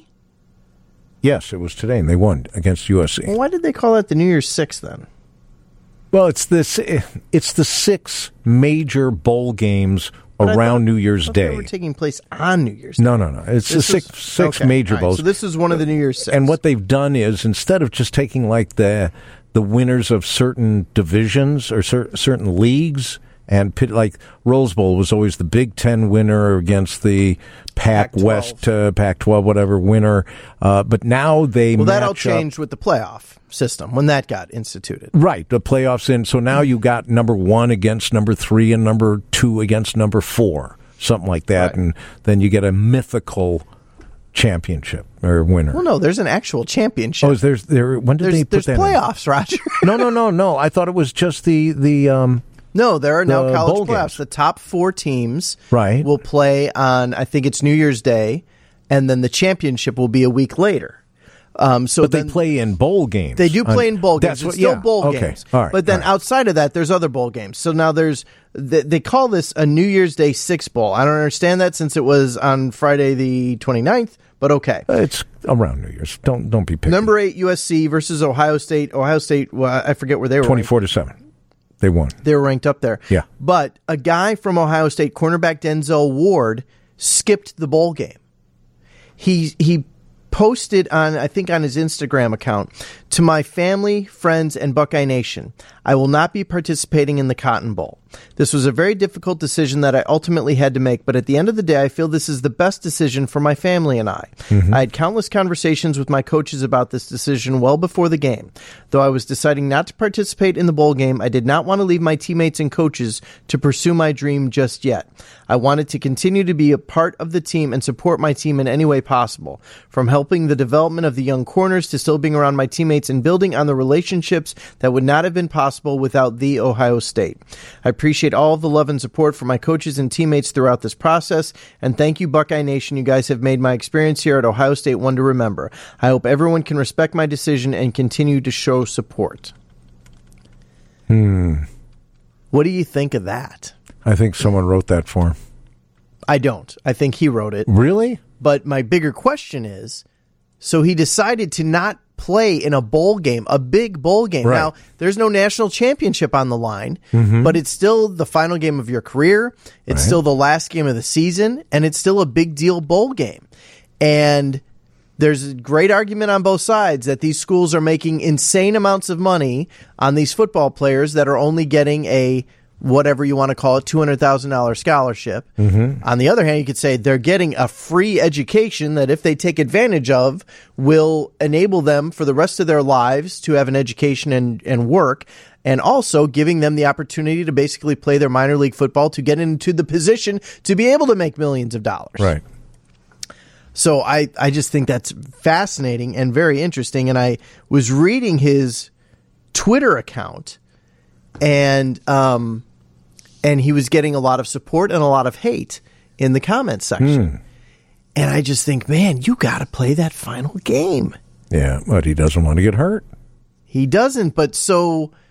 [SPEAKER 2] Yes, it was today, and they won against U S C.
[SPEAKER 1] Well, why did they call that the New Year's Six then?
[SPEAKER 2] Well, it's this. It's the six major bowl games
[SPEAKER 1] But
[SPEAKER 2] around
[SPEAKER 1] thought,
[SPEAKER 2] New Year's Day.
[SPEAKER 1] They were taking place on New Year's Day.
[SPEAKER 2] No, no, no. It's
[SPEAKER 1] This
[SPEAKER 2] the six
[SPEAKER 1] is-
[SPEAKER 2] six
[SPEAKER 1] okay,
[SPEAKER 2] major
[SPEAKER 1] all right,
[SPEAKER 2] bowls.
[SPEAKER 1] So this is one of the New Year's Six.
[SPEAKER 2] And what they've done is, instead of just taking like the the winners of certain divisions or cer- certain leagues, and pit, like Rose Bowl was always the Big Ten winner against the Pac West, uh, Pac twelve, whatever winner. Uh, but now they
[SPEAKER 1] well, that all
[SPEAKER 2] match up-
[SPEAKER 1] changed with the playoff system when that got instituted.
[SPEAKER 2] Right, the playoffs in. So now you got number one against number three and number two against number four, something like that,
[SPEAKER 1] Right.
[SPEAKER 2] and then you get a mythical championship or winner.
[SPEAKER 1] Well, no, there's an actual championship.
[SPEAKER 2] Oh, is there's there? When did
[SPEAKER 1] there's
[SPEAKER 2] they put
[SPEAKER 1] there's
[SPEAKER 2] that in?
[SPEAKER 1] playoffs, Roger.
[SPEAKER 2] No, no, no, no. I thought it was just the the. Um,
[SPEAKER 1] No, there are now
[SPEAKER 2] The
[SPEAKER 1] college
[SPEAKER 2] bowl
[SPEAKER 1] playoffs.
[SPEAKER 2] games.
[SPEAKER 1] The top four teams
[SPEAKER 2] Right.
[SPEAKER 1] will play on, I think it's New Year's Day, and then the championship will be a week later. Um, so
[SPEAKER 2] but they
[SPEAKER 1] then
[SPEAKER 2] play in bowl games.
[SPEAKER 1] They do play
[SPEAKER 2] On-
[SPEAKER 1] in bowl games.
[SPEAKER 2] That's
[SPEAKER 1] It's
[SPEAKER 2] what,
[SPEAKER 1] still
[SPEAKER 2] yeah.
[SPEAKER 1] bowl
[SPEAKER 2] okay.
[SPEAKER 1] games.
[SPEAKER 2] All right.
[SPEAKER 1] But then
[SPEAKER 2] all right.
[SPEAKER 1] outside of that, there's other bowl games. So now there's, they, they call this a New Year's Day Six Bowl. I don't understand that since it was on Friday the twenty-ninth, but okay.
[SPEAKER 2] it's around New Year's. Don't don't be picky.
[SPEAKER 1] Number eight U S C versus Ohio State. Ohio State, well, I forget where they were.
[SPEAKER 2] twenty-four to seven. They won.
[SPEAKER 1] They were ranked up there.
[SPEAKER 2] Yeah.
[SPEAKER 1] But a guy from Ohio State, cornerback Denzel Ward, skipped the bowl game. He he posted on, I think on his Instagram account, "To my family, friends, and Buckeye Nation, I will not be participating in the Cotton Bowl. This was a very difficult decision that I ultimately had to make, but at the end of the day, I feel this is the best decision for my family and I.
[SPEAKER 2] Mm-hmm.
[SPEAKER 1] I had countless conversations with my coaches about this decision well before the game. Though I was deciding not to participate in the bowl game, I did not want to leave my teammates and coaches to pursue my dream just yet. I wanted to continue to be a part of the team and support my team in any way possible, from helping the development of the young corners to still being around my teammates and building on the relationships that would not have been possible without the Ohio State. I appreciate all of the love and support from my coaches and teammates throughout this process, and thank you, Buckeye Nation. You guys have made my experience here at Ohio State one to remember. I hope everyone can respect my decision and continue to show support."
[SPEAKER 2] Hmm.
[SPEAKER 1] What do you think of that?
[SPEAKER 2] I think someone wrote that for him.
[SPEAKER 1] I don't. I think he wrote it.
[SPEAKER 2] Really?
[SPEAKER 1] But my bigger question is, so he decided to not play in a bowl game, a big bowl game.
[SPEAKER 2] Right.
[SPEAKER 1] Now, there's no national championship on the line,
[SPEAKER 2] Mhm.
[SPEAKER 1] but it's still the final game of your career. It's
[SPEAKER 2] Right.
[SPEAKER 1] still the last game of the season, and it's still a big deal bowl game. And there's a great argument on both sides that these schools are making insane amounts of money on these football players that are only getting a, whatever you want to call it, two hundred thousand dollars scholarship.
[SPEAKER 2] Mm-hmm.
[SPEAKER 1] On the other hand, you could say they're getting a free education that, if they take advantage of, will enable them for the rest of their lives to have an education and, and work, and also giving them the opportunity to basically play their minor league football to get into the position to be able to make millions of dollars.
[SPEAKER 2] Right.
[SPEAKER 1] So I, I just think that's fascinating and very interesting. And I was reading his Twitter account, and um, and he was getting a lot of support and a lot of hate in the comments section.
[SPEAKER 2] Hmm.
[SPEAKER 1] And I just think, man, you got to play that final game.
[SPEAKER 2] Yeah, but he doesn't want to get hurt.
[SPEAKER 1] He doesn't, but so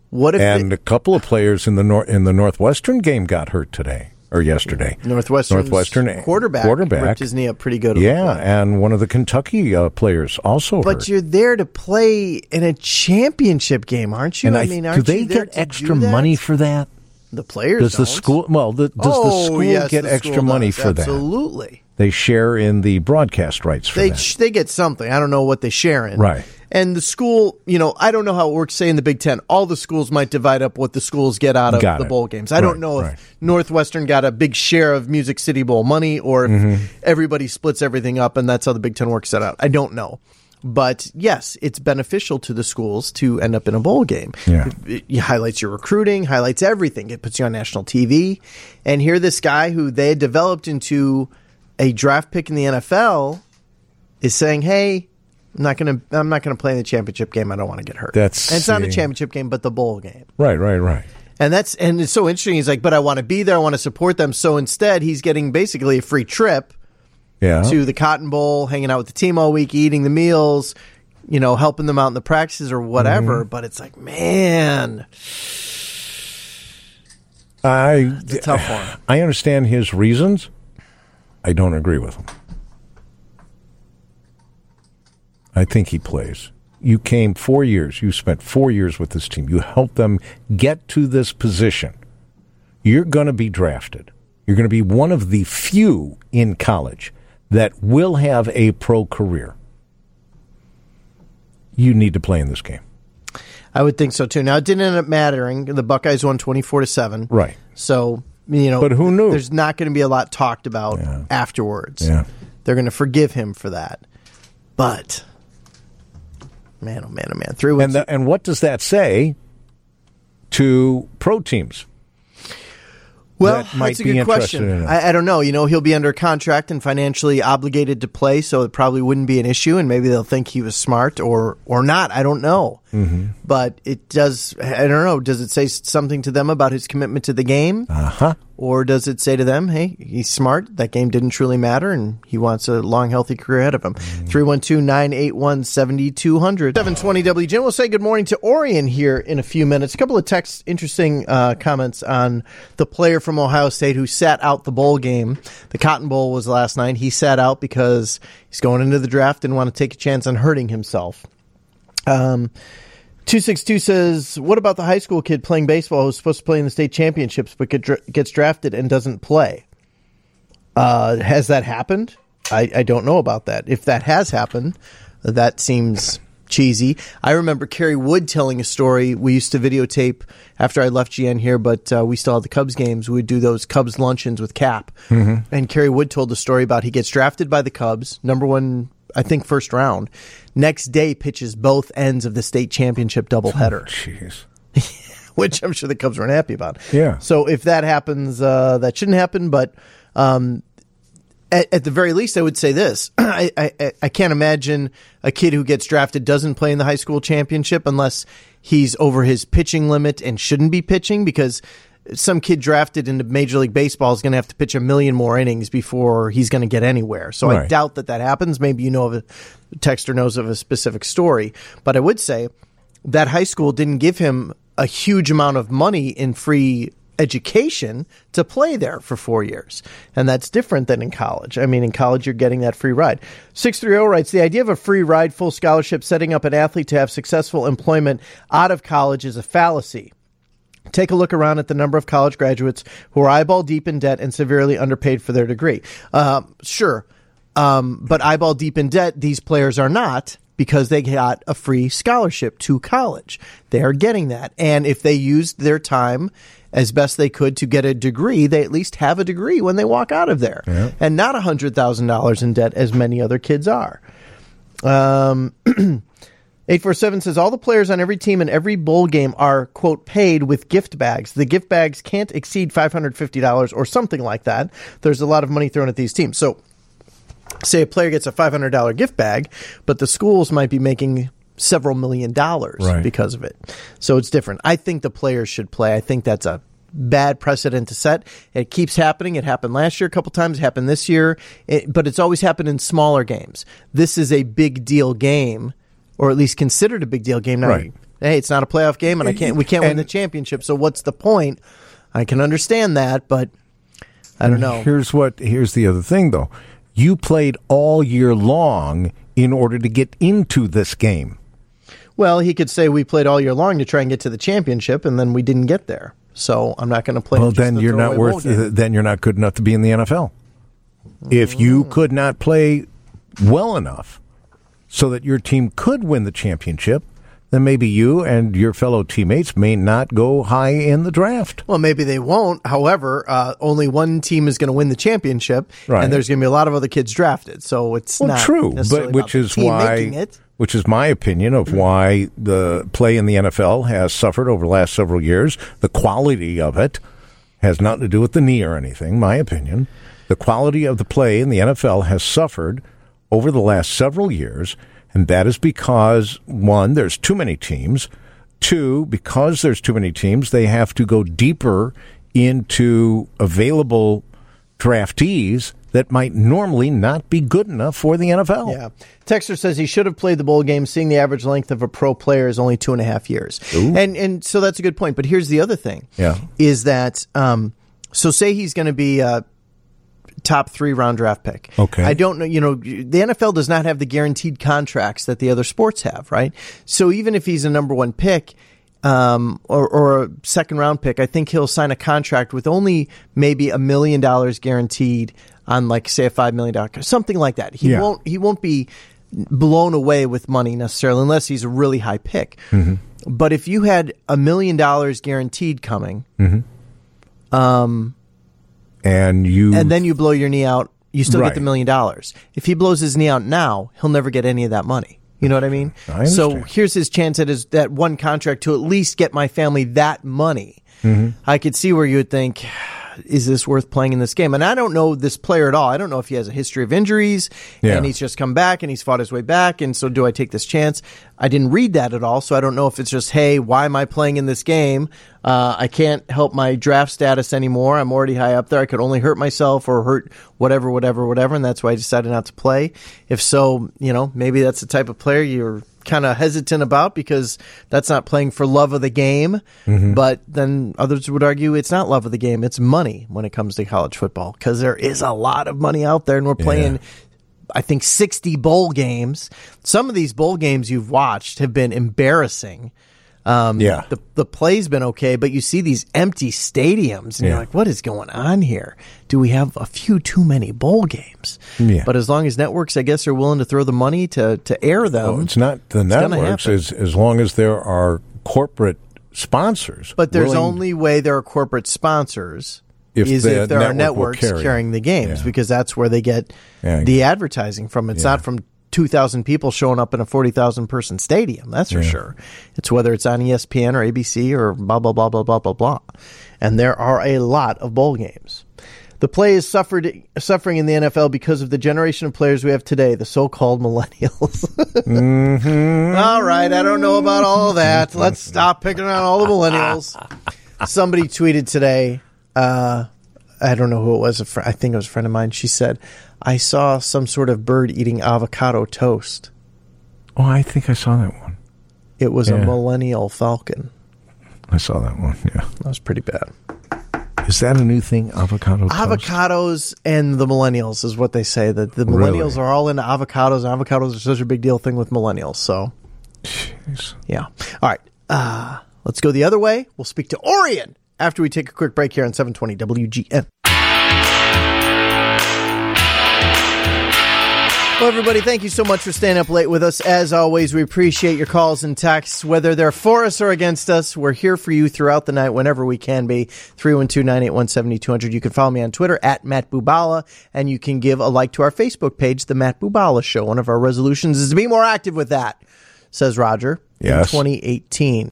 [SPEAKER 1] What if
[SPEAKER 2] and
[SPEAKER 1] it,
[SPEAKER 2] a couple of players in the nor- in the Northwestern game got hurt today or yesterday.
[SPEAKER 1] Northwestern's
[SPEAKER 2] Northwestern
[SPEAKER 1] quarterback,
[SPEAKER 2] quarterback
[SPEAKER 1] ripped his knee up pretty good.
[SPEAKER 2] Yeah, and one of the Kentucky uh, players also
[SPEAKER 1] But
[SPEAKER 2] hurt.
[SPEAKER 1] you're there to play in a championship game, aren't you?
[SPEAKER 2] And
[SPEAKER 1] I,
[SPEAKER 2] I,
[SPEAKER 1] mean,
[SPEAKER 2] do
[SPEAKER 1] aren't
[SPEAKER 2] they
[SPEAKER 1] you there
[SPEAKER 2] get
[SPEAKER 1] to
[SPEAKER 2] extra
[SPEAKER 1] do that?
[SPEAKER 2] money for that?
[SPEAKER 1] The players
[SPEAKER 2] Does the
[SPEAKER 1] don't.
[SPEAKER 2] school? Well, the, does
[SPEAKER 1] oh,
[SPEAKER 2] the school
[SPEAKER 1] yes,
[SPEAKER 2] get
[SPEAKER 1] the
[SPEAKER 2] extra
[SPEAKER 1] school
[SPEAKER 2] money
[SPEAKER 1] does.
[SPEAKER 2] for that?
[SPEAKER 1] Absolutely.
[SPEAKER 2] They share in the broadcast rights for
[SPEAKER 1] They
[SPEAKER 2] that.
[SPEAKER 1] sh- they get something. I don't know what they share in.
[SPEAKER 2] Right.
[SPEAKER 1] And the school, you know, I don't know how it works, say, in the Big Ten. All the schools might divide up what the schools get out of
[SPEAKER 2] Got
[SPEAKER 1] the
[SPEAKER 2] it.
[SPEAKER 1] bowl games. I
[SPEAKER 2] Right,
[SPEAKER 1] don't know
[SPEAKER 2] right.
[SPEAKER 1] if Northwestern got a big share of Music City Bowl money or if
[SPEAKER 2] Mm-hmm.
[SPEAKER 1] everybody splits everything up and that's how the Big Ten works that out. I don't know. But yes, it's beneficial to the schools to end up in a bowl game.
[SPEAKER 2] Yeah.
[SPEAKER 1] It, it highlights your recruiting, highlights everything. It puts you on national T V. And here this guy who they had developed into a draft pick in the N F L is saying, "Hey, I'm not going to I'm not going to play in the championship game. I don't want to get hurt."
[SPEAKER 2] That's
[SPEAKER 1] and it's not a
[SPEAKER 2] the-
[SPEAKER 1] championship game, but the bowl game.
[SPEAKER 2] Right, right, right.
[SPEAKER 1] And that's and it's so interesting. He's like, "But I want to be there. I want to support them." So instead, he's getting basically a free trip
[SPEAKER 2] Yeah.
[SPEAKER 1] to the Cotton Bowl, hanging out with the team all week, eating the meals, you know, helping them out in the practices or whatever.
[SPEAKER 2] Mm-hmm.
[SPEAKER 1] But it's like, man,
[SPEAKER 2] I
[SPEAKER 1] it's a tough one.
[SPEAKER 2] I understand his reasons. I don't agree with him. I think he plays. You came four years. You spent four years with this team. You helped them get to this position. You're going to be drafted. You're going to be one of the few in college that will have a pro career. You need to play in this game.
[SPEAKER 1] I would think so too. Now it didn't end up mattering. The Buckeyes won twenty-four to seven.
[SPEAKER 2] Right.
[SPEAKER 1] So, you know,
[SPEAKER 2] But who knew?
[SPEAKER 1] There's not going to be a lot talked about
[SPEAKER 2] Yeah.
[SPEAKER 1] afterwards.
[SPEAKER 2] Yeah.
[SPEAKER 1] They're going to forgive him for that. But man, oh man, oh man, three
[SPEAKER 2] And, the, and what does that say to pro teams?
[SPEAKER 1] Well,
[SPEAKER 2] that might
[SPEAKER 1] that's a
[SPEAKER 2] be
[SPEAKER 1] good
[SPEAKER 2] interested
[SPEAKER 1] question.
[SPEAKER 2] in it?
[SPEAKER 1] I, I don't know. You know, he'll be under contract and financially obligated to play, so it probably wouldn't be an issue. And maybe they'll think he was smart or or not. I don't know. Mm-hmm. But it does. I don't know. Does it say something to them about his commitment to the game?
[SPEAKER 2] Uh huh.
[SPEAKER 1] Or does it say to them, hey, he's smart, that game didn't truly matter, and he wants a long, healthy career ahead of him? three one two, nine eight one, seven two zero zero. seven twenty W G N. We'll say good morning to Orion here in a few minutes. A couple of text, interesting uh, comments on the player from Ohio State who sat out the bowl game. The Cotton Bowl was last night. He sat out because he's going into the draft and want to take a chance on hurting himself. Um... two six two says, what about the high school kid playing baseball who's supposed to play in the state championships but get, gets drafted and doesn't play? Uh, has that happened? I, I don't know about that. If that has happened, that seems cheesy. I remember Kerry Wood telling a story. We used to videotape after I left G N here, but uh, we still had the Cubs games. We would do those Cubs luncheons with Cap. Mm-hmm. And Kerry Wood told the story about he gets drafted by the Cubs, number one, I think, first round. Next day, pitches both ends of the state championship doubleheader,
[SPEAKER 2] Jeez.
[SPEAKER 1] which I'm sure the Cubs weren't happy about.
[SPEAKER 2] Yeah.
[SPEAKER 1] So if that happens, uh, that shouldn't happen. But um, at, at the very least, I would say this: I, I, I can't imagine a kid who gets drafted doesn't play in the high school championship unless he's over his pitching limit and shouldn't be pitching, because some kid drafted into Major League Baseball is going to have to pitch a million more innings before he's going to get anywhere. So I
[SPEAKER 2] Right.
[SPEAKER 1] doubt that that happens. Maybe you know of a texter knows of a specific story, but I would say that high school didn't give him a huge amount of money in free education to play there for four years. And that's different than in college. I mean, in college, you're getting that free ride. six three zero writes, the idea of a free ride, full scholarship, setting up an athlete to have successful employment out of college is a fallacy. Take a look around at the number of college graduates who are eyeball deep in debt and severely underpaid for their degree. Uh, sure. Um, but eyeball deep in debt, these players are not, because they got a free scholarship to college. They are getting that. And if they used their time as best they could to get a degree, they at least have a degree when they walk out of there.
[SPEAKER 2] Yeah.
[SPEAKER 1] And not one hundred thousand dollars in debt as many other kids are. Um, eight four seven says, all the players on every team in every bowl game are, quote, paid with gift bags. The gift bags can't exceed five hundred fifty dollars or something like that. There's a lot of money thrown at these teams. So say a player gets a five hundred dollars gift bag, but the schools might be making several million dollars
[SPEAKER 2] Right.
[SPEAKER 1] because of it. So it's different. I think the players should play. I think that's a bad precedent to set. It keeps happening. It happened last year a couple times. It happened this year. It, but it's always happened in smaller games. This is a big deal game. or at least considered a big deal game. Now,
[SPEAKER 2] Right.
[SPEAKER 1] hey, it's not a playoff game, and I can't. We can't win
[SPEAKER 2] And-
[SPEAKER 1] the championship. So what's the point? I can understand that, but I don't know.
[SPEAKER 2] Here's what. Here's the other thing, though. You played all year long in order to get into this game.
[SPEAKER 1] Well, he could say we played all year long to try and get to the championship, and then we didn't get there. So I'm not going to play.
[SPEAKER 2] Well,
[SPEAKER 1] just
[SPEAKER 2] then
[SPEAKER 1] the
[SPEAKER 2] you're not
[SPEAKER 1] throwaway
[SPEAKER 2] worth.
[SPEAKER 1] bowl game.
[SPEAKER 2] Then you're not good enough to be in the N F L. If you could not play well enough so that your team could win the championship, then maybe you and your fellow teammates may not go high in the draft.
[SPEAKER 1] Well, maybe they won't. However, uh, only one team is going to win the championship,
[SPEAKER 2] Right.
[SPEAKER 1] and there's going to be a lot of other kids drafted. So it's
[SPEAKER 2] Well,
[SPEAKER 1] not
[SPEAKER 2] true,
[SPEAKER 1] necessarily
[SPEAKER 2] but
[SPEAKER 1] about
[SPEAKER 2] which
[SPEAKER 1] the
[SPEAKER 2] is
[SPEAKER 1] team
[SPEAKER 2] why,
[SPEAKER 1] making it.
[SPEAKER 2] which is my opinion of why the play in the N F L has suffered over the last several years. The quality of it has nothing to do with the knee or anything. My opinion, the quality of the play in the N F L has suffered over the last several years, and that is because one, there's too many teams. Two, because there's too many teams, they have to go deeper into available draftees that might normally not be good enough for the N F L.
[SPEAKER 1] Yeah. Texter says he should have played the bowl game, seeing the average length of a pro player is only two and a half years.
[SPEAKER 2] Ooh.
[SPEAKER 1] And and so that's a good point. But here's the other thing.
[SPEAKER 2] Yeah.
[SPEAKER 1] Is that, um, so say he's going to be a top three round draft pick.
[SPEAKER 2] Okay.
[SPEAKER 1] I don't know, you know, the N F L does not have the guaranteed contracts that the other sports have, right? So even if he's a number one pick, um, or, or a second round pick, I think he'll sign a contract with only maybe a million dollars guaranteed on, like, say, a five million dollars, something like that. He
[SPEAKER 2] Yeah.
[SPEAKER 1] won't. He won't be blown away with money necessarily, unless he's a really high pick.
[SPEAKER 2] Mm-hmm.
[SPEAKER 1] But if you had a million dollars guaranteed coming, um,
[SPEAKER 2] And you
[SPEAKER 1] and then you blow your knee out, you still
[SPEAKER 2] Right.
[SPEAKER 1] get the million dollars. If he blows his knee out now, he'll never get any of that money. You know what I mean?
[SPEAKER 2] I
[SPEAKER 1] so
[SPEAKER 2] understand.
[SPEAKER 1] here's his chance at his that one contract to at least get my family that money.
[SPEAKER 2] Mm-hmm.
[SPEAKER 1] I could see where you would think, is this worth playing in this game? And I don't know this player at all. I don't know if he has a history of injuries
[SPEAKER 2] Yeah.
[SPEAKER 1] and he's just come back and he's fought his way back. And so do I take this chance? I didn't read that at all. So I don't know if it's just, hey, why am I playing in this game? Uh, I can't help my draft status anymore. I'm already high up there. I could only hurt myself or hurt whatever, whatever, whatever. And that's why I decided not to play. If so, you know, maybe that's the type of player you're kind of hesitant about because that's not playing for love of the game.
[SPEAKER 2] Mm-hmm.
[SPEAKER 1] But then others would argue it's not love of the game. It's money when it comes to college football because there is a lot of money out there and we're playing,
[SPEAKER 2] Yeah.
[SPEAKER 1] I think, sixty bowl games. Some of these bowl games you've watched have been embarrassing. Um,
[SPEAKER 2] Yeah.
[SPEAKER 1] The, the play's been okay, but you see these empty stadiums and
[SPEAKER 2] Yeah.
[SPEAKER 1] you're like, what is going on here? Do we have a few too many bowl games?
[SPEAKER 2] Yeah.
[SPEAKER 1] But as long as networks, I guess, are willing to throw the money to, to air them.
[SPEAKER 2] Oh, it's not the
[SPEAKER 1] gonna
[SPEAKER 2] networks
[SPEAKER 1] happen.
[SPEAKER 2] as as long as there are corporate sponsors.
[SPEAKER 1] But there's
[SPEAKER 2] willing-
[SPEAKER 1] only way there are corporate sponsors
[SPEAKER 2] If
[SPEAKER 1] is
[SPEAKER 2] the
[SPEAKER 1] if there are
[SPEAKER 2] network will
[SPEAKER 1] networks
[SPEAKER 2] carry it.
[SPEAKER 1] carrying the games
[SPEAKER 2] Yeah.
[SPEAKER 1] because that's where they get
[SPEAKER 2] Yeah, I
[SPEAKER 1] the
[SPEAKER 2] get
[SPEAKER 1] advertising from. It's
[SPEAKER 2] Yeah.
[SPEAKER 1] not from two thousand people showing up in a forty thousand person stadium. That's for
[SPEAKER 2] Yeah.
[SPEAKER 1] sure. It's whether it's on E S P N or A B C or blah, blah, blah, blah, blah, blah, blah. And there are a lot of bowl games. The play is suffered suffering in the N F L because of the generation of players we have today, the so-called millennials.
[SPEAKER 2] Mm-hmm.
[SPEAKER 1] All right, I don't know about all of that. Let's stop picking on all the millennials. Somebody tweeted today, uh, I don't know who it was, a fr- I think it was a friend of mine. She said, I saw some sort of bird eating avocado toast.
[SPEAKER 2] Oh, I think I saw that one.
[SPEAKER 1] It was a
[SPEAKER 2] Yeah.
[SPEAKER 1] millennial falcon.
[SPEAKER 2] I saw that one. Yeah.
[SPEAKER 1] That was pretty bad.
[SPEAKER 2] Is that a new thing? Avocado toast?
[SPEAKER 1] Avocados and the millennials is what they say. That the millennials
[SPEAKER 2] Really?
[SPEAKER 1] are all into avocados. And avocados are such a big deal thing with millennials. So,
[SPEAKER 2] Jeez.
[SPEAKER 1] yeah. All right. Uh, let's go the other way. We'll speak to Orion after we take a quick break here on seven twenty W G N. Well, everybody, thank you so much for staying up late with us. As always, we appreciate your calls and texts, whether they're for us or against us. We're here for you throughout the night whenever we can be. three one two, nine eight one, seven two zero zero. You can follow me on Twitter at Matt Bubala, and you can give a like to our Facebook page, The Matt Bubala Show. One of our resolutions is to be more active with that, says Roger,
[SPEAKER 2] Yes.
[SPEAKER 1] in twenty eighteen.